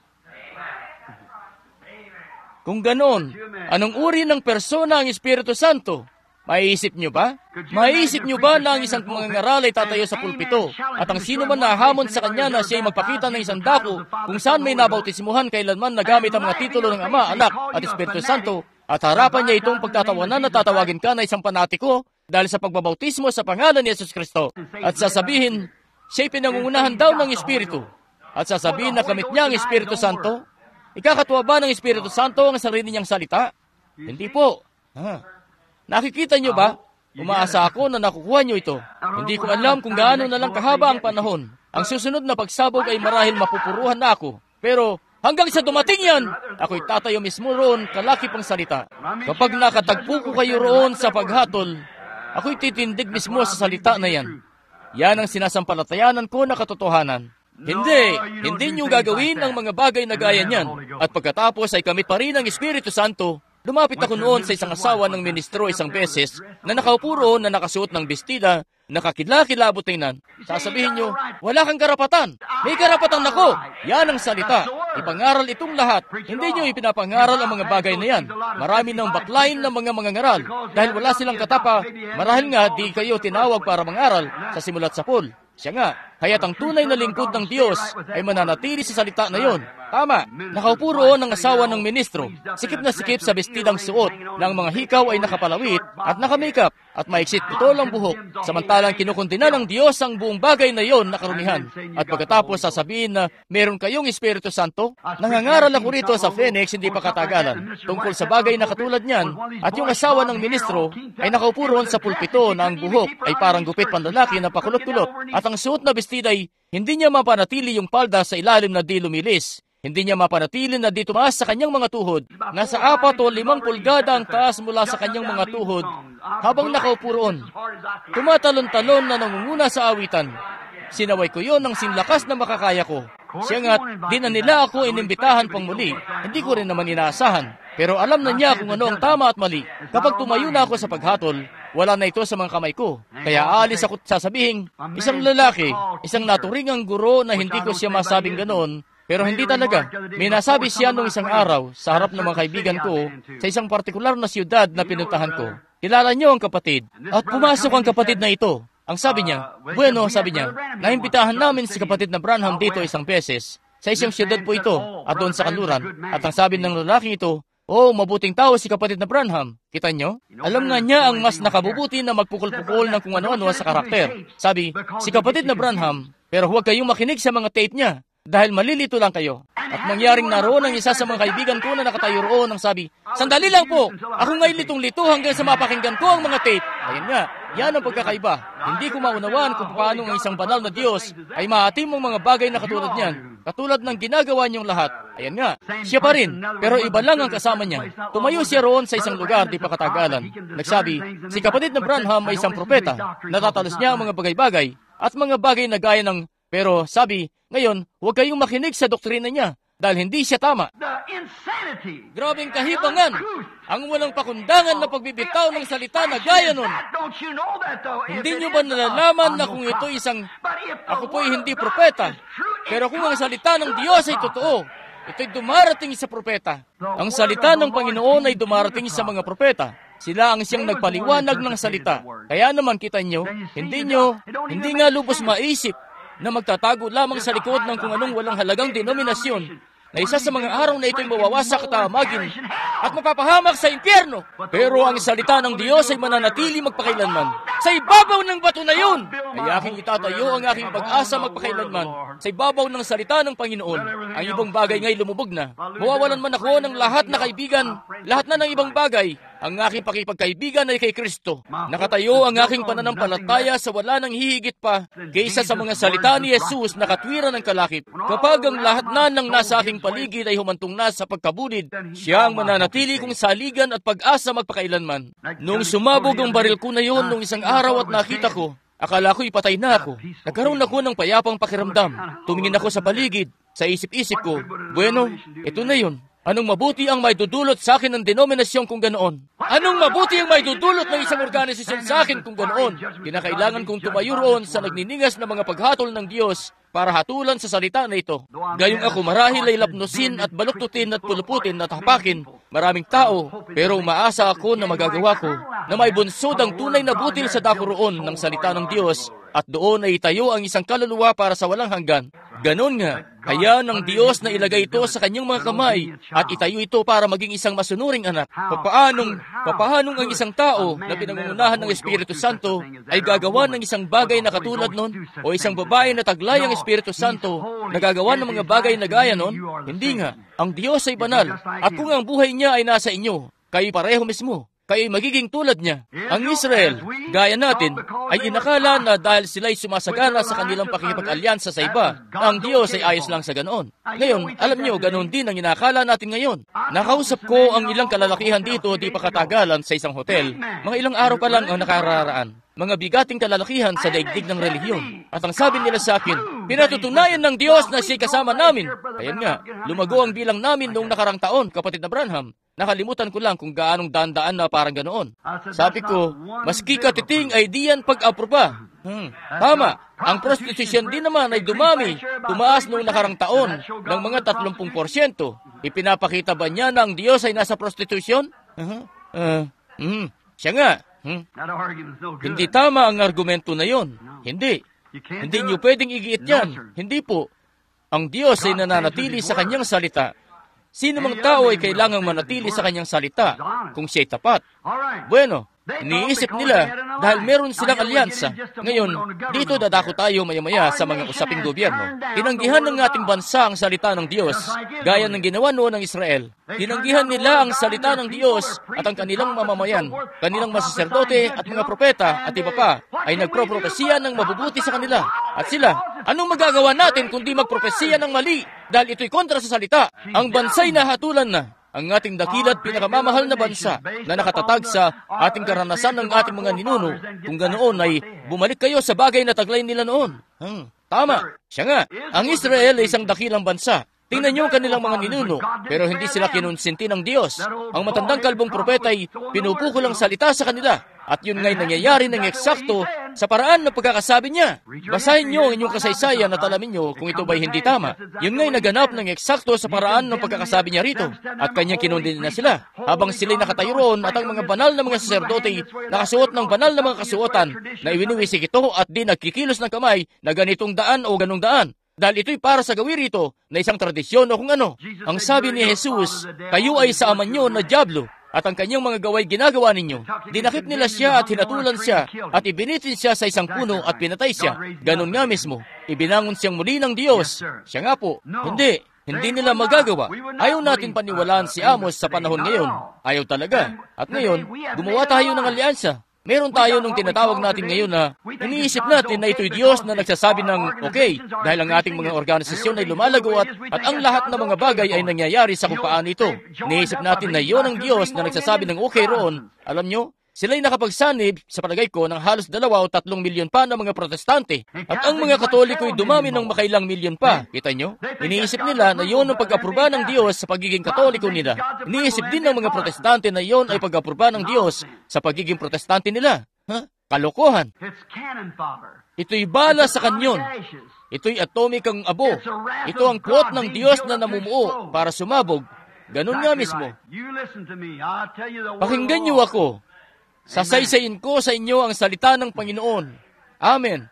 Kung ganon, anong uri ng persona ang Espiritu Santo? Maiisip niyo ba? Maiisip niyo ba na ang isang mangangaral ay tatayo sa pulpito at ang sino man nahamon sa kanya na siya ay magpakita ng isang dako kung saan may nabautismuhan kailanman na gamit ang mga titulo ng Ama, Anak at Espiritu Santo at harapan niya itong pagtatawanan na tatawagin ka na isang panatiko dahil sa pagbabautismo sa pangalan ni Jesus Kristo at sasabihin, siya'y pinangungunahan daw ng Espiritu at sasabihin na kamit niya ang Espiritu Santo? Ikakatuwa ba ng Espiritu Santo ang sarili niyang salita? Hindi po. Ha. Nakikita niyo ba? Umaasa ako na nakukuha niyo ito. Hindi ko alam kung gaano na lang kahaba ang panahon. Ang susunod na pagsabog ay marahil mapupuruhan na ako. Pero hanggang sa dumating yan, ako'y tatayo mismo roon kalaki pang salita. Kapag nakatagpo ko kayo roon sa paghatol, ako'y titindig mismo sa salita na yan. Yan ang sinasampalatayanan ko na katotohanan. Hindi, hindi niyo gagawin ang mga bagay na gaya niyan. At pagkatapos ay kamit pa rin ang Espiritu Santo. Lumapit ako noon sa isang asawa ng ministro isang beses na nakaupo roon na nakasuot ng bestida, nakakilakilabot tingnan. Sasabihin niyo, wala kang karapatan. May karapatan ako. Yan ang salita. Ipangaral itong lahat. Hindi niyo ipinapangaral ang mga bagay na yan. Marami ng baklain ng mga mangangaral. Dahil wala silang katapa, marahil nga di kayo tinawag para mangaral sa simulat sa pool. Siya nga, kaya't ang tunay na lingkod ng Diyos ay mananatili sa salita na yon. Tama, nakaupo roon ang asawa ng ministro, sikip na sikip sa bestidang suot na ang mga hikaw ay nakapalawit at nakamakeup at maiksit putol ang buhok, samantalang kinukundina ng Diyos ang buong bagay na yon na karumihan. At pagkatapos sasabihin na meron kayong Espiritu Santo, nangangaral ako rito sa Phoenix hindi pa katagalan tungkol sa bagay na katulad niyan, at yung asawa ng ministro ay nakaupo roon sa pulpito na ang buhok ay parang gupit panlalaki na pakulot-kulot at ang suot na bestida ay hindi niya mapanatili yung palda sa ilalim na di lumilis. Hindi niya mapanatili na di tumaas sa kanyang mga tuhod. Nasa apat o limang pulgada ang taas mula sa kanyang mga tuhod habang nakaupo roon. Tumatalon-talon na nangunguna sa awitan. Sinaway ko yon ng sinlakas na makakaya ko. Siya nga't di na nila ako inimbitahan pang muli. Hindi ko rin naman inaasahan. Pero alam na niya kung ano ang tama at mali. Kapag tumayo na ako sa paghatol, wala na ito sa mga kamay ko. Kaya aalis ako sasabihin, isang lalaki, isang naturingang guro na hindi ko siya masabing ganoon. Pero hindi talaga. May nasabi siya nung isang araw sa harap ng mga kaibigan ko sa isang partikular na siyudad na pinuntahan ko. kilala niyo ang kapatid. At pumasok ang kapatid na ito. Ang sabi niya, bueno, sabi niya, naimbitahan namin si kapatid na Branham dito isang beses. Sa isang siyudad po ito, at doon sa kanluran. At ang sabi ng lalaking ito, oh, mabuting tao si kapatid na Branham. Kita nyo? Alam nga niya ang mas nakabubuti na magpukol-pukol ng kung ano-ano sa karakter. Sabi, si kapatid na Branham, pero huwag kayong makinig sa mga tape niya. Dahil malilito lang kayo. At mangyaring naroon ang isa sa mga kaibigan ko na nakatayo roon ang sabi, sandali lang po, ako nga'y litong-lito hanggang sa mapakinggan ko ang mga tape. Ayun nga, yan ang pagkakaiba. Hindi ko maunawaan kung paano ang isang banal na Diyos ay maatim ang mga bagay na katulad niyan. Katulad ng ginagawa niyong lahat. Ayan nga, siya pa rin, pero iba lang ang kasama niya. Tumayo siya roon sa isang lugar di pa katagalan. Nagsabi, si kapatid na Branham ay isang propeta. Natatalos niya ang mga bagay-bagay at mga bagay na gaya ng, pero sabi, ngayon, huwag kayong makinig sa doktrina niya dahil hindi siya tama. Grabing kahibangan, ang walang pakundangan na pagbibitaw ng salita na gaya nun. Hindi niyo ba nalalaman na kung ito isang, ako po'y hindi propeta, pero kung ang salita ng Diyos ay totoo, ito'y dumarating sa propeta. Ang salita ng Panginoon ay dumarating sa mga propeta. Sila ang siyang nagpaliwanag ng salita. Kaya naman kita nyo, hindi nyo, hindi nga lubos maisip na magtatago lamang sa likod ng kung anong walang halagang denominasyon na isa sa mga araw na ito'y mawawasak at tamagin at mapapahamak sa impyerno. Pero ang salita ng Diyos ay mananatili magpakailanman. Sa ibabaw ng bato na yun, ay aking itatayo ang aking pag-asa magpakailanman. Sa ibabaw ng salita ng Panginoon, ang ibang bagay nga'y lumubog na. Mawawalan man ako ng lahat na kaibigan, lahat na ng ibang bagay. Ang aking pakipagkaibigan ay kay Kristo. Nakatayo ang aking pananampalataya sa wala nang hihigit pa kaysa sa mga salita ni Jesus na katwiran ng kalakip. Kapag ang lahat na ng nasa aking paligid ay humantong na sa pagkabudid, siya ang mananatili kong saligan at pag-asa magpakailanman. Nung sumabog ang baril ko na yun nung isang araw at nakita ko, akala ko'y patay na ako. Nagkaroon ako ng payapang pakiramdam. Tumingin ako sa paligid. Sa isip-isip ko, bueno, ito na yun. Anong mabuti ang may dudulot sa akin ng denominasyon kung ganoon? Anong mabuti ang may dudulot ng isang organisasyon sa akin kung ganoon? Kinakailangan kong tumayo roon sa nagniningas na mga paghatol ng Diyos para hatulan sa salita na ito. Gayong ako marahil ay lapnusin at baluktutin at puluputin at hapakin maraming tao, pero umaasa ako na magagawa ko na may bunsod ang tunay na butil sa dako roon ng salita ng Diyos at doon ay itayo ang isang kaluluwa para sa walang hanggan. Ganon nga, kaya ng Diyos na ilagay ito sa kanyang mga kamay at itayo ito para maging isang masunuring anak. Papaanong, papaanong ang isang tao na pinangungunahan ng Espiritu Santo ay gagawa ng isang bagay na katulad nun o isang babae na taglay ang Espiritu Santo na gagawa ng mga bagay na gaya nun? Hindi nga, ang Diyos ay banal at kung ang buhay niya ay nasa inyo, kayo pareho mismo. Kayo magiging tulad niya. Ang Israel, gaya natin, ay inakala na dahil sila'y sumasagana sa kanilang pakikipag-alyansa sa iba, ang Diyos ay ayos lang sa ganoon. Ngayon, alam niyo, ganoon din ang inakala natin ngayon. Nakausap ko ang ilang kalalakihan dito di pa katagalan sa isang hotel. Mga ilang araw pa lang ang nakararaan. Mga bigating kalalakihan sa daigdig ng relihiyon. At ang sabi nila sa akin, pinatutunayan ng Diyos na siya'y kasama namin. Ayan nga, lumago ang bilang namin noong nakarang taon, kapatid na Branham. Nakalimutan ko lang kung gaanong daan-daan na parang ganoon. Sabi ko, maski katiting ay diyan pag-aproba. Hmm, tama, ang prostitusyon din naman ay dumami, tumaas noong nakarang taon ng mga tatlumpung porsyento. Ipinapakita ba niya na ang Diyos ay nasa prostitusyon? Uh-huh. Uh, mm, siya nga. Hmm. Hindi tama ang argumento na yon. Hindi. Hindi niyo pwedeng igiit yan. Hindi po. Ang Diyos ay nananatili sa kanyang salita. Sino mang tao ay kailangang manatili sa kanyang salita kung siya'y tapat. Bueno, iniisip nila dahil meron silang alyansa. Ngayon, dito dadako tayo maya-maya sa mga usaping gobyerno. Tinanggihan ng ating bansa ang salita ng Diyos, gaya ng ginawa noon ng Israel. Tinanggihan nila ang salita ng Diyos at ang kanilang mamamayan, kanilang masaserdote at mga propeta at iba pa ay nagpropropesiya ng mabubuti sa kanila. At sila, anong magagawa natin kundi magpropesiya ng mali dahil ito'y kontra sa salita? Ang bansa'y nahatulan na. Ang ating dakilat pinakamamahal na bansa na nakatatag sa ating karanasan ng ating mga ninuno. Kung ganoon ay bumalik kayo sa bagay na taglay nila noon. Hmm, tama, siya nga. Ang Israel ay isang dakilang bansa. Tingnan niyo ang kanilang mga ninuno, pero hindi sila kinonsinti ng Diyos. Ang matandang kalbong propeta ay pinupukol ang salita sa kanila. At yun nga'y nangyayari ng eksakto sa paraan ng pagkakasabi niya. Basahin niyo ang inyong kasaysayan at alamin niyo kung ito ba'y hindi tama. Yun nga'y naganap ng eksakto sa paraan ng pagkakasabi niya rito. At kanyang kinundin na sila. Habang sila'y nakatayo roon at ang mga banal na mga saserdote nakasuot ng banal na mga kasuotan na iwiniwisik ito at di nagkikilos ng kamay na ganitong daan o ganong daan. Dahil ito'y para sa gawin rito na isang tradisyon o kung ano. Ang sabi ni Jesus, kayo ay sa ama nyo na dyablo. At ang kanyang mga gaway ginagawa ninyo. Dinakip nila siya at hinatulan siya at ibinitin siya sa isang puno at pinatay siya. Ganon nga mismo. Ibinangon siyang muli ng Diyos. Siya nga po. Hindi. Hindi nila magagawa. Ayaw natin paniwalaan si Amos sa panahon ngayon. Ayaw talaga. At ngayon, gumawa tayo ng alyansa. Meron tayo nung tinatawag natin ngayon na iniisip natin na ito'y Diyos na nagsasabi ng okay dahil ang ating mga organisasyon ay lumalago at, at ang lahat ng mga bagay ay nangyayari sa kung paano ito. Iniisip natin na iyon ang Diyos na nagsasabi ng okay roon. Alam nyo, sila'y nakapagsanib, sa palagay ko, ng halos dalawa o tatlong milyon pa ng mga protestante. At ang mga katoliko'y dumami ng makailang milyon pa. Kita nyo? Iniisip nila na iyon ang pag-aproba ng Diyos sa pagiging katoliko nila. Iniisip din ng mga protestante na iyon ay pag-aproba ng Diyos sa pagiging protestante nila. Ha? Kalokohan. Ito'y bala sa kanyon. Ito'y atomikang abo. Ito ang quote ng Diyos na namumuo para sumabog. Ganun nga mismo. Pakinggan niyo ako. Sasaysayin ko sa inyo ang salita ng Panginoon. Amen.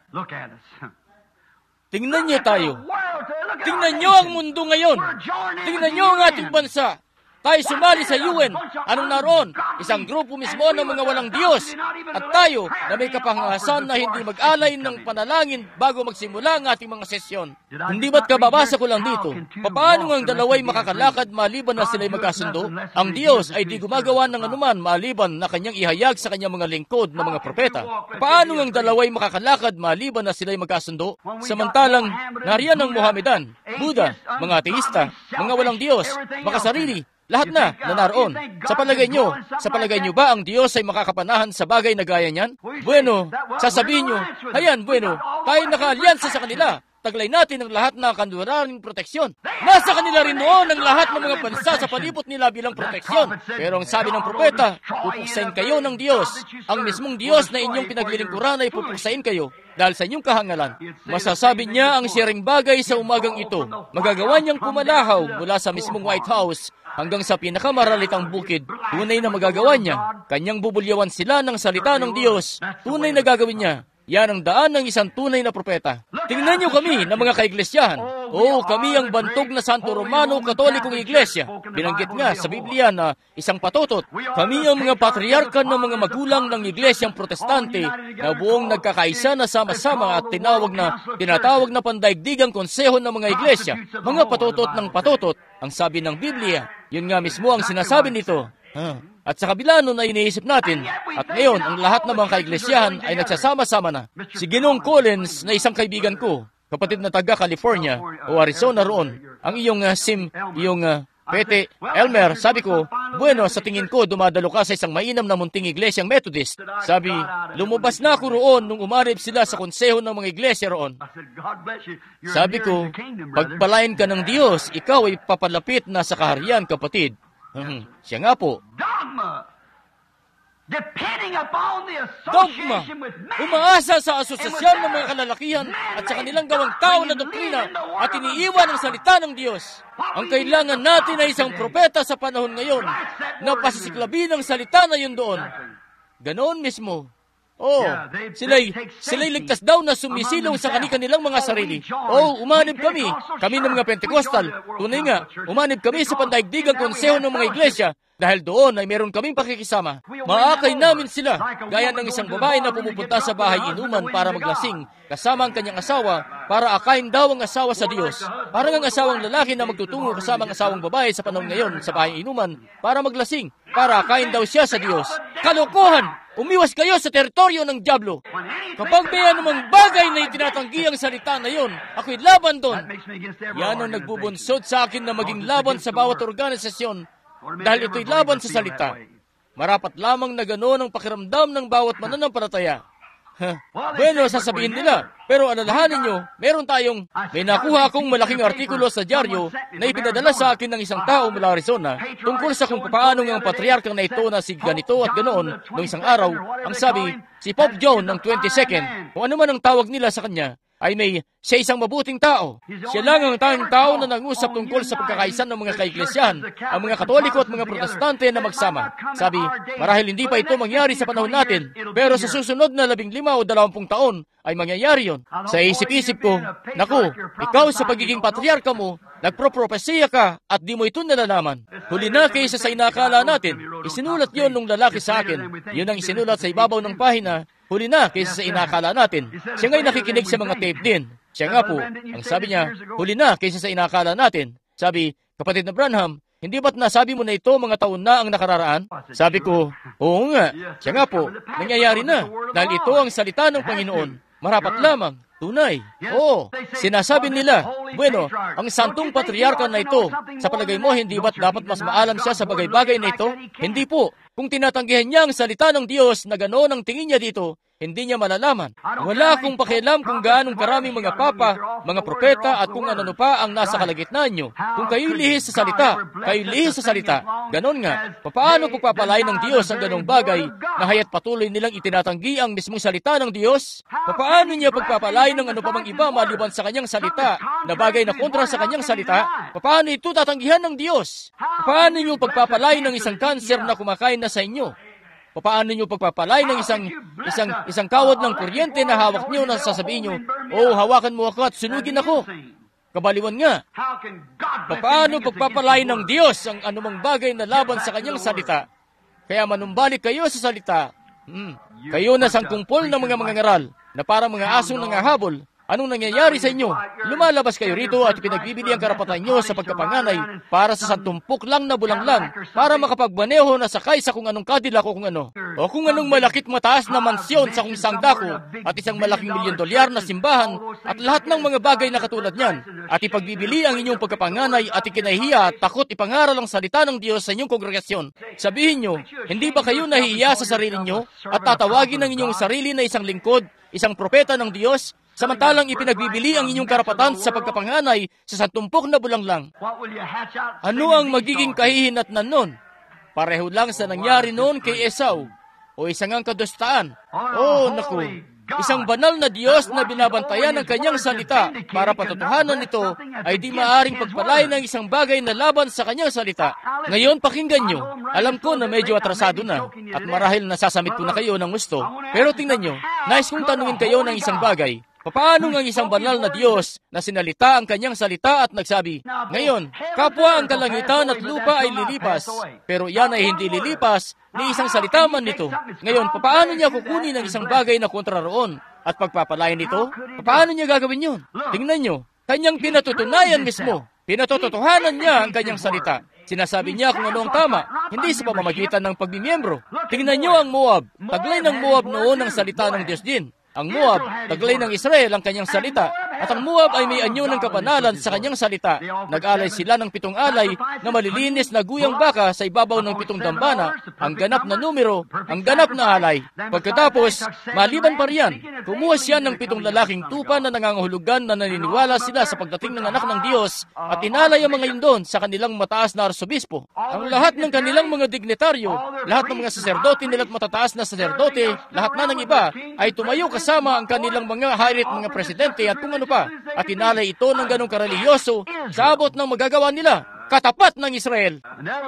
Tingnan niyo tayo. Tingnan niyo ang mundo ngayon. Tingnan niyo ang ating bansa. Tayo sumali sa U N. Anong naroon? Isang grupo mismo ng mga walang Diyos. At tayo na may kapangahasan na hindi mag-alay ng panalangin bago magsimula ang ating mga sesyon. Hindi ba't kababasa ko lang dito? Paano ang dalaway makakalakad maliban na sila'y magkasundo? Ang Diyos ay di gumagawa ng anuman maliban na kanyang ihayag sa kanyang mga lingkod na mga propeta. Paano ang dalaway makakalakad maliban na sila'y magkasundo? Samantalang nariyan ang Mohamedan, Buddha, mga ateista, mga walang Diyos, makasarili, lahat na na naroon. Sa palagay nyo, sa palagay nyo ba ang Diyos ay makakapanahan sa bagay na gaya niyan? Bueno, sasabihin nyo, hayan, bueno, tayo nakaalyansa sa kanila. Taglay natin ang lahat ng kanluraning proteksyon. Nasa kanila rin noon ang lahat ng mga bansa sa palibot nila bilang proteksyon. Pero ang sabi ng propeta, pupuksain kayo ng Diyos. Ang mismong Diyos na inyong pinaglilingkuran ay pupuksain kayo dahil sa inyong kahangalan. Masasabi niya ang siring bagay sa umagang ito. Magagawa niyang pumalahaw mula sa mismong White House hanggang sa pinakamaralitang bukid. Tunay na magagawa niya. Kanyang bubulyawan sila ng salita ng Diyos. Tunay na gagawin niya. Yan ang daan ng isang tunay na propeta. Tingnan niyo kami na mga kaiglesia. Oo, kami ang bantog na Santo Romano Katolikong Iglesia. Binanggit nga sa Biblia na isang patutot. Kami ang mga patriarka ng mga magulang ng Iglesyang Protestante na buong nagkakaisa na sama-sama at tinawag na, tinatawag na pandaigdigang konseho ng mga iglesia. Mga patutot ng patutot, ang sabi ng Biblia. Yun nga mismo ang sinasabi nito. Huh. At sa kabila nun ay iniisip natin, at ngayon ang lahat ng mga kaiglesiyahan ay nagsasama-sama na. Si Ginoong Collins na isang kaibigan ko, kapatid na taga California o Arizona roon, ang iyong uh, sim, iyong uh, Pete Elmer, sabi ko, bueno, sa tingin ko dumadalo ka sa isang mainam na munting iglesyang Methodist. Sabi, lumabas na ako roon nung umarib sila sa konseho ng mga iglesia roon. Sabi ko, pagpalain ka ng Diyos, ikaw ay papalapit na sa kaharian, kapatid. Hmm, siya nga po. Dogma. Depending upon the Dogma. association with man. Umaasa sa asosasyon ng mga kalalakihan at sa kanilang gawang tao na doktrina at iniiwan ang salita ng Diyos. Ang kailangan natin ay isang propeta sa panahon ngayon na pasisiklabi ng salita na yun doon. Ganoon mismo. Oh, sila'y, sila'y ligtas daw na sumisilong sa kanilang mga sarili. Oh, umanib kami. Kami ng mga Pentecostal. Tunay nga, umanib kami sa pandaigdigang konseho ng mga iglesia dahil doon ay meron kaming pakikisama. Maakay namin sila, gaya ng isang babae na pumupunta sa bahay inuman para maglasing, kasama ang kanyang asawa, para akayin daw ang asawa sa Diyos. Parang ang asawang lalaki na magtutungo kasama ang asawang babae sa panahon ngayon sa bahay inuman para maglasing, para akayin daw siya sa Diyos. Kalokohan! Umiwas kayo sa teritoryo ng dyablo. Kapag may anumang bagay na itinatanggi ang salita na yon, ako'y laban doon. Yan ang nagbubunsod sa akin na maging laban sa bawat organisasyon dahil ito'y laban sa salita. Marapat lamang na ganoon ang pakiramdam ng bawat mananampalataya. Huh. Bueno, sasabihin nila, pero alalahanin nyo, meron tayong, may nakuha akong malaking artikulo sa dyaryo na ipinadala sa akin ng isang tao mula Arizona tungkol sa kung paano ng patriarka na ito na si ganito at ganoon noong isang araw. Ang sabi, si Pope John ng twenty-second, kung ano man ang tawag nila sa kanya, ay may siya isang mabuting tao. Siya lang ang tanging tao na nag-usap tungkol sa pagkakaisan ng mga kaiglesiyan, ang mga Katoliko at mga Protestante na magsama. Sabi, marahil hindi pa ito mangyari sa panahon natin, pero sa susunod na labing lima o dalawampung taon ay mangyayari yon. Sa isip-isip ko, naku, ikaw sa pagiging patriarka mo, nagpropropesiya ka at di mo ito nalalaman. Huli na kaysa sa inakala natin, isinulat yon nung lalaki sa akin. Yun ang isinulat sa ibabaw ng pahina. Huli na kaysa sa inakala natin. Siya nga'y nakikinig sa mga tape din. Siya nga po, ang sabi niya, huli na kaysa sa inakala natin. Sabi, kapatid na Branham, hindi ba't nasabi mo na ito mga taon na ang nakararaan? Sabi ko, oo nga. Siya nga po, nangyayari na. Dahil ito ang salita ng Panginoon. Marapat lamang. Tunay. Oo, sinasabi nila, bueno, ang santong patriarka na ito, sa palagay mo, hindi ba't dapat mas maalam siya sa bagay-bagay na ito? Hindi po. Kung tinatanggihan niya ang salita ng Diyos na ganoon ang tingin niya dito, hindi niya malalaman. Wala akong pakialam kung gaanong karaming mga papa, mga propeta at kung ano pa ang nasa kalagitnaan nyo. Kung kayo'y lihis sa salita, kayo'y lihis sa salita. Ganon nga, papaano pagpapalay ng Diyos ang ganong bagay na haya't patuloy nilang itinatanggi ang mismong salita ng Diyos? Papaano niya pagpapalay ng ano pa mang iba maliban sa kanyang salita na bagay na kontra sa kanyang salita? Papaano ito tatanggihan ng Diyos? Papaano niyo pagpapalay ng isang kanser na kumakain na sa inyo? Paano niyo pagpapalay ng isang isang isang kawad ng kuryente na hawak niyo na sasabihin niyo, "Oh, hawakan mo ako at sunugin ako." Kabaliwan nga. Paano pagpapalay ng Diyos ang anumang bagay na laban sa kanyang salita? Kaya manumbalik kayo sa salita. Hmm. Kayo na sangkumpol ng mga mangangaral na parang mga asong nangahabol. Anong nangyayari sa inyo? Lumalabas kayo rito at pinagbibili ang karapatan nyo sa pagkapanganay para sa santumpok lang na bulanglang para makapagmaneho na sakay sa kung anong Cadillac o kung ano. O kung anong malakit mataas na mansyon sa kung isang dako at isang malaking milyon dolyar na simbahan at lahat ng mga bagay na katulad niyan. At ipagbibili ang inyong pagkapanganay at ikinahiya at takot ipangaral ang salita ng Diyos sa inyong kongregasyon. Sabihin nyo, hindi ba kayo nahihiya sa sarili nyo at tatawagin ang inyong sarili na isang lingkod, isang propeta ng Diyos? Samantalang ipinagbibili ang inyong karapatan sa pagkapanganay sa santumpok na bulanglang. Ano ang magiging kahihinatnan nun? Pareho lang sa nangyari noon kay Esau o isang ang kadustaan. Oh, naku, isang banal na Diyos na binabantayan ng kanyang salita para patotohanan nito ay di maaring pagpalay ng isang bagay na laban sa kanyang salita. Ngayon, pakinggan nyo. Alam ko na medyo atrasado na at marahil nasasamit ko na kayo ng gusto. Pero tingnan nyo, nais kong tanungin kayo ng isang bagay. Paano ng isang banal na Diyos na sinalita ang kanyang salita at nagsabi, ngayon, kapwa ang kalangitan at lupa ay lilipas, pero yan ay hindi lilipas ni isang salita man nito. Ngayon, paano niya kukunin ang isang bagay na kontra roon at pagpapalayan nito? Paano niya gagawin yun? Tingnan nyo, kanyang pinatutunayan mismo. Pinatotohanan niya ang kanyang salita. Sinasabi niya kung ano ang tama, hindi sa pamamagitan ng pagmimiyembro. Tingnan nyo ang Moab. Taglay ng Moab noon ang salita ng Diyos din. Ang Moab, taglay ng Israel ang kanyang salita. At ang Moab ay may anyo ng kabanalan sa kanyang salita. Nag-alay sila ng pitong alay na malilinis na guyang baka sa ibabaw ng pitong dambana, ang ganap na numero, ang ganap na alay. Pagkatapos, maliban pa riyan, kumuha siya ng pitong lalaking tupa na nangangahulugan na naniniwala sila sa pagdating ng anak ng Diyos at inalay ang mga yun doon sa kanilang mataas na arsobispo. Ang lahat ng kanilang mga dignitaryo, lahat ng mga saserdote nila't matataas na saserdote, lahat na ng iba, ay tumayo kasama ang kanilang mga harit, mga presidente at kung ano pa, at inalay ito ng ganong kareliyoso sa abot ng magagawa nila, katapat ng Israel.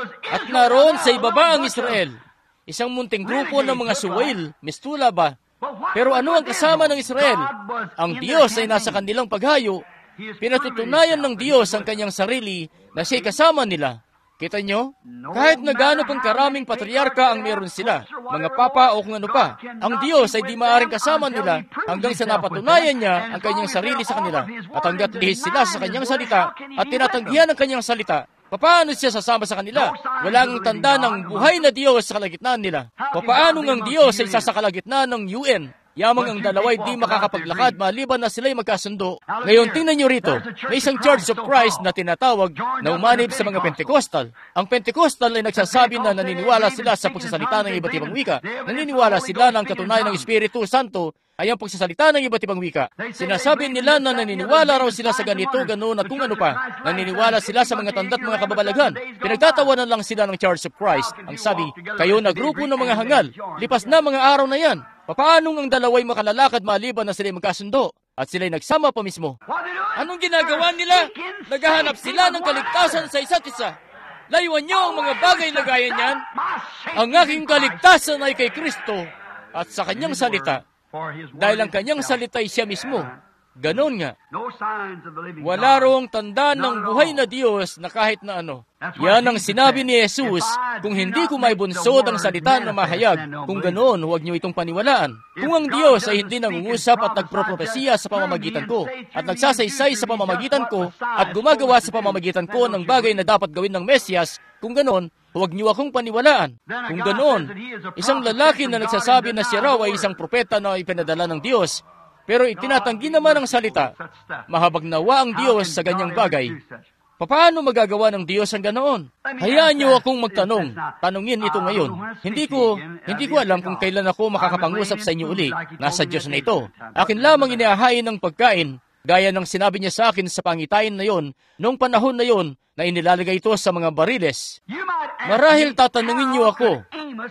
At naroon sa ibaba ang Israel, isang munting grupo ng mga suwail, mistula ba? Pero ano ang kasama ng Israel? Ang Diyos ay nasa kanilang paghayo. Pinatutunayan ng Diyos ang kanyang sarili na siya'y kasama nila. Kita nyo? Kahit na gaano pang karaming patriarka ang meron sila, mga papa o kung ano pa, ang Diyos ay di maaaring kasama nila hanggang sa napatunayan niya ang kanyang sarili sa kanila. At hanggat lihis sila sa kanyang salita at tinatanggihan ang kanyang salita, paano siya sasama sa kanila? Walang tanda ng buhay na Diyos sa kalagitnaan nila. Paano ang Diyos ay sa kalagitnaan ng U N? Yamang ang dalaway di makakapaglakad maliban na sila'y magkasundo. Ngayon, tingnan nyo rito, may isang Church of Christ na tinatawag na umanib sa mga Pentecostal. Ang Pentecostal ay nagsasabi na naniniwala sila sa pagsasalita ng iba't ibang wika. Naniniwala sila na ang katunayan ng Espiritu Santo ay ang pagsasalita ng iba't ibang wika. Sinasabi nila na naniniwala raw sila sa ganito, ganoon at kung ano pa. Naniniwala sila sa mga tanda't mga kababalaghan. Pinagtatawanan lang sila ng Church of Christ. Ang sabi, kayo na grupo ng mga hangal. Lipas na mga araw na yan. Papaanong ang dalaway makalalakad maliban na sila'y magkasundo? At sila'y nagsama pa mismo. Anong ginagawa nila? Naghahanap sila ng kaligtasan sa isa't isa. Layuan niyo ang mga bagay na gaya niyan. Ang aking kaligtasan ay kay Kristo at sa kanyang salita. Dahil ang kanyang salita ay siya mismo. Ganon nga. Wala rong tanda ng buhay na Diyos na kahit na ano. Yan ang sinabi ni Jesus, kung hindi ko may bunsod ang salita na mahayag, kung ganoon, huwag niyo itong paniwalaan. Kung ang Diyos ay hindi nangungusap at nagpropropesiya sa pamamagitan ko, at nagsasaysay sa pamamagitan ko, at gumagawa sa pamamagitan ko ng bagay na dapat gawin ng Mesiyas, kung ganoon, huwag niyo akong paniwalaan. Kung ganoon, isang lalaki na nagsasabi na siya raw ay isang propeta na ipinadala ng Diyos, pero itinatanggi naman ang salita, mahabag nawa ang Diyos sa ganyang bagay. Paano magagawa ng Diyos ang ganoon? Hayaan niyo akong magtanong. Tanungin ito ngayon. Hindi ko, hindi ko alam kung kailan ako makakapangusap sa inyo uli. Nasa Diyos na ito. Akin lamang inihahain ng pagkain, gaya ng sinabi niya sa akin sa pangitain na yon, noong panahon na yon, na inilalagay ito sa mga bariles. Marahil tatanungin niyo ako,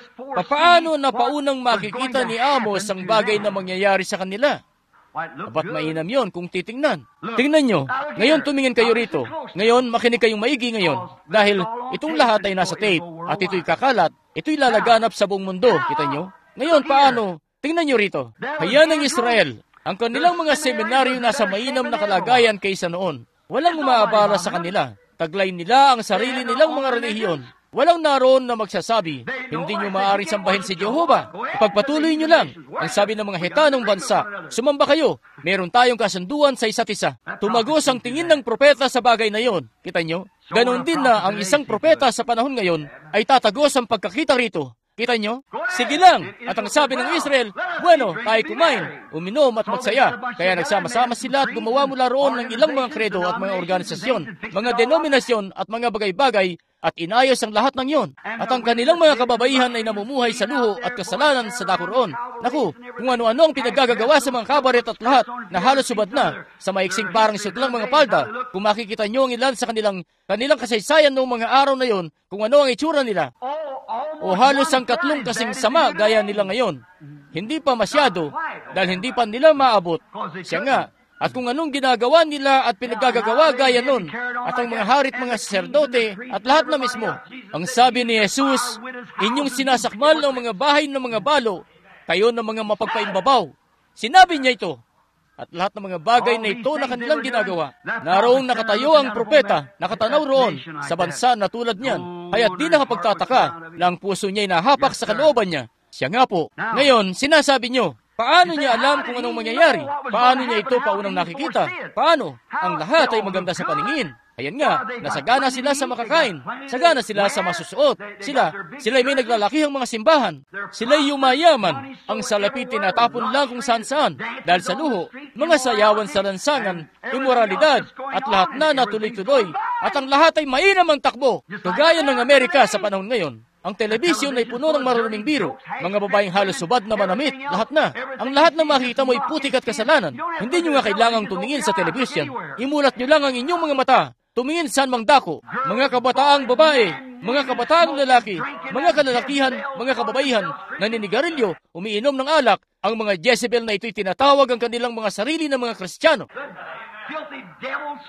paano na paunang makikita ni Amos ang bagay na mangyayari sa kanila? Abat mainam yon kung titingnan. Tingnan nyo. Ngayon tumingin kayo rito. Ngayon makinig kayong maigi ngayon. Dahil itong lahat ay nasa tape at ito'y kakalat. Ito'y lalaganap sa buong mundo. Kita nyo? Ngayon paano? Tingnan nyo rito. Hayaan ng Israel. Ang kanilang mga seminaryo nasa mainam na kalagayan kaysa noon. Walang umaabala sa kanila. Taglay nila ang sarili nilang mga relihiyon. Walang naroon na magsasabi, hindi nyo maaari sambahin si Jehovah. Ipagpatuloy nyo lang. Ang sabi ng mga heta ng bansa, sumamba kayo. Meron tayong kasunduan sa isa't isa. Tumagos ang tingin ng propeta sa bagay na yon. Kita nyo? Ganon din na ang isang propeta sa panahon ngayon ay tatagos ang pagkakita rito. Kita nyo? Sige lang. At ang sabi ng Israel, bueno, tayo kumain, uminom at magsaya. Kaya nagsama-sama sila at gumawa mula roon ng ilang mga kredo at mga organisasyon, mga denominasyon at mga bagay-bagay at inayos ang lahat ng yon. At ang kanilang mga kababaihan ay namumuhay sa luho at kasalanan sa dako roon. Naku, kung ano-ano ang pinaggagawa sa mga kabaret at lahat na halos subad na sa maiksing parang sudlang mga palda. Kung makikita nyo ang ilan sa kanilang, kanilang kasaysayan noong mga araw na yon, kung ano ang itsura nila. O halos ang katlong kasing sama gaya nila ngayon. Hindi pa masyado dahil hindi pa nila maabot. Siya nga. At kung anong ginagawa nila at pinaggagawa gaya nun, at ang mga harit mga saserdote at lahat na mismo. Ang sabi ni Jesus, inyong sinasakmal ng mga bahay ng mga balo, kayo ng mga mapagpaimbabaw. Sinabi niya ito. At lahat ng mga bagay na ito na kanilang ginagawa. Naroong nakatayo ang propeta, nakatanaw roon sa bansa na tulad niyan. Kaya't di nakapagtataka na ang puso niya ay nahapak sa kalooban niya. Siya nga po. Ngayon, sinasabi niyo, paano niya alam kung anong mangyayari? Paano niya ito paunang nakikita? Paano? Ang lahat ay maganda sa paningin. Ayan nga, nasagana sila sa makakain. Sagana sila sa masusuot. Sila, sila'y may naglalakihang mga simbahan. Sila'y yumayaman. Ang salapi tinatapon lang kung saan-saan. Dahil sa luho, mga sayawan sa lansangan, immoralidad, at lahat na natuloy-tuloy. At ang lahat ay mainam ang takbo. Kagaya ng Amerika sa panahon ngayon. Ang telebisyon ay puno ng maruruming biro. Mga babaeng halos subad na manamit, lahat na. Ang lahat na makita mo ay putik at kasalanan. Hindi nyo nga kailangang tumingin sa telebisyon. Imulat nyo lang ang inyong mga mata. Tumingin saan mang dako. Mga kabataang babae, mga kabataang lalaki, mga kalalakihan, mga kababaihan, naninigarilyo, umiinom ng alak. Ang mga Jezebel na ito'y tinatawag ang kanilang mga sarili ng mga Kristiyano. Filthy devils.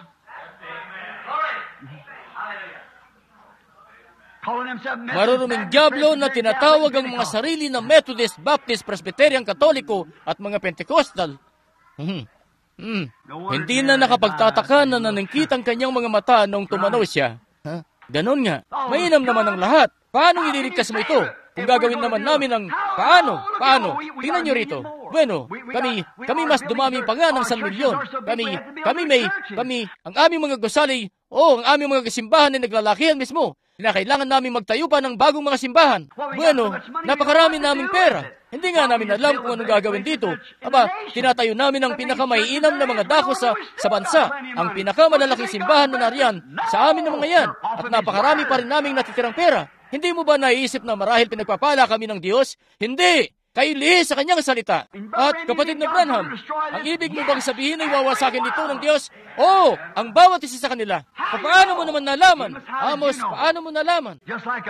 Maruruming diablo na tinatawag ang mga sarili na Methodist, Baptist, Presbyterian, Katoliko at mga Pentecostal. Hmm. Hmm. Hindi na nakapagtataka na naningkit ang kanyang mga mata noong tumanaw siya. Ha? Ganon nga. Mainam naman ang lahat. Paano ililigtas mo ito? Kung gagawin naman namin ang paano, paano, tingnan nyo rito. Bueno, kami, kami mas dumami pa nga ng san milyon. Kami, kami may, kami, ang aming mga gusali, o ang aming mga kasimbahan ay naglalakihan mismo. Kinakailangan namin magtayo pa ng bagong mga simbahan. Bueno, napakarami naming pera. Hindi nga namin alam kung anong gagawin dito. Aba, tinatayo namin ang pinakamaiinam na mga dako sa, sa bansa. Ang pinakamalalaking simbahan na nariyan sa amin ng mga yan. At napakarami pa rin naming natitirang pera. Hindi mo ba naiisip na marahil pinagpapala kami ng Diyos? Hindi! Kayo lihis sa kanyang salita. At kapatid na Branham, ang ibig mo bang sabihin ay wawasakin dito ng Diyos? Oo, ang bawat isa sa kanila. Paano mo naman nalaman? Amos, paano mo nalaman?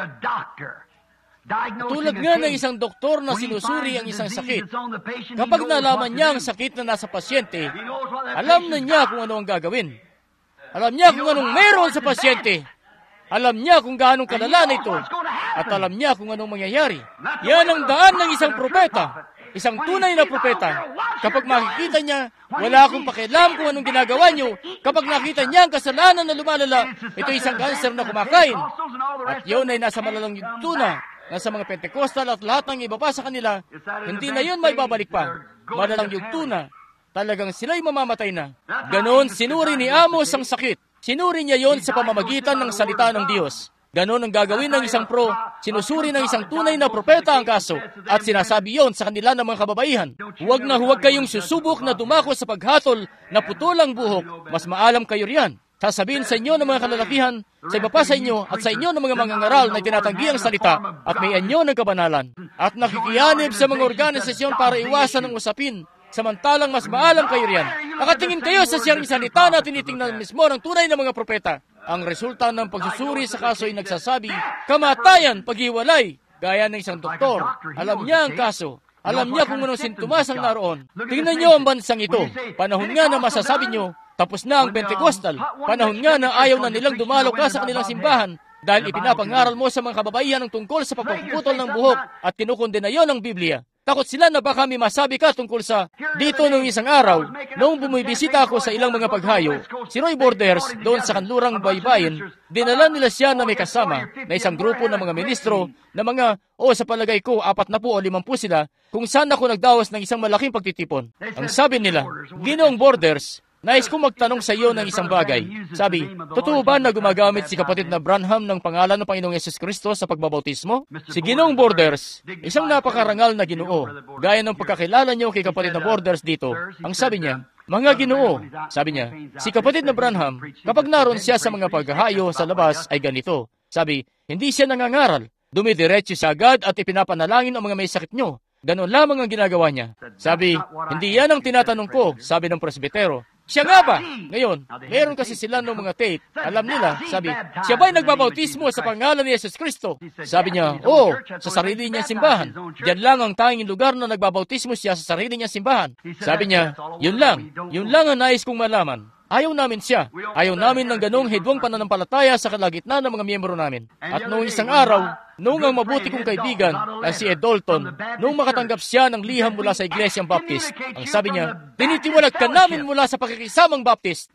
Tulad nga ng isang doktor na sinusuri ang isang sakit. Kapag nalaman niya ang sakit na nasa pasyente, alam na niya kung ano ang gagawin. Alam niya kung anong meron sa pasyente. Alam niya kung gaano kalala na ito. At alam niya kung anong mangyayari. Yan ang daan ng isang propeta. Isang tunay na propeta. Kapag makikita niya, wala akong pakialam kung anong ginagawa niyo. Kapag nakita niya ang kasalanan na lumalala, ito isang kanser na kumakain. At yun ay nasa malalang yugtuna, nasa mga Pentecostal at lahat ng iba pa sa kanila, hindi na yun may babalik pa. Malalang yugtuna. Talagang sila'y mamamatay na. Ganon, sinuri ni Amos ang sakit. Sinuri niya yon sa pamamagitan ng salita ng Diyos. Ganon ang gagawin ng isang pro, sinusuri ng isang tunay na propeta ang kaso, at sinasabi yon sa kanila ng mga kababaihan. Huwag na huwag kayong susubok na dumako sa paghatol na putol ang buhok, mas maalam kayo riyan. Sasabihin sa inyo ng mga kalalakihan, sa iba pa sa inyo at sa inyo ng mga mangangaral na tinatanggi ang salita at may anyo ng kabanalan, at nakikianib sa mga organisasyon para iwasan ang usapin, samantalang mas maalam kayo riyan. Nakatingin kayo sa siyang salita na tinitingnan mismo ng tunay na mga propeta. Ang resulta ng pagsusuri sa kaso ay nagsasabi, kamatayan, paghiwalay. Gaya ng isang doktor, alam niya ang kaso. Alam niya kung anong sintomas ang naroon. Tingnan niyo ang bansang ito. Panahon nga na masasabi niyo, tapos na ang Pentecostal. Panahon nga na ayaw na nilang dumalo ka sa kanilang simbahan dahil ipinapangaral mo sa mga kababaihan ang tungkol sa pagpuputol ng buhok at kinukundena yon ng Biblia. Takot sila na baka may masabi ka tungkol sa dito nung isang araw, noong bumibisita ako sa ilang mga paghayo, si Roy Borders, doon sa kanlurang baybayin, dinala nila siya na may kasama na isang grupo ng mga ministro na mga, o sa palagay ko, apat na po o limang po sila, kung saan ako nagdawas ng isang malaking pagtitipon. Ang sabi nila, Ginoong Borders, nais kong magtanong sa iyo ng isang bagay. Sabi, totoo ba na gumagamit si kapatid na Branham ng pangalan ng Panginoong Yesus Kristo sa pagbabautismo? Si Ginoong Borders, isang napakarangal na Ginoo, gaya ng pagkakilala niyo kay kapatid na Borders dito, ang sabi niya, mga Ginoo, sabi niya, si kapatid na Branham, kapag naroon siya sa mga paghahayo sa labas ay ganito. Sabi, hindi siya nangangaral, dumidiretso siya agad at ipinapanalangin ang mga may sakit niyo. Ganon lamang ang ginagawa niya. Sabi, hindi yan ang tinatanong ko, sabi ng presbitero. Siya nga ba? Ngayon, meron kasi sila ng mga tape. Alam nila, sabi, siya ba'y nagbabautismo sa pangalan ni Yesus Kristo? Sabi niya, oo, sa sarili niyang simbahan. Diyan lang ang tanging lugar na nagbabautismo siya sa sarili niyang simbahan. Sabi niya, yun lang, yun lang ang nais kong malaman. Ayaw namin siya. Ayaw namin ng ganong hidwang pananampalataya sa kalagitnaan ng mga miyembro namin. At noong isang araw, noong ang mabuti kong kaibigan na si Ed Dalton, noong makatanggap siya ng liham mula sa Iglesyang Baptist, ang sabi niya, tinitiwalag ka namin mula sa pakikisamang Baptist.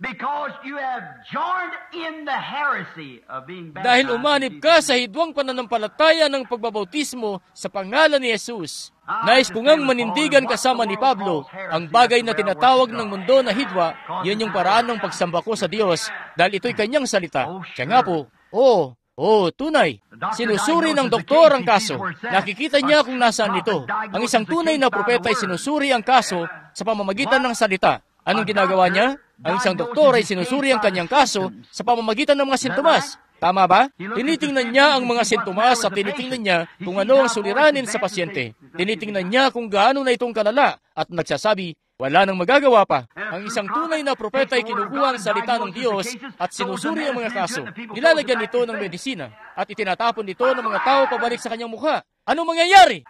Dahil umanib ka sa hidwang pananampalataya ng pagbabautismo sa pangalan ni Jesus. Nais ko ngang manindigan kasama ni Pablo, ang bagay na tinatawag ng mundo na hidwa, yun yung paraan ng pagsamba ko sa Diyos, dahil ito'y kanyang salita. Siya nga po, oo, oo, tunay. Sinusuri ng doktor ang kaso. Nakikita niya kung nasaan ito. Ang isang tunay na propeta ay sinusuri ang kaso sa pamamagitan ng salita. Anong ginagawa niya? Ang isang doktor ay sinusuri ang kanyang kaso sa pamamagitan ng mga sintomas. Tama ba? Tinitingnan niya ang mga sintomas at tinitingnan niya kung ano ang suliranin sa pasyente. Tinitingnan niya kung gaano na itong kalala at nagsasabi, wala nang magagawa pa. Ang isang tunay na propeta ay kinukuha ang salita ng Diyos at sinusuri ang mga kaso. Nilalagyan nito ng medisina at itinatapon nito ng mga tao pabalik sa kanyang mukha. Anong mangyayari?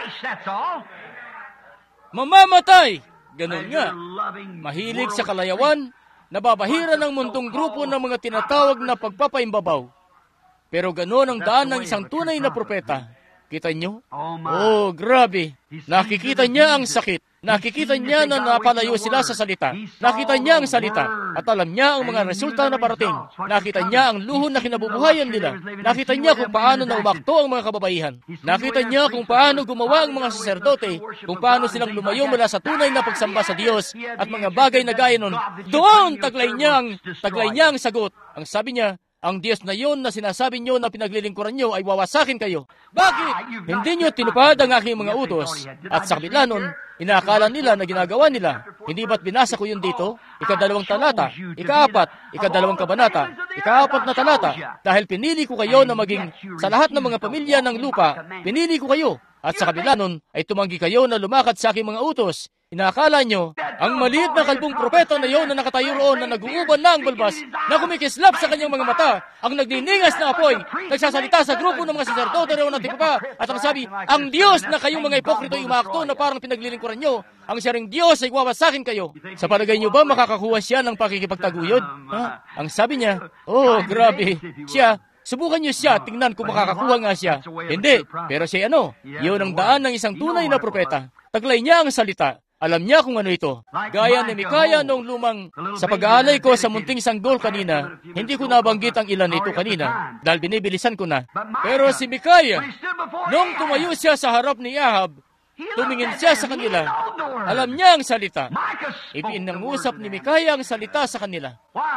Mamamatay! Ganun nga. Mahilig sa kalayawan, nababahira ng mundong grupo ng mga tinatawag na pagpapaimbabaw. Pero ganoon ang daan ng isang tunay na propeta. Kita nyo? Oh, grabe. Nakikita niya ang sakit. Nakikita niya na napalayo sila sa salita. Nakita niya ang salita at alam niya ang mga resulta na parating. Nakita niya ang luho na kinabubuhayan nila. Nakita niya kung paano na umakto ang mga kababaihan. Nakita niya kung paano gumawa ang mga saserdote, kung paano silang lumayo mula sa tunay na pagsamba sa Diyos at mga bagay na gaya nun. Doon taglay niya ang, taglay niya ang sagot. Ang sabi niya, ang Diyos na yon na sinasabi niyo na pinaglilingkuran niyo ay wawasakin kayo. Bakit? Hindi niyo tinupad ang aking mga utos. At sa kabila nun, inaakala nila na ginagawa nila. Hindi ba't binasa ko yun dito? Ikadalawang talata, ikaapat, ikadalawang kabanata, ikaapat na talata. Dahil pinili ko kayo na maging sa lahat ng mga pamilya ng lupa, pinili ko kayo. At sa kabila nun, ay tumanggi kayo na lumakad sa aking mga utos. Inaakala nyo, ang maliit na kalbong propeta na yon na nakatayo roon na nag-uuban na ang balbas, na kumikislap sa kanyang mga mata, ang nagniningas na apoy, nagsasalita sa grupo ng mga saserdote roon at iba, at ang sabi, ang Diyos na kayong mga ipokrito ay umaakto na parang pinaglilingkuran nyo, ang siya ring Diyos ay wawasakin kayo. Sa palagay nyo ba makakakuha siya ng pakikipagtaguyod? Ha? Ang sabi niya, oh, grabe, siya, subukan niyo siya, tingnan kung makakakuha nga siya. Hindi, pero siya ano, yun ang daan ng isang tunay na propeta. Taglay niya ang salita. Alam niya kung ano ito. Gaya ni Mikaya noong lumang, sa pag-aalay ko sa munting sanggol kanina, hindi ko nabanggit ang ilan ito kanina, dahil binibilisan ko na. Pero si Mikaya, noong tumayo siya sa harap ni Ahab, tumingin siya sa kanila. Alam niya ang salita. Ipinangusap ni Mikaya ang salita sa kanila.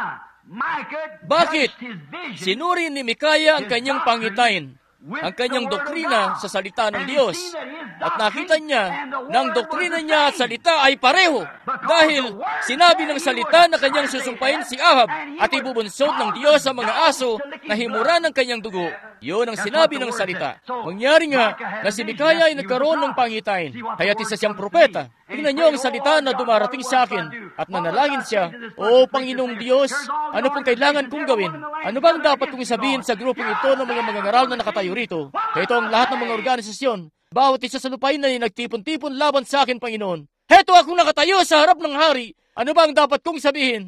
Bakit? Sinuri ni Mikaya ang kanyang pangitain, ang kanyang doktrina sa salita ng Diyos. At nakita niya na ang doktrina niya at salita ay pareho dahil sinabi ng salita na kanyang susumpain si Ahab at ibubunsod ng Diyos ang mga aso na himura ng kanyang dugo. Yun ang sinabi ng salita. Mangyari nga na si Mikaya ay nagkaroon ng pangitain, kaya't isa siyang propeta. Tingnan niyo ang salita na dumarating sa akin at nanalangin siya, O Panginoong Diyos, ano pong kailangan kong gawin? Ano bang dapat kong sabihin sa grupong ito ng mga mangangaral na nakatayo rito? Ito ang lahat ng mga organisasyon. Bawat isa sa lupain na nagtipon-tipon laban sa akin, Panginoon. Heto akong nakatayo sa harap ng hari. Ano ba ang dapat kong sabihin?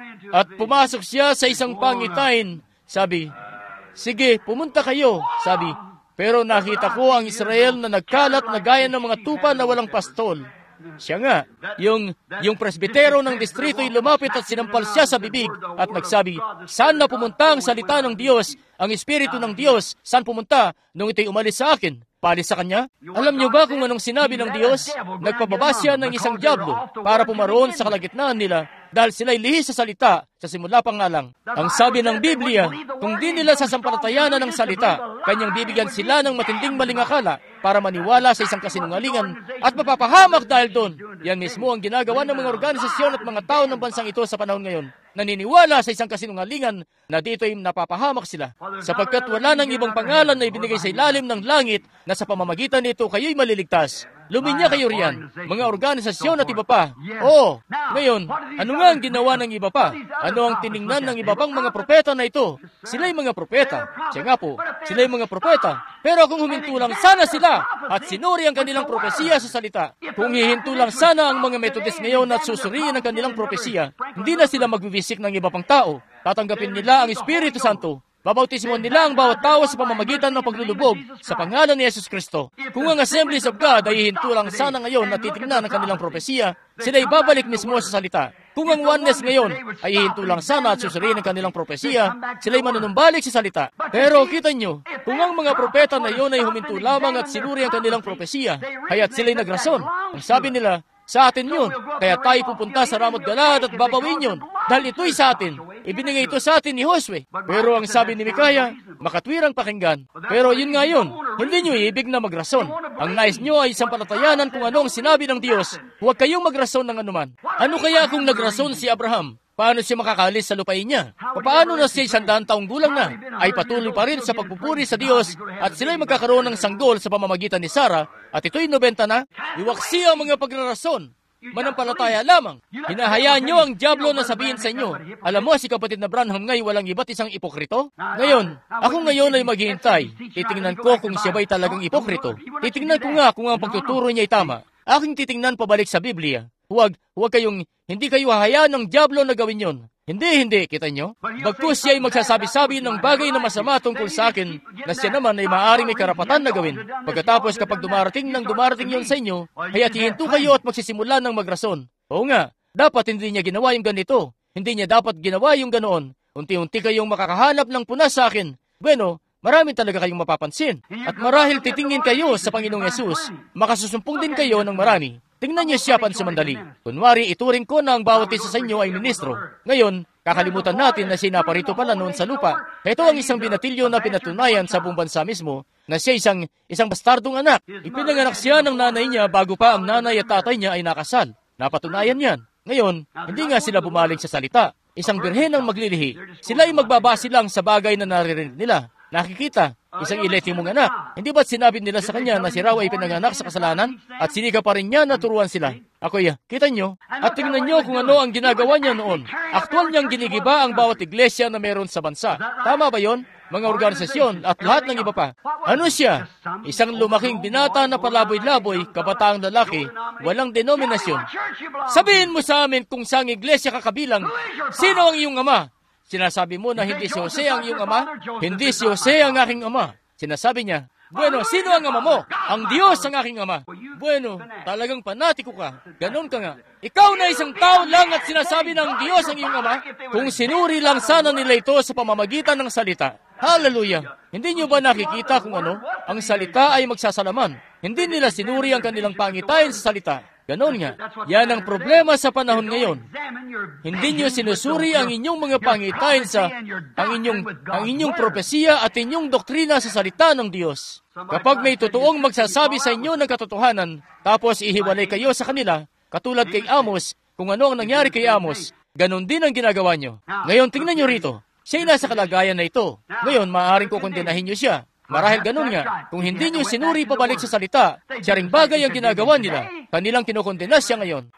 At pumasok siya sa isang pangitain. Sabi, sige, pumunta kayo. Sabi, pero nakita ko ang Israel na nagkalat na gaya ng mga tupa na walang pastol. Siya nga, yung, yung presbitero ng distrito ay lumapit at sinampal siya sa bibig at nagsabi, saan na pumunta ang salita ng Diyos, ang Espiritu ng Diyos, saan pumunta nung ito'y umalis sa akin? Palis sa kanya? Alam niyo ba kung anong sinabi ng Diyos? Nagpababa siya ng isang diablo para pumaroon sa kalagitnaan nila dahil sila'y lihis sa salita sa simula pa nga lang. Ang sabi ng Biblia, kung di nila sasampalatayanan ng salita, kanyang bibigyan sila ng matinding maling akala para maniwala sa isang kasinungalingan at mapapahamak dahil doon. Yan mismo ang ginagawa ng mga organisasyon at mga tao ng bansang ito sa panahon ngayon. Naniniwala sa isang kasinungalingan na dito ay napapahamak sila. Sapagkat wala nang ibang pangalan na ibinigay sa ilalim ng langit na sa pamamagitan nito kayo'y maliligtas. Luminya kayo riyan, mga organisasyon at iba pa. Oo, ngayon, ano nga ang ginawa ng iba pa? Ano ang tiningnan ng iba pang mga propeta na ito? Sila'y mga propeta. Siya nga po, sila'y mga propeta. Pero kung huminto lang sana sila at sinuri ang kanilang propesiya sa salita, kung hihinto lang sana ang mga Methodist ngayon at susuriin ang kanilang propesiya, hindi na sila magbivisik ng iba pang tao. Tatanggapin nila ang Espiritu Santo. Babautismon nila ang bawat tao sa pamamagitan ng paglulubog sa pangalan ni Jesus Kristo. Kung ang Assemblies of God ay hihinto lang sana ngayon na titignan ang kanilang propesiya, sila ibabalik mismo sa salita. Kung ang oneness ngayon ay hihinto lang sana at susuriin ang kanilang propesiya, sila ay manunumbalik sa salita. Pero kita nyo, kung ang mga propeta na iyon ay huminto lamang at sinuri ang kanilang propesiya, kaya't sila ay nagrason. Ang sabi nila, sa atin yun, kaya tayo pupunta sa Ramot Galad at babawin yun, dahil ito'y sa atin. Ibinigay ito sa atin ni Josue. Pero ang sabi ni Mikaya, makatwirang pakinggan. Pero yun nga yun, hindi nyo ibig na magrason. Ang nais nyo ay isang palatayanan kung ano ang sinabi ng Diyos. Huwag kayong magrason ng anuman. Ano kaya kung nagrason si Abraham? Paano siya makakalis sa lupain niya? Paano na siya isandaan taong gulang na? Ay patuloy pa rin sa pagpupuri sa Diyos at sila'y magkakaroon ng sanggol sa pamamagitan ni Sarah at ito'y nobenta na? Iwaksi ang mga pagrarason. Manampalataya lamang. Hinahayaan nyo ang diablo na sabihin sa inyo, alam mo si kapatid na Branham ngay walang iba't isang ipokrito? Ngayon, ako ngayon ay maghihintay. Titingnan ko kung siya ba'y talagang ipokrito. Titingnan ko nga kung ang pagtuturo niya ay tama. Aking titingnan pabalik sa Biblia. Huwag, huwag kayong, hindi kayo hahayaan ng dyablo na gawin yon. Hindi, hindi, kita nyo? Bagkus siya ay magsasabi-sabi ng bagay na masama tungkol sa akin na siya naman ay maaaring may karapatan na gawin. Pagkatapos kapag dumarating nang dumarating yon sa inyo, haya't hihinto kayo at magsisimula ng magrason. Oo nga, dapat hindi niya ginawa yung ganito. Hindi niya dapat ginawa yung ganoon. Unti-unti kayong makakahanap ng punas sa akin. Bueno, marami talaga kayong mapapansin. At marahil titingin kayo sa Panginoong Yesus, makasusumpong din kayo ng marami. Tingnan niyo siya pansamandali. Kunwari, ituring ko na ang bawat isa sa inyo ay ministro. Ngayon, kakalimutan natin na siya naparito pala noon sa lupa. Ito ang isang binatilyo na pinatunayan sa buong bansa mismo na siya isang, isang bastardong anak. Ipinanganak siya ng nanay niya bago pa ang nanay at tatay niya ay nakasal. Napatunayan yan. Ngayon, hindi nga sila bumaling sa salita. Isang birhen ang maglilihi. Sila ay magbabase lang sa bagay na naririnig nila. Nakikita, isang ileti mong anak. Hindi ba't sinabi nila sa kanya na si Raw ay pinanganak sa kasalanan? At sinika pa rin niya na turuan sila. Ako ya, kita nyo? At tingnan nyo kung ano ang ginagawa niya noon. Aktual niyang ginigiba ang bawat iglesia na meron sa bansa. Tama ba yon? Mga organisasyon at lahat ng iba pa. Ano siya? Isang lumaking binata na palaboy-laboy, kabataang lalaki, walang denominasyon. Sabihin mo sa amin kung saang iglesia kakabilang, sino ang iyong ama? Sinasabi mo na hindi si Jose ang iyong ama? Hindi si Jose ang aking ama. Sinasabi niya, bueno, sino ang ama mo? Ang Diyos ang aking ama. Bueno, talagang panatiko ka. Ganon ka nga. Ikaw na isang tao lang at sinasabi ng Diyos ang iyong ama? Kung sinuri lang sana nila ito sa pamamagitan ng salita. Hallelujah! Hindi niyo ba nakikita kung ano? Ang salita ay magsasalaman. Hindi nila sinuri ang kanilang pangitain sa salita. Ganon nga. Yan ang problema sa panahon ngayon. Hindi niyo sinusuri ang inyong mga pangitain sa ang inyong, ang inyong propesiya at inyong doktrina sa salita ng Diyos. Kapag may totoong magsasabi sa inyo ng katotohanan, tapos ihiwalay kayo sa kanila, katulad kay Amos, kung ano ang nangyari kay Amos, ganon din ang ginagawa niyo. Ngayon, tingnan niyo rito. Siya ay nasa kalagayan na ito. Ngayon, maaaring kukondenahin niyo siya. Marahil ganun nga, kung hindi niyo sinuri pabalik sa salita, siya ring bagay ang ginagawa nila. Kanilang kinokondena siya ngayon.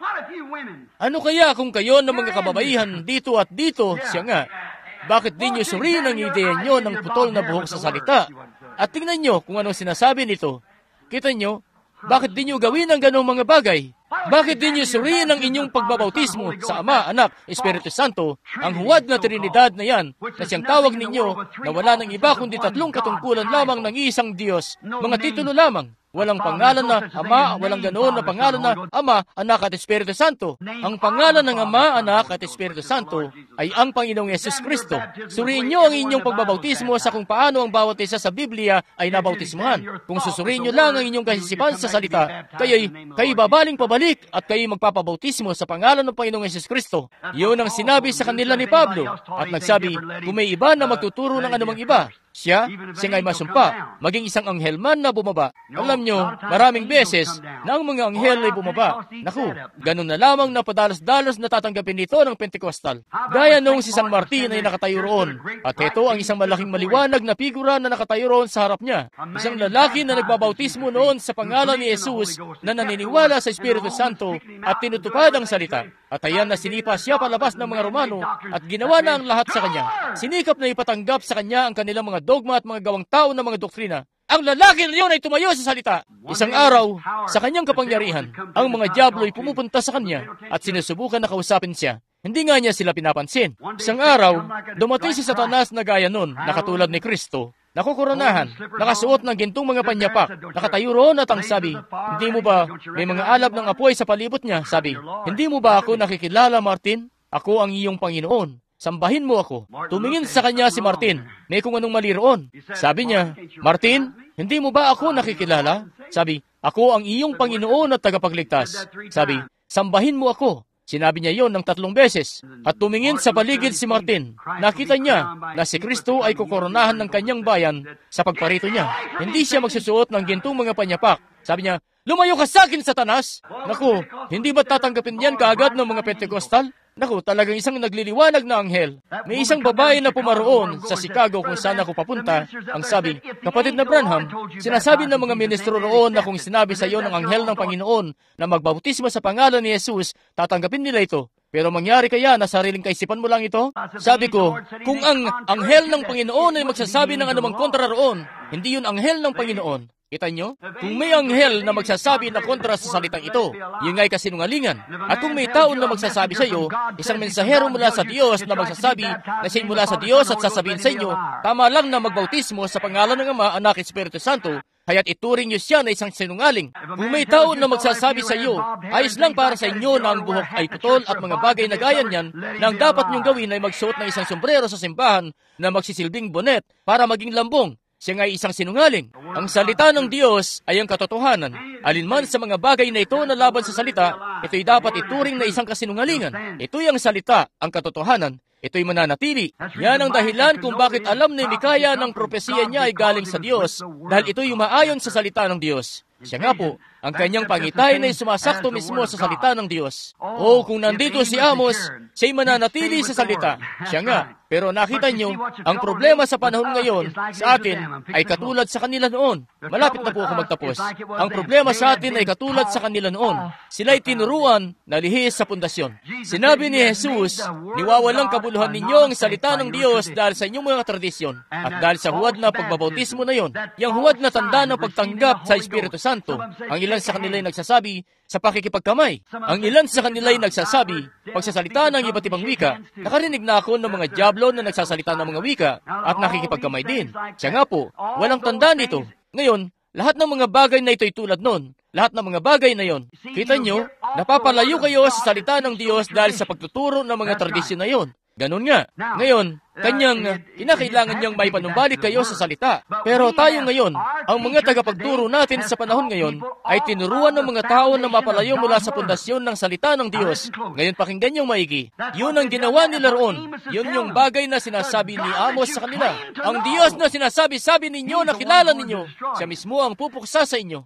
Ano kaya kung kayo ng mga kababaihan dito at dito, siya nga, bakit di niyo suriin ang ideya niyo ng putol na buhok sa salita? At tingnan niyo kung anong sinasabi nito. Kita niyo, bakit di niyo gawin ang ganong mga bagay? Bakit di niyo suriin ang inyong pagbabautismo sa Ama, Anak, Espiritu Santo, ang huwad na Trinidad na yan, na siyang tawag ninyo na wala ng iba kundi tatlong katungkulan lamang ng isang Diyos, mga titulo lamang. Walang pangalan na Ama, walang ganoon na pangalan na Ama, Anak at Espiritu Santo. Ang pangalan ng Ama, Anak at Espiritu Santo ay ang Panginoong Yesus Kristo. Suriin niyo ang inyong pagbabautismo sa kung paano ang bawat isa sa Biblia ay nabautismuhan. Kung susuriin niyo lang ang inyong kahisipan sa salita, kayo'y kayo babaling pabalik at kayo magpapabautismo sa pangalan ng Panginoong Yesus Kristo. Yun ang sinabi sa kanila ni Pablo. At nagsabi, kung may iba na magtuturo ng anumang iba, siya, siya nga'y masumpa, maging isang anghel man na bumaba. Alam nyo, maraming beses na ang mga anghel ay bumaba. Naku, ganun na lamang na padalos-dalos na tatanggapin nito ng Pentecostal. Gaya noong si San Martin ay nakatayo roon. At ito ang isang malaking maliwanag na figura na nakatayo roon sa harap niya. Isang lalaki na nagbabautismo noon sa pangalan ni Jesus na naniniwala sa Espiritu Santo at tinutupad ang salita. At ayan na sinipa siya palabas ng mga Romano at ginawa na ang lahat sa kanya. Sinikap na ipatanggap sa kanya ang kanilang mga dogma at mga gawang tao na mga doktrina. Ang lalaki na yun ay tumayo sa salita. Isang araw, sa kanyang kapangyarihan, ang mga diablo ay pumupunta sa kanya at sinusubukan na kausapin siya. Hindi nga niya sila pinapansin. Isang araw, dumating si Satanas na gaya nun, na katulad ni Kristo, nakukoronahan, nakasuot ng gintong mga panyapak, nakatayo roon at ang sabi, hindi mo ba, may mga alab ng apoy sa palibot niya, sabi, hindi mo ba ako nakikilala, Martin? Ako ang iyong Panginoon. Sambahin mo ako. Tumingin sa kanya si Martin. May kung anong mali roon. Sabi niya, Martin, hindi mo ba ako nakikilala? Sabi, ako ang iyong Panginoon at tagapagligtas. Sabi, sambahin mo ako. Sinabi niya yon ng tatlong beses. At tumingin sa paligid si Martin. Nakita niya na si Kristo ay kukoronahan ng kanyang bayan sa pagparito niya. Hindi siya magsusuot ng gintong mga panyapak. Sabi niya, lumayo ka sa akin, Satanas! Naku, hindi ba tatanggapin yan kaagad ng mga Pentecostal? Naku, talagang isang nagliliwanag na anghel. May isang babae na pumaroon sa Chicago kung saan ako papunta. Ang sabi, kapatid na Branham, sinasabi ng mga ministro roon na kung sinabi sa iyo ng anghel ng Panginoon na magbautismo sa pangalan ni Jesus, tatanggapin nila ito. Pero mangyari kaya na sariling kaisipan mo lang ito? Sabi ko, kung ang anghel ng Panginoon ay magsasabi ng anumang kontra roon, hindi yun anghel ng Panginoon. Kita nyo? Kung may anghel na magsasabi na kontra sa salitang ito, yun nga'y kasinungalingan. At kung may tao na magsasabi sa iyo, isang mensahero mula sa Diyos na magsasabi na siya'y mula sa Diyos at sasabihin sa inyo, tama lang na magbautismo sa pangalan ng Ama, Anak, Espiritu Santo, kaya't ituring niyo siya na isang sinungaling. Kung may tao na magsasabi sa iyo, ayos lang para sa inyo na ang buhok ay putol at mga bagay na gaya niyan, na ang dapat niyong gawin ay magsuot ng isang sombrero sa simbahan na magsisilbing bonet para maging lambong, siya nga ay isang sinungaling. Ang salita ng Diyos ay ang katotohanan. Alinman sa mga bagay na ito na laban sa salita, ito'y dapat ituring na isang kasinungalingan. Ito'y ang salita, ang katotohanan. Ito'y mananatili. Yan ang dahilan kung bakit alam ni Mikaya ng propesiya niya ay galing sa Diyos, dahil ito'y umaayon sa salita ng Diyos. Siya nga po, ang kanyang pangitahin ay sumasakto mismo sa salita ng Diyos. O kung nandito si Amos, siya'y mananatili sa salita. Siya nga, pero nakita niyo, ang problema sa panahon ngayon sa atin ay katulad sa kanila noon. Malapit na po ako magtapos. Ang problema sa atin ay katulad sa kanila noon. Sila'y tinuruan na lihis sa pundasyon. Sinabi ni Jesus, niwawalang kabuluhan ninyo ang salita ng Diyos dahil sa inyong mga tradisyon at dahil sa huwad na pagbabautismo na yon. Yang huwad na tanda ng pagtanggap sa Espiritu Santo. Ang ilan sa kanila ay nagsasabi sa pakikipagkamay. Ang ilan sa kanila ay nagsasabi, pagsasalita ng iba't ibang wika. Nakarinig na ako ng mga diablo na nagsasalita ng mga wika at nakikipagkamay din. Siya nga po, walang tanda nito. Ngayon, lahat ng mga bagay na ito'y tulad nun. Lahat ng mga bagay na yon. Kita nyo, napapalayo kayo sa salita ng Diyos dahil sa pagtuturo ng mga tradisyon na yon. Ganon nga. Ngayon, kanyang kinakailangan niyang may panumbalik kayo sa salita. Pero tayo ngayon, ang mga tagapagturo natin sa panahon ngayon ay tinuruan ng mga tao na mapalayo mula sa pundasyon ng salita ng Diyos. Ngayon pakinggan niyong maigi. Yun ang ginawa nila roon. Yun yung bagay na sinasabi ni Amos sa kanila. Ang Diyos na sinasabi-sabi ninyo na kilala ninyo, siya mismo ang pupuksa sa inyo.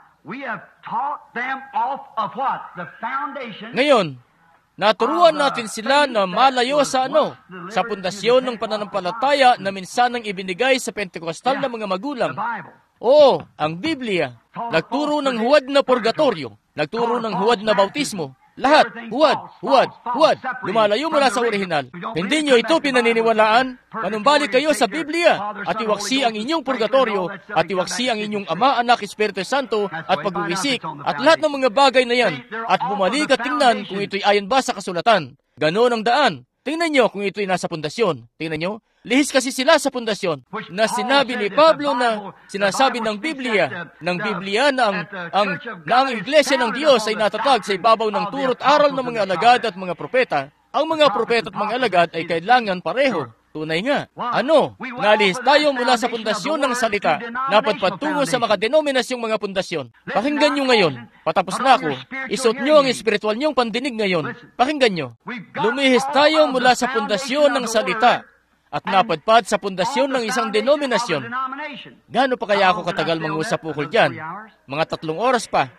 Ngayon, naturuan natin sila na malayo sa ano? Sa pundasyon ng pananampalataya na minsanang ibinigay sa Pentecostal na mga magulang. Oo, ang Biblia. Nagturo ng huwad na purgatorio. Nagturo ng huwad na bautismo. Lahat, huwad, huwad, huwad. Lumalayo mula sa orihinal. Hindi nyo ito pinaniniwalaan? Manumbalik kayo sa Biblia at iwaksi ang inyong purgatorio at iwaksi ang inyong Ama, Anak, Espiritu Santo at pagwiwisik at lahat ng mga bagay na yan at bumalik at tingnan kung ito'y ayon ba sa kasulatan. Ganon ang daan. Tingnan nyo kung ito'y nasa pundasyon. Tingnan nyo. Lihis kasi sila sa pundasyon na sinabi ni Pablo na sinasabi ng Biblia, ng Biblia na ang, ang, na ang Iglesia ng Diyos ay natatag sa ibabaw ng turo't aral ng mga alagad at mga propeta. Ang mga propeta at mga alagad ay kailangan pareho. Tunay nga. Ano? Nalihis tayo mula sa pundasyon ng salita. Napadpad tungo sa makadenominasyong mga pundasyon. Pakinggan nyo ngayon. Patapos na ako. Isuot nyo ang espiritual nyong pandinig ngayon. Pakinggan nyo. Lumihis tayo mula sa pundasyon ng salita at napadpad sa pundasyon ng isang denominasyon. Gaano pa kaya ako katagal mangusap ukol dyan? Mga tatlong oras pa.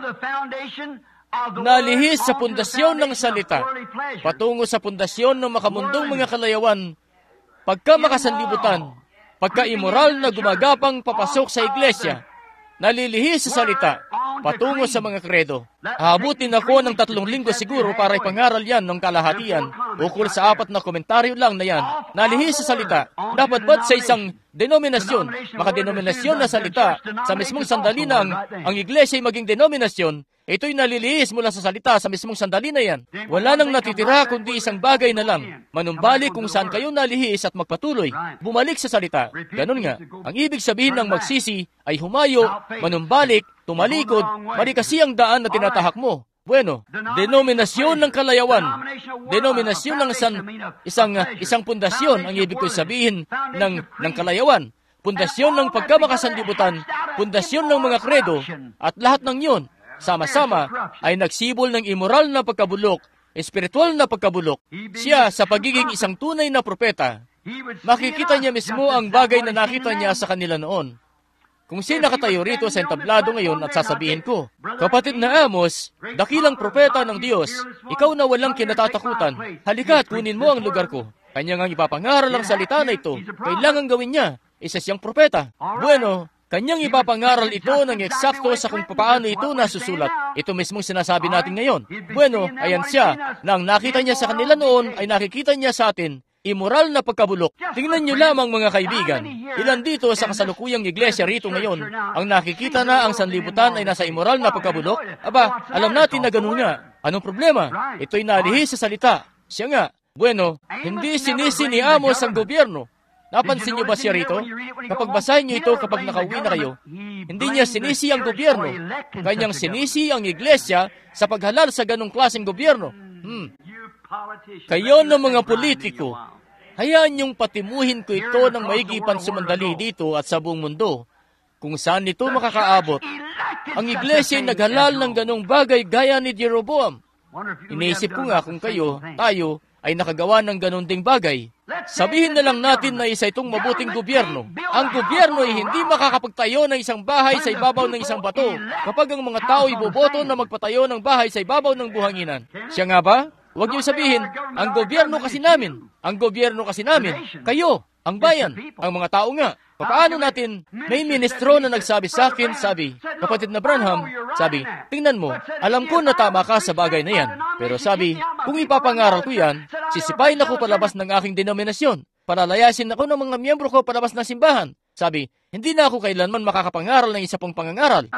Nalihis sa pundasyon ng salita, patungo sa pundasyon ng makamundong mga kalayawan, pagka makasanlibutan, pagka immoral na gumagapang papasok sa iglesia, nalilihis sa salita, patungo sa mga kredo. Habutin ako ng tatlong linggo siguro para ipangaral yan ng kalahatian, ukol sa apat na komentaryo lang na yan. Nalihis sa salita, dapat ba't sa isang denominasyon, makadenominasyon na salita, sa mismong sandali na ang, ang iglesia ay maging denominasyon, ito'y nalilihis mula sa salita sa mismong sandali na yan. Wala nang natitira kundi isang bagay na lang. Manumbalik kung saan kayo nalihis at magpatuloy. Bumalik sa salita. Ganon nga. Ang ibig sabihin ng magsisi ay humayo, manumbalik, tumalikod, mali kasi ang daan na tinatahak mo. Bueno, denominasyon ng kalayawan. Denominasyon ng isang, isang, isang pundasyon ang ibig ko sabihin ng, ng kalayawan. Pundasyon ng pagkamakasanlibutan, pundasyon ng mga kredo, at lahat ng yun, sama-sama, ay nagsibol ng immoral na pagkabulok, espiritual na pagkabulok. Siya, sa pagiging isang tunay na propeta, makikita niya mismo ang bagay na nakita niya sa kanila noon. Kung siya nakatayo rito sa entablado ngayon at sasabihin ko, kapatid na Amos, dakilang propeta ng Diyos, ikaw na walang kinatatakutan, halika at kunin mo ang lugar ko. Kanya nga ipapangaral ang salita na ito, kailangan gawin niya, isa siyang propeta. Bueno, kanyang ipapangaral ito ng eksakto sa kung paano ito nasusulat. Ito mismong sinasabi natin ngayon. Bueno, ayan siya, na ang nakita niya sa kanila noon ay nakikita niya sa atin. Immoral na pagkabulok. Tingnan niyo lamang mga kaibigan, ilan dito sa kasalukuyang iglesia rito ngayon, ang nakikita na ang sanlibutan ay nasa immoral na pagkabulok? Aba, alam natin na ganun nga. Anong problema? Ito'y nalihis sa salita. Siya nga, bueno, hindi sinisi ni Amos ang gobyerno. Napansin niyo ba siya rito? Kapag basahin niyo ito kapag nakauwi na kayo, hindi niya sinisi ang gobyerno. Kanyang sinisi ang iglesia sa paghalal sa ganong klaseng gobyerno. Hmm. Kayo ng mga politiko, hayaan niyong patimuhin ko ito ng maigi pansumandali dito at sa buong mundo. Kung saan ito makakaabot, ang iglesia ay naghalal ng ganong bagay gaya ni Jeroboam. Iniisip ko nga kung kayo, tayo, ay nakagawa ng ganon ding bagay. Sabihin na lang natin na isa itong mabuting gobyerno. Ang gobyerno ay hindi makakapagtayo ng isang bahay sa ibabaw ng isang bato kapag ang mga tao iboboto na magpatayo ng bahay sa ibabaw ng buhanginan. Siya nga ba? Huwag niyo sabihin, ang gobyerno kasi namin, ang gobyerno kasi namin, kayo, ang bayan, ang mga tao nga. Paano natin, may ministro na nagsabi sa akin, sabi, kapatid na Branham, sabi, tingnan mo, alam ko na tama ka sa bagay na yan. Pero sabi, kung ipapangaral ko yan, sisipain ako palabas ng aking denominasyon. Palalayasin ako ng mga miyembro ko palabas ng simbahan. Sabi, hindi na ako kailanman makakapangaral ng isa pong pangangaral.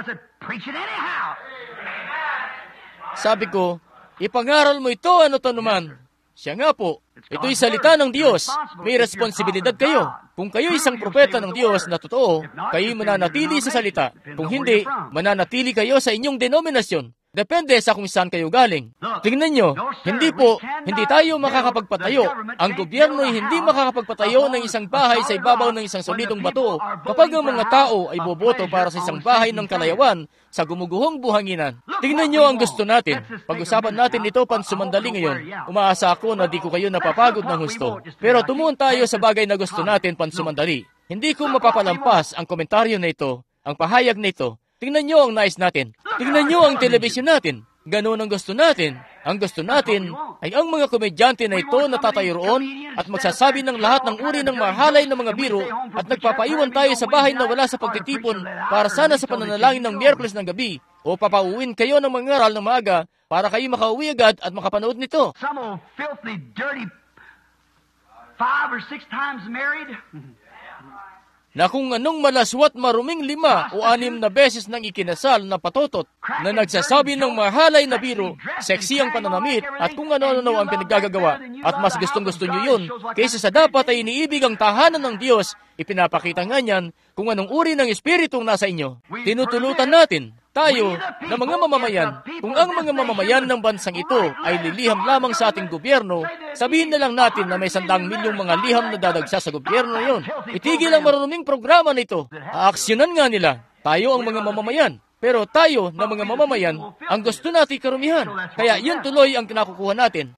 Sabi ko, ipangaral mo ito, ano to naman? Siya nga po, ito'y salita ng Diyos. May responsibilidad kayo. Kung kayo isang propeta ng Diyos na totoo, kayo mananatili sa salita. Kung hindi, mananatili kayo sa inyong denominasyon. Depende sa kung saan kayo galing. Tingnan nyo, hindi po, hindi tayo makakapagpatayo. Ang gobyerno ay hindi makakapagpatayo ng isang bahay sa ibabaw ng isang solidong bato kapag ang mga tao ay boboto para sa isang bahay ng kalayawan sa gumuguhong buhanginan. Tingnan nyo ang gusto natin. Pag-usapan natin ito pansumandali ngayon. Umaasa ako na di ko kayo napapagod ng husto. Pero tumuon tayo sa bagay na gusto natin pansumandali. Hindi ko mapapalampas ang komentaryo na ito, ang pahayag na ito. Tingnan nyo ang nais natin. Tingnan nyo ang telebisyon natin. Ganoon ang gusto natin. Ang gusto natin ay ang mga komedyante na ito na tatayo roon at magsasabi ng lahat ng uri ng mahalay ng mga biro at nagpapaiwan tayo sa bahay na wala sa pagtitipon para sana sa pananalangin ng Miyerkules ng gabi o papauwin kayo ng mga ngaral ng maaga para kayo makauwi agad at makapanood nito. Some old filthy, dirty, five or six times married. Na kung anong malaswat maruming lima o anim na beses nang ikinasal na patotot, na nagsasabi ng mahalay na biro, seksi ang pananamit, at kung ano-ano ang pinaggagawa, at mas gustong-gusto nyo yun, kaysa sa dapat ay iniibig ang tahanan ng Diyos, ipinapakita nga niyan kung anong uri ng Espiritong nasa inyo. Tinutulutan natin, tayo, na mga mamamayan, kung ang mga mamamayan ng bansang ito ay liliham lamang sa ating gobyerno, sabihin na lang natin na may sandang milyong mga liham na dadagsa sa gobyerno na yun. Itigil ang marunuming programa nito. Aaksyonan nga nila. Tayo ang mga mamamayan. Pero tayo na mga mamamayan, ang gusto natin karumihan. Kaya yun tuloy ang kinakukuha natin.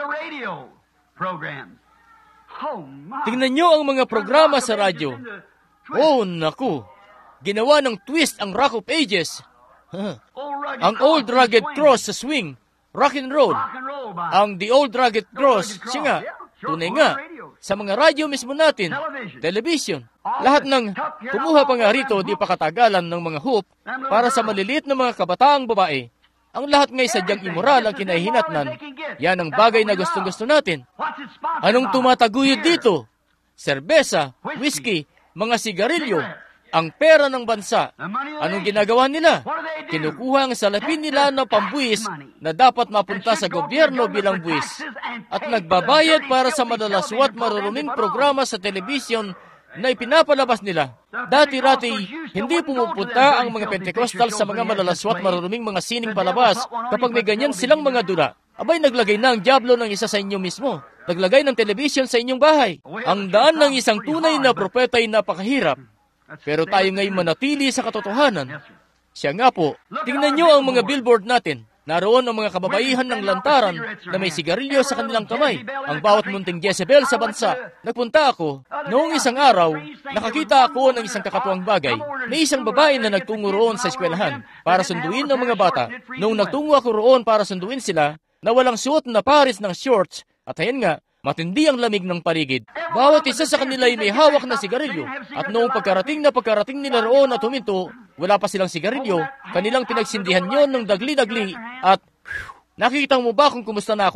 Tingnan nyo ang mga programa sa radyo. Oh, naku. Ginawa ng twist ang Rock of Ages. Huh. Ang Old Rugged Cross sa swing, rock and roll. Ang The Old Rugged Cross, siya nga, tunay nga, sa mga radyo mismo natin, television. Lahat ng, kumuha pa nga rito, di pa katagalan ng mga hoop para sa maliliit na mga kabataang babae. Ang lahat nga'y sadyang immoral ang kinahihinatnan. Yan ang bagay na gustong-gusto natin. Anong tumataguyod dito? Serbesa, whiskey, mga sigarilyo, ang pera ng bansa. Anong ginagawa nila? Kinukuha ang salapin nila na pambuwis na dapat mapunta sa gobyerno bilang buwis. At nagbabayad para sa madalaswat maruruming programa sa telebisyon na ipinapalabas nila. Dati-rati, hindi pumupunta ang mga Pentecostal sa mga madalaswat maruruming mga sining palabas kapag may ganyan silang mga dula. Abay, naglagay na ang dyablo ng isa sa inyo mismo. Naglagay ng telebisyon sa inyong bahay. Ang daan ng isang tunay na propeta ay napakahirap. Pero tayo ngayon manatili sa katotohanan. Siya nga po, tingnan nyo ang mga billboard natin. Naroon ang mga kababaihan ng lantaran na may sigarilyo sa kanilang kamay. Ang bawat munting Jezebel sa bansa. Nagpunta ako, noong isang araw, nakakita ako ng isang kakatuwang bagay. May isang babae na nagtungo roon sa eskwelahan para sunduin ng mga bata. Noong nagtungo ako roon para sunduin sila, na walang suot na pares ng shorts, at ayan nga, matindi ang lamig ng paligid. Bawat isa sa kanila ay may hawak na sigarilyo. At noong pagkarating na pagkarating nila roon at huminto, wala pa silang sigarilyo, kanilang pinagsindihan yon ng dagli-dagli at, nakikita mo ba kung kumusta na ako?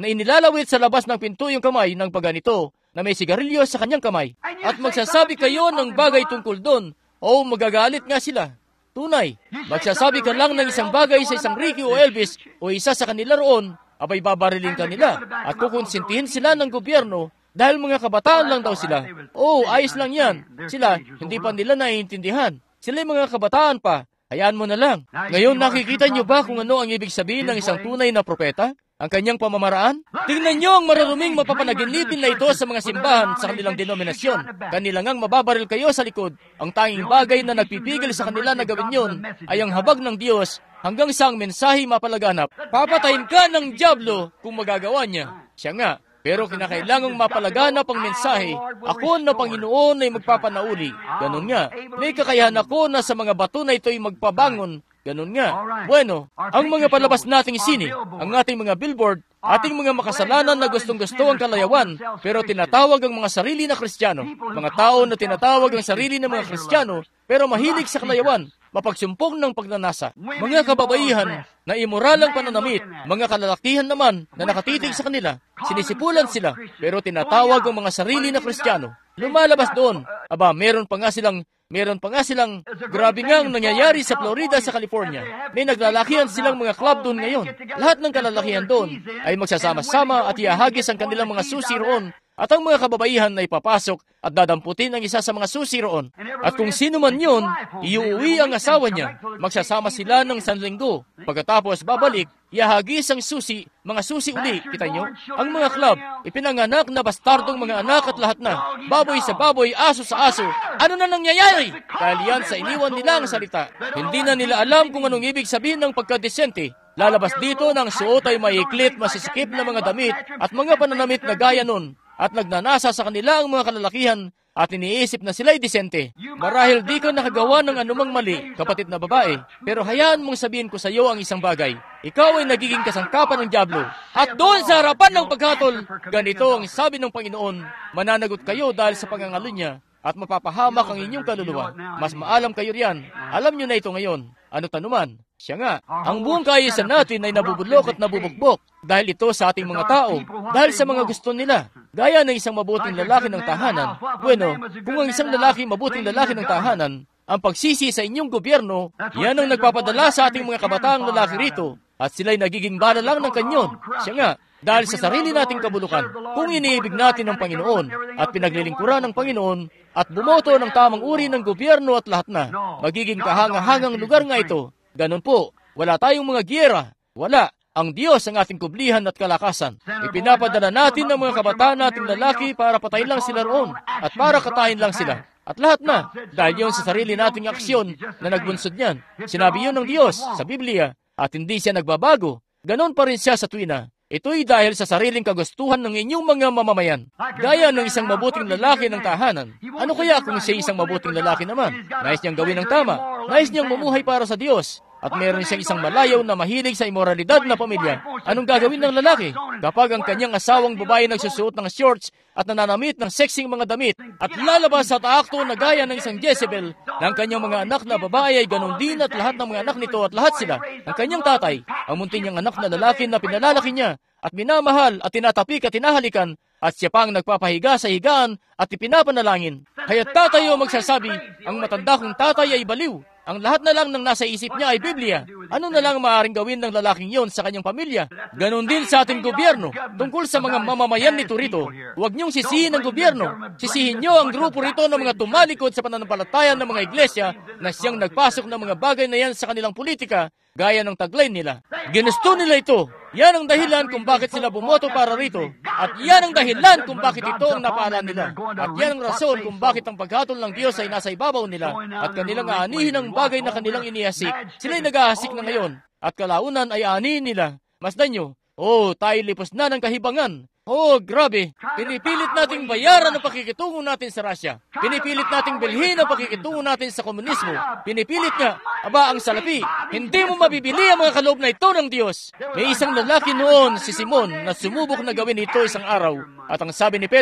na inilalawit sa labas ng pinto yung kamay ng paganito na may sigarilyo sa kanyang kamay. At magsasabi kayo ng bagay tungkol doon, o magagalit nga sila. Tunay, magsasabi ka lang ng isang bagay sa isang Ricky o Elvis o isa sa kanila roon, abay babarilin ka nila at kukonsintihin sila ng gobyerno dahil mga kabataan lang daw sila. Oh, ayos lang yan. Sila, hindi pa nila naiintindihan. Sila'y mga kabataan pa. Hayaan mo na lang. Ngayon, nakikita niyo ba kung ano ang ibig sabihin ng isang tunay na propeta? Ang kanyang pamamaraan? Tingnan niyo ang maruruming mapapanaginlipin na ito sa mga simbahan sa kanilang denominasyon. Kanila ngang mababaril kayo sa likod. Ang tanging bagay na nagpipigil sa kanila na gawin yun ay ang habag ng Diyos hanggang sa ang mensahe mapalaganap. Papatayin ka ng dyablo kung magagawa niya. Siya nga. Pero kinakailangang mapalaganap ang mensahe. Ako na Panginoon ay magpapanauli. Ganun nga. May kakayahan ako na sa mga bato na ito ay magpabangon. Ganun nga. Bueno, ang mga palabas nating sine, ang ating mga billboard, ating mga makasalanan na gustong-gusto ang kalayawan, pero tinatawag ang mga sarili na Kristiyano. Mga tao na tinatawag ang sarili ng mga Kristiyano, pero mahilig sa kalayawan, mapagsumpong ng pagnanasa. Mga kababaihan na imoral ang pananamit, mga kalalakihan naman na nakatitig sa kanila, sinisipulan sila, pero tinatawag ang mga sarili na Kristiyano. Lumalabas doon. Aba, meron pa nga silang Meron pa nga silang, grabe nga ang nangyayari sa Florida sa California. May naglalakihan silang mga club doon ngayon. Lahat ng kalalakihan doon ay magsasama-sama at ihahagis ang kanilang mga susi roon. At ang mga kababaihan ay papasok at dadamputin ang isa sa mga susi roon. At kung sino man yun, iuwi ang asawa niya. Magsasama sila ng sanlinggo. Pagkatapos babalik, ihahagis ang susi, mga susi uli. Kita nyo? Ang mga club, ipinanganak na bastardong mga anak at lahat na. Baboy sa baboy, aso sa aso. Ano na nangyayari? Dahil yan sa iniwan nila ang salita. Hindi na nila alam kung anong ibig sabihin ng pagkadesente. Lalabas dito ng suot ay maiklit, masisikip na mga damit at mga pananamit na gaya nun. At nagnanasa sa kanila ang mga kalalakihan at iniisip na sila'y disente. Marahil di ka nakagawa ng anumang mali, kapatid na babae, pero hayaan mong sabihin ko sa iyo ang isang bagay. Ikaw ay nagiging kasangkapan ng dyablo. At doon sa harapan ng paghatol, ganito ang sabi ng Panginoon, mananagot kayo dahil sa pangangalo niya at mapapahamak ang inyong kaluluwa. Mas maalam kayo riyan. Alam nyo na ito ngayon. Ano tanuman? Siya nga, ang buong kaayusan natin ay nabubulok at nabubugbok dahil ito sa ating mga tao, dahil sa mga gusto nila. Gaya ng isang mabuting lalaki ng tahanan. Bueno, kung ang isang lalaki mabuting lalaki ng tahanan, ang pagsisi sa inyong gobyerno, yan ang nagpapadala sa ating mga kabataang lalaki rito, at sila'y nagiging bala lang ng kanyon. Siya nga, dahil sa sarili nating kabulukan, kung iniibig natin ang Panginoon at pinaglilingkuran ng Panginoon at bumoto ng tamang uri ng gobyerno at lahat na, magiging kahangahangang lugar nga ito. Ganun po, wala tayong mga giyera. Wala. Ang Diyos ang ating kublihan at kalakasan. Ipinapadala natin ng mga kabataan nating lalaki para patayin lang sila roon at para katayin lang sila. At lahat na, dahil yun sa sarili nating aksyon na nagbunsod niyan. Sinabi yun ng Diyos sa Biblia at hindi siya nagbabago. Ganon pa rin siya sa tuwina. Ito'y dahil sa sariling kagustuhan ng inyong mga mamamayan. Gaya ng isang mabuting lalaki ng tahanan. Ano kaya kung siya isang mabuting lalaki naman? Nais niyang gawin ng tama. Nais niyang mamuhay para sa Diyos. At meron siyang isang malayaw na mahilig sa imoralidad na pamilya. Anong gagawin ng lalaki? Kapag ang kanyang asawang babae nagsusuot ng shorts at nananamit ng sexing mga damit at lalabas sa taakto na gaya ng isang Jezebel, ng kanyang mga anak na babae ay ganon din at lahat ng mga anak nito at lahat sila. Ang kanyang tatay, ang munting niyang anak na lalaki na pinalalaki niya at minamahal at tinatapik at tinahalikan at siya pang nagpapahiga sa higaan at ipinapanalangin. Kaya't tatay o magsasabi, ang matanda kong tatay ay baliw. Ang lahat na lang ng nasa isip niya ay Biblia. Ano na lang maaaring gawin ng lalaking yon sa kanyang pamilya? Ganon din sa ating gobyerno. Tungkol sa mga mamamayan nito rito, huwag niyong sisihin ang gobyerno. Sisihin niyo ang grupo rito ng mga tumalikod sa pananampalataya ng mga iglesia na siyang nagpasok ng mga bagay na yan sa kanilang politika, gaya ng taglay nila. Ginusto nila ito. Yan ang dahilan kung bakit sila bumoto para rito. At yan ang dahilan kung bakit ito ang napaalan nila. At yan ang rason kung bakit ang paghatol ng Diyos ay nasa ibabaw nila at kanilang aanihin ang bagay na kanilang inihasik. Sila'y nag-ahasik na ngayon at kalaunan ay aanihin nila. Masdan nyo, oh, tayo lipos na ng kahibangan. Oh, grabe. Pinipilit nating bayaran ang pakikitungo natin sa Russia. Pinipilit nating bilhin ang pakikitungo natin sa komunismo. Pinipilit nga, aba ang salapi, hindi mo mabibili ang mga kaloob na ito ng Diyos. May isang lalaki noon, si Simon, na sumubok na gawin ito isang araw. At ang sabi ni Pedro,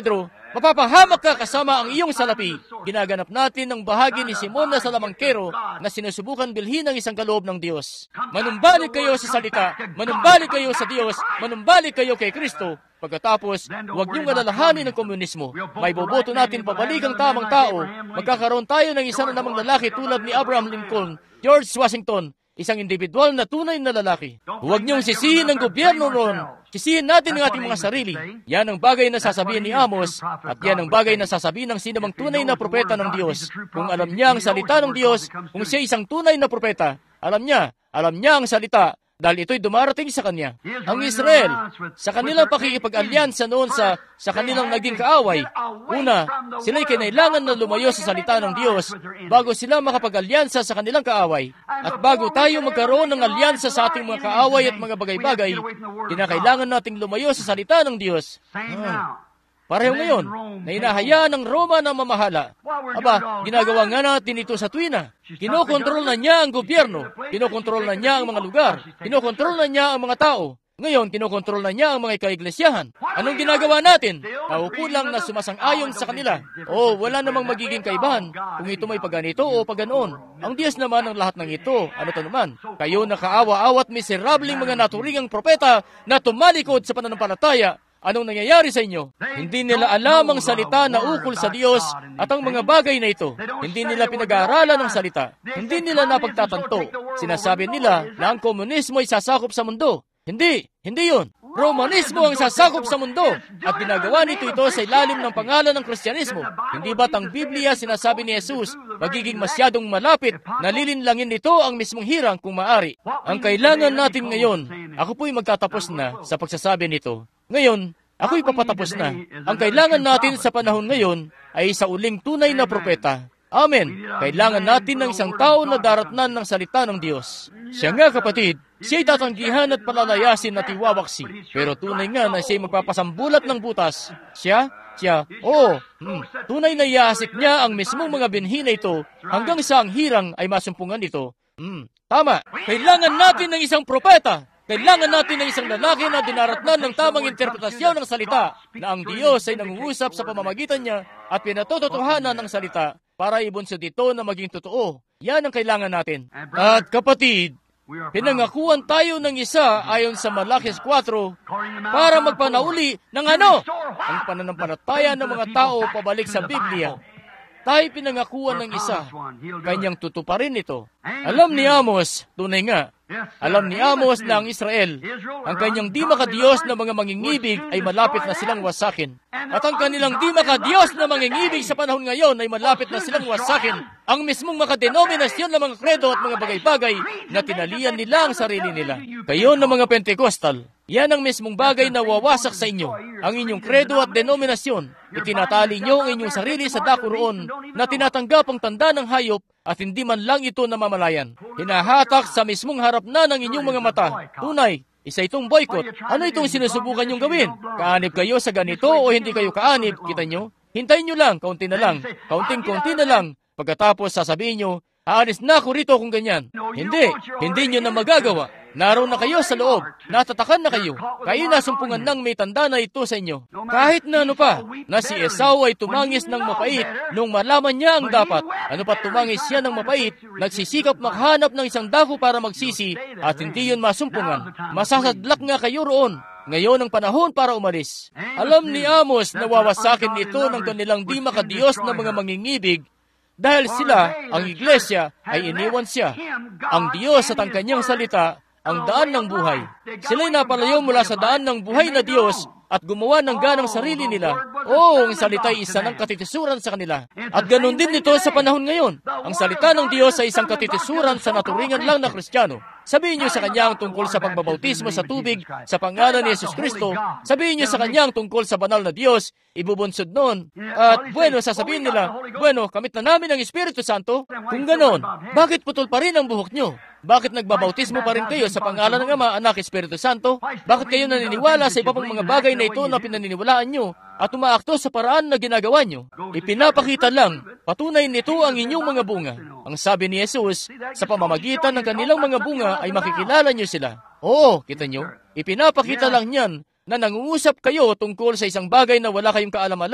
mapapahamak ka kasama ang iyong salapi. Ginaganap natin ang bahagi ni Simon na salamangkero na sinusubukan bilhin ng isang kaloob ng Diyos. Manumbalik kayo sa salita, manumbalik kayo sa Diyos, manumbalik kayo kay Kristo. Pagkatapos, huwag niyong alalahanin ng komunismo. May boboto natin pabalik ang tamang tao. Magkakaroon tayo ng isa na namang lalaki tulad ni Abraham Lincoln, George Washington, isang individual na tunay na lalaki. Huwag niyong sisihin ng gobyerno noon. Sisihin natin ang ating mga sarili. Yan ang bagay na sasabihin ni Amos, at yan ang bagay na sasabihin ng sinamang tunay na propeta ng Diyos. Kung alam niya ang salita ng Diyos, kung siya isang tunay na propeta, alam niya, alam niya ang salita, dahil ito'y dumarating sa kanya. Ang Israel, sa kanilang pakikipag-alyansa noon sa, sa kanilang naging kaaway, una, sila'y kinailangan na lumayo sa salita ng Diyos bago sila makapag-alyansa sa kanilang kaaway. At bago tayo magkaroon ng alyansa sa ating mga kaaway at mga bagay-bagay, kinakailangan nating lumayo sa salita ng Diyos. Ah. Pareho ngayon, na hinahayaan ng Roma na mamahala. Aba, ginagawa nga natin ito sa tuwina. Kinokontrol na niya ang gobyerno. Kinokontrol na niya ang mga lugar. Kinokontrol na niya ang mga tao. Ngayon, kinokontrol na niya ang mga kaiglesiyahan. Anong ginagawa natin? Paupo lang na sumasang-ayon sa kanila. O, wala namang magiging kaibahan kung ito may paganito o paganoon. Ang Diyos naman ang lahat ng ito. Ano to naman? Kayo nakaawa-awat miserabling mga naturingang propeta na tumalikod sa pananampalataya. Anong nangyayari sa inyo? Hindi nila alam ang salita na ukol sa Diyos at ang mga bagay na ito. Hindi nila pinag-aaralan ang salita. Hindi nila napagtatanto. Sinasabi nila na ang komunismo ay sasakop sa mundo. Hindi, hindi yun. Romanismo ang sasakop sa mundo at ginagawa nito ito sa ilalim ng pangalan ng Kristyanismo. Hindi ba't ang Biblia sinasabi ni Jesus, magiging masyadong malapit, nalilinlangin nito ang mismong hirang kung maari. Ang kailangan natin ngayon, ako po'y magtatapos na sa pagsasabi nito. Ngayon, ako'y papatapos na. Ang kailangan natin sa panahon ngayon ay sa uling tunay na propeta. Amen. Kailangan natin ng isang tao na daratnan ng salita ng Diyos. Siya nga, kapatid, siya'y tatanggihan at palalayasin at iwawaksi. Pero tunay nga na siya'y magpapasambulat ng butas. Siya, siya, oo, hmm, tunay na iasik niya ang mismong mga binhi na ito hanggang sa ang hirang ay masumpungan ito. Hmm, tama. Kailangan natin ng isang propeta. Kailangan natin ng isang lalaki na dinaratnan ng tamang interpretasyon ng salita na ang Diyos ay nangungusap sa pamamagitan niya at pinatototohanan ng salita para ibunsod ito na maging totoo. Yan ang kailangan natin. At kapatid, pinangakuan tayo ng isa ayon sa Malakis four para magpanauli ng ano? Ang pananampalataya ng mga tao pabalik sa Biblia. Tayo pinangakuan ng isa, kanyang tutuparin ito. Alam ni Amos, tunay nga, alam ni Amos na ang Israel, ang kanyang di makadiyos na mga mangingibig ay malapit na silang wasakin. At ang kanilang di makadiyos na mangingibig sa panahon ngayon ay malapit na silang wasakin. Ang mismong makadenominasyon ng mga kredo at mga bagay-bagay na tinalian nila ang sarili nila. Kayo na mga Pentecostal, yan ang mismong bagay na wawasak sa inyo. Ang inyong kredo at denominasyon. Itinatali nyo ang inyong sarili sa dako roon na tinatanggap ang tanda ng hayop at hindi man lang ito namamalayan. Hinahatak sa mismong harap na ng inyong mga mata. Tunay, isa itong boycott. Ano itong sinusubukan nyong gawin? Kaanib kayo sa ganito o hindi kayo kaanib? Kita nyo? Hintayin nyo lang, kaunti na lang. Kaunting-kaunti na lang. Pagkatapos sasabihin nyo, aalis na ako rito kung ganyan. Hindi, hindi nyo na magagawa. Naroon na kayo sa loob. Natatakan na kayo. Kayo nasumpungan ng may tanda na ito sa inyo. Kahit na ano pa, na si Esau ay tumangis ng mapait nung malaman niya ang dapat. Ano pa tumangis siya ng mapait, nagsisikap makahanap ng isang dako para magsisi at hindi yun masumpungan. Masasadlak nga kayo roon. Ngayon ang panahon para umalis. Alam ni Amos na wawasakin ito ng kanilang di makadiyos na mga mangingibig. Dahil sila, ang iglesia, ay iniwan siya. Ang Diyos at ang kanyang salita, ang daan ng buhay. Sila'y napalayo mula sa daan ng buhay na Diyos at gumawa ng ganang sarili nila. Oo, ang salita ay isa ng katitisuran sa kanila. At ganun din nito sa panahon ngayon. Ang salita ng Diyos ay isang katitisuran sa naturingan lang na Kristiyano. Sabihin niyo sa Kanya ang tungkol sa pagbabautismo sa tubig sa pangalan ni Jesus Kristo. Sabihin niyo sa Kanya ang tungkol sa banal na Diyos. Ibubunsod noon. At bueno, sasabihin nila, bueno, kamit na namin ang Espiritu Santo. Kung ganon, bakit putol pa rin ang buhok niyo? Bakit nagbabautismo pa rin kayo sa pangalan ng Ama, Anak, Espiritu Santo? Bakit kayo naniniwala sa iba pang mga bagay na ito na pinaniniwalaan nyo at umaakto sa paraan na ginagawa nyo? Ipinapakita lang, patunay nito ang inyong mga bunga. Ang sabi ni Jesus, sa pamamagitan ng kanilang mga bunga ay makikilala nyo sila. Oo, kita nyo? Ipinapakita lang niyan na nangungusap kayo tungkol sa isang bagay na wala kayong kaalam-alam.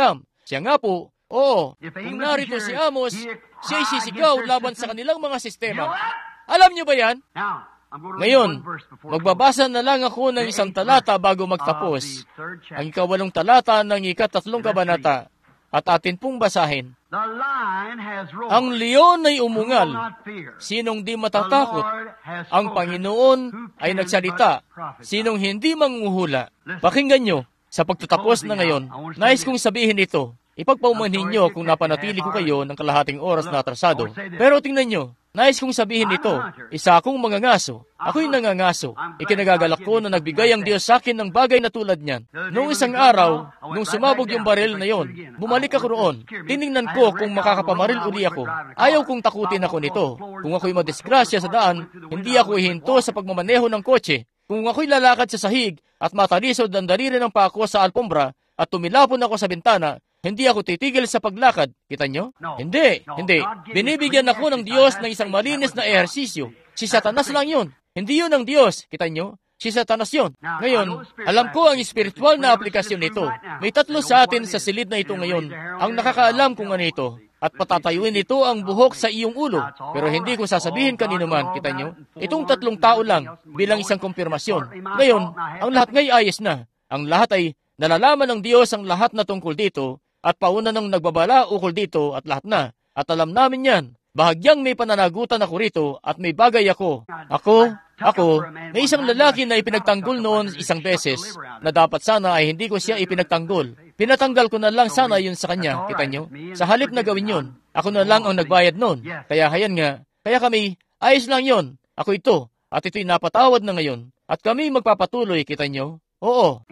Siya nga po, oo, kung narito si Amos, siya'y sisigaw laban sa kanilang mga sistema. Alam niyo ba yan? Ngayon, magbabasa na lang ako ng isang talata bago magtapos. Ang ikawalong talata ng ikatatlong kabanata. At atin pong basahin. Ang leon ay umungal. Sinong di matatakot? Ang Panginoon ay nagsalita. Sinong hindi manghuhula? Pakinggan nyo, sa pagtatapos na ngayon, nais kong sabihin ito. Ipagpaumanhin nyo kung napanatili ko kayo ng kalahating oras na atrasado. Pero tingnan nyo, nais kong sabihin ito, isa akong mangangaso. Ako'y nangangaso. Ikinagagalak ko na nagbigay ang Diyos sa akin ng bagay na tulad niyan. Noong isang araw, nung sumabog yung baril na yon, bumalik ako roon. Tiningnan ko kung makakapamaril uli ako. Ayaw kong takutin ako nito. Kung ako'y madisgrasya sa daan, hindi ako ihinto sa pagmamaneho ng kotse. Kung ako'y lalakad sa sahig at matalisod ang daliri ng pako sa alpombra at tumilapon ako sa bintana, hindi ako titigil sa paglakad. Kita nyo? No, hindi, no, hindi. Binibigyan ako ng Diyos ng isang malinis na ehersisyo. Si Satanas lang yun. Hindi yun ang Diyos. Kita nyo? Si Satanas yun. Ngayon, alam ko ang espiritual na aplikasyon nito. May tatlo sa atin sa silid na ito ngayon ang nakakaalam kung ano ito. At patatayuin nito ang buhok sa iyong ulo. Pero hindi ko sasabihin kanino man. Kita nyo? Itong tatlong tao lang bilang isang kumpirmasyon. Ngayon, ang lahat ngay ayos na. Ang lahat ay nalalaman ng Diyos ang lahat na tungkol dito. At pauna nang nagbabala ukol dito at lahat na. At alam namin yan. Bahagyang may pananagutan ako rito at may bagay ako. Ako, ako, may isang lalaki na ipinagtanggol noon isang beses na dapat sana ay hindi ko siya ipinagtanggol. Pinatanggal ko na lang sana yun sa kanya, kita nyo? Sa halip na gawin yun, ako na lang ang nagbayad noon. Kaya hayan nga, kaya kami, ayos lang yun. Ako ito, at ito'y napatawad na ngayon. At kami magpapatuloy, kita nyo? Oo.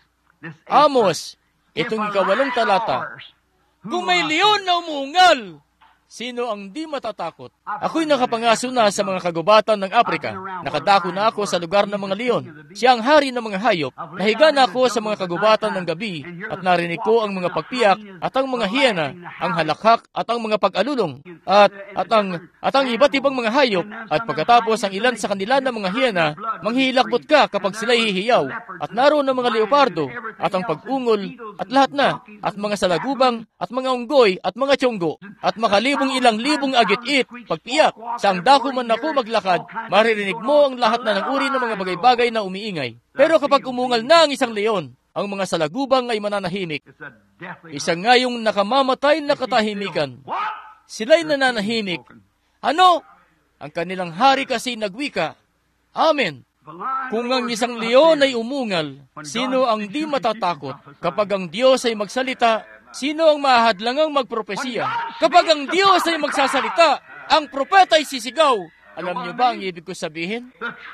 Amos, itong ikawalong talata. Kung may leon na umungal, sino ang di matatakot? Ako'y nakapangaso na sa mga kagubatan ng Afrika. Nakadako na ako sa lugar ng mga leon. Siya ang hari ng mga hayop. Nahiga na ako sa mga kagubatan ng gabi at narinig ko ang mga pagpiyak at ang mga hiyana, ang halakhak at ang mga pag-alulong at, at, ang, at ang iba't ibang mga hayop. At pagkatapos ang ilan sa kanila ng mga hiyana, manghihilakbot ka kapag sila'y hihiyaw. At naroon ang mga leopardo at ang pag-ungol at lahat na at mga salagubang at mga unggoy at mga tiyonggo at makalibong ilang libong agit-it, pagpiyak. Sa ang dako man ako maglakad, maririnig mo ang lahat na ng uri ng mga bagay-bagay na umiingay. Pero kapag umungal na ang isang leon, ang mga salagubang ay mananahimik. Isa nga yung nakamamatay na katahimikan. Sila'y nananahimik. Ano? Ang kanilang hari kasi nagwika. Amen. Kung ang isang leon ay umungal, sino ang di matatakot? Kapag ang Diyos ay magsalita, sino ang mahadlangang magpropesiya? Kapag ang Diyos ay magsasalita, ang propeta ay sisigaw. Alam niyo ba ang ibig ko sabihin?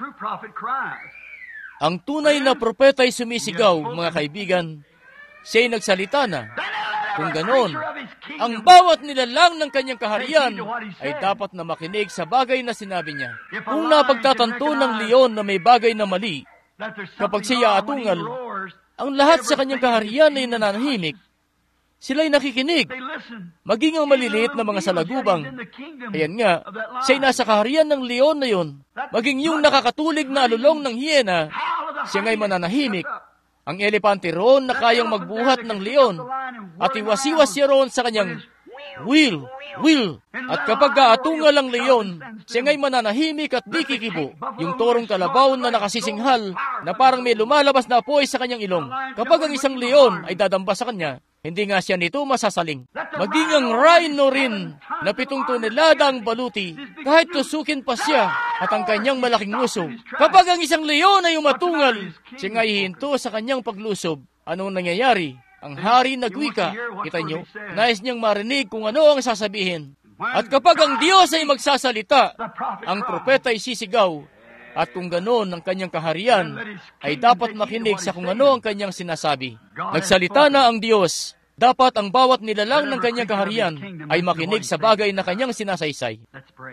Ang tunay na propeta ay sumisigaw, mga kaibigan. Siya ay nagsalita na. Kung ganoon, ang bawat nilalang ng kanyang kaharian ay dapat na makinig sa bagay na sinabi niya. Kung napagtatanto ng leon na may bagay na mali, kapag siya atungal, ang lahat sa kanyang kaharian ay nananahimik. Sila'y nakikinig. Maging ang maliliit na mga salagubang. Ayan nga, siya'y nasa kaharian ng leon na yon. Maging yung nakakatulig na alulong ng hyena, siya nga'y mananahimik. Ang elepante roon na kayang magbuhat ng leon at iwasiwas siya roon sa kanyang will, will. At kapag kaatungal ang leon, siya nga'y mananahimik at di kikibo. Yung torong kalabaw na nakasisinghal na parang may lumalabas na apoy sa kanyang ilong. Kapag ang isang leon ay dadamba sa kanya, hindi nga siya nito masasaling. Maging ang rhino rin na pitong tonelada ang baluti, kahit tusukin pa siya at ang kanyang malaking nguso. Kapag ang isang leon ay umatungal, siya nga ihinto sa kanyang paglusob. Anong nangyayari? Ang hari nagwika. Kita nyo, nais niyang marinig kung ano ang sasabihin. At kapag ang Diyos ay magsasalita, ang propeta ay sisigaw. At kung ganoon ang kanyang kaharian, ay dapat makinig sa kung ano ang kanyang sinasabi. Nagsalita na ang Diyos. Dapat ang bawat nilalang ng kanyang kaharian ay makinig sa bagay na kanyang sinasaysay.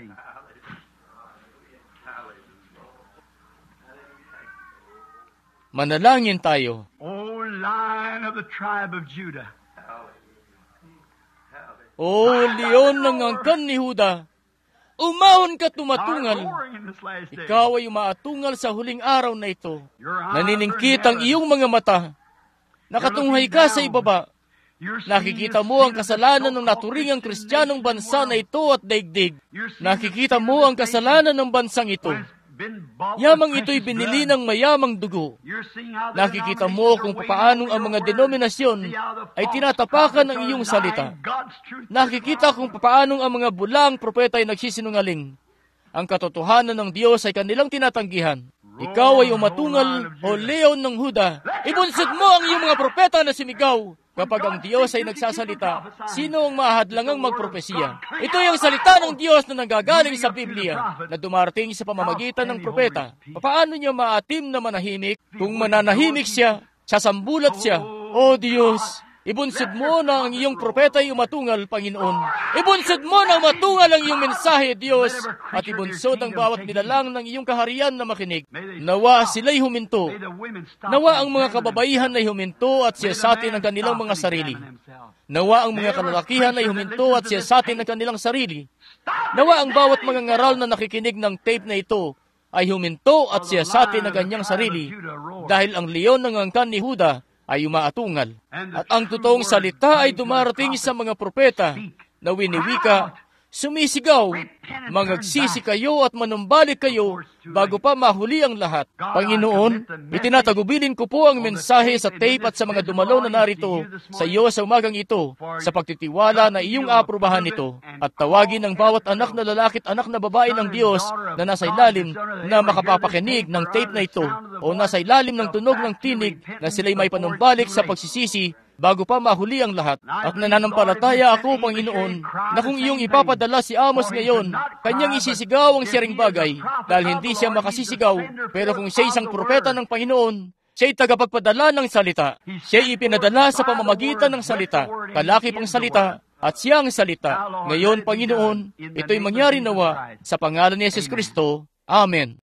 Manalangin tayo. O Lion of the tribe of Judah. O leon ng angkan ni Huda, umahon ka tumatungal. Ikaw ay umaatungal sa huling araw na ito. Naniningkit ang iyong mga mata. Nakatunghay ka sa ibaba. Nakikita mo ang kasalanan ng naturingang Kristiyanong bansa na ito at daigdig. Nakikita mo ang kasalanan ng bansang ito. Yamang ito'y binili ng mayamang dugo. Nakikita mo kung paanong ang mga denominasyon ay tinatapakan ng iyong salita. Nakikita kung paanong ang mga bulang propeta ay nagsisinungaling. Ang katotohanan ng Diyos ay kanilang tinatanggihan. Ikaw ay umatungal, o leon ng Huda. Ibunsod mo ang iyong mga propeta na sumigaw. Kapag ang Diyos ay nagsasalita, sino ang mahadlangang magpropesiya? Ito ay ang salita ng Diyos na nanggagaling sa Biblia, na dumarating sa pamamagitan ng propeta. Paano niya maatim na manahimik? Kung mananahimik siya, sasambulat siya. O Diyos, ibunsod mo na ang iyong propeta ay umatungal, Panginoon. Ibunsod mo na umatungal ang iyong mensahe, Diyos, at ibunsod ang bawat nilalang ng iyong kaharian na makinig. Nawa sila'y huminto. Nawa ang mga kababaihan ay huminto at siyasatin ang kanilang mga sarili. Nawa ang mga kalalakihan ay huminto at siyasatin ang kanilang sarili. Nawa ang bawat mga ngaral na nakikinig ng tape na ito ay huminto at siyasatin ang kanyang sarili, dahil ang leon ng angkan ni Huda ay umaatungal. At ang totoong salita ay dumarating sa mga propeta na winiwika, sumisigaw, mangagsisi kayo at manumbalik kayo bago pa mahuli ang lahat. Panginoon, itinatagubilin ko po ang mensahe sa tape at sa mga dumalo na narito sa iyo sa umagang ito, sa pagtitiwala na iyong aprubahan ito, at tawagin ang bawat anak na lalaki at anak na babae ng Diyos na nasa ilalim na makapapakinig ng tape na ito o nasa ilalim ng tunog ng tinig na sila'y may panumbalik sa pagsisisi bago pa mahuli ang lahat. At nananampalataya ako, Panginoon, na kung iyong ipapadala si Amos ngayon, kanyang isisigaw ang siyaring bagay, dahil hindi siya makasisigaw, pero kung siya isang propeta ng Panginoon, siya'y tagapagpadala ng salita. Siya'y ipinadala sa pamamagitan ng salita, kalakip ang salita, at siya ang salita. Ngayon, Panginoon, ito'y mangyari nawa sa pangalan ni Jesus Kristo. Amen.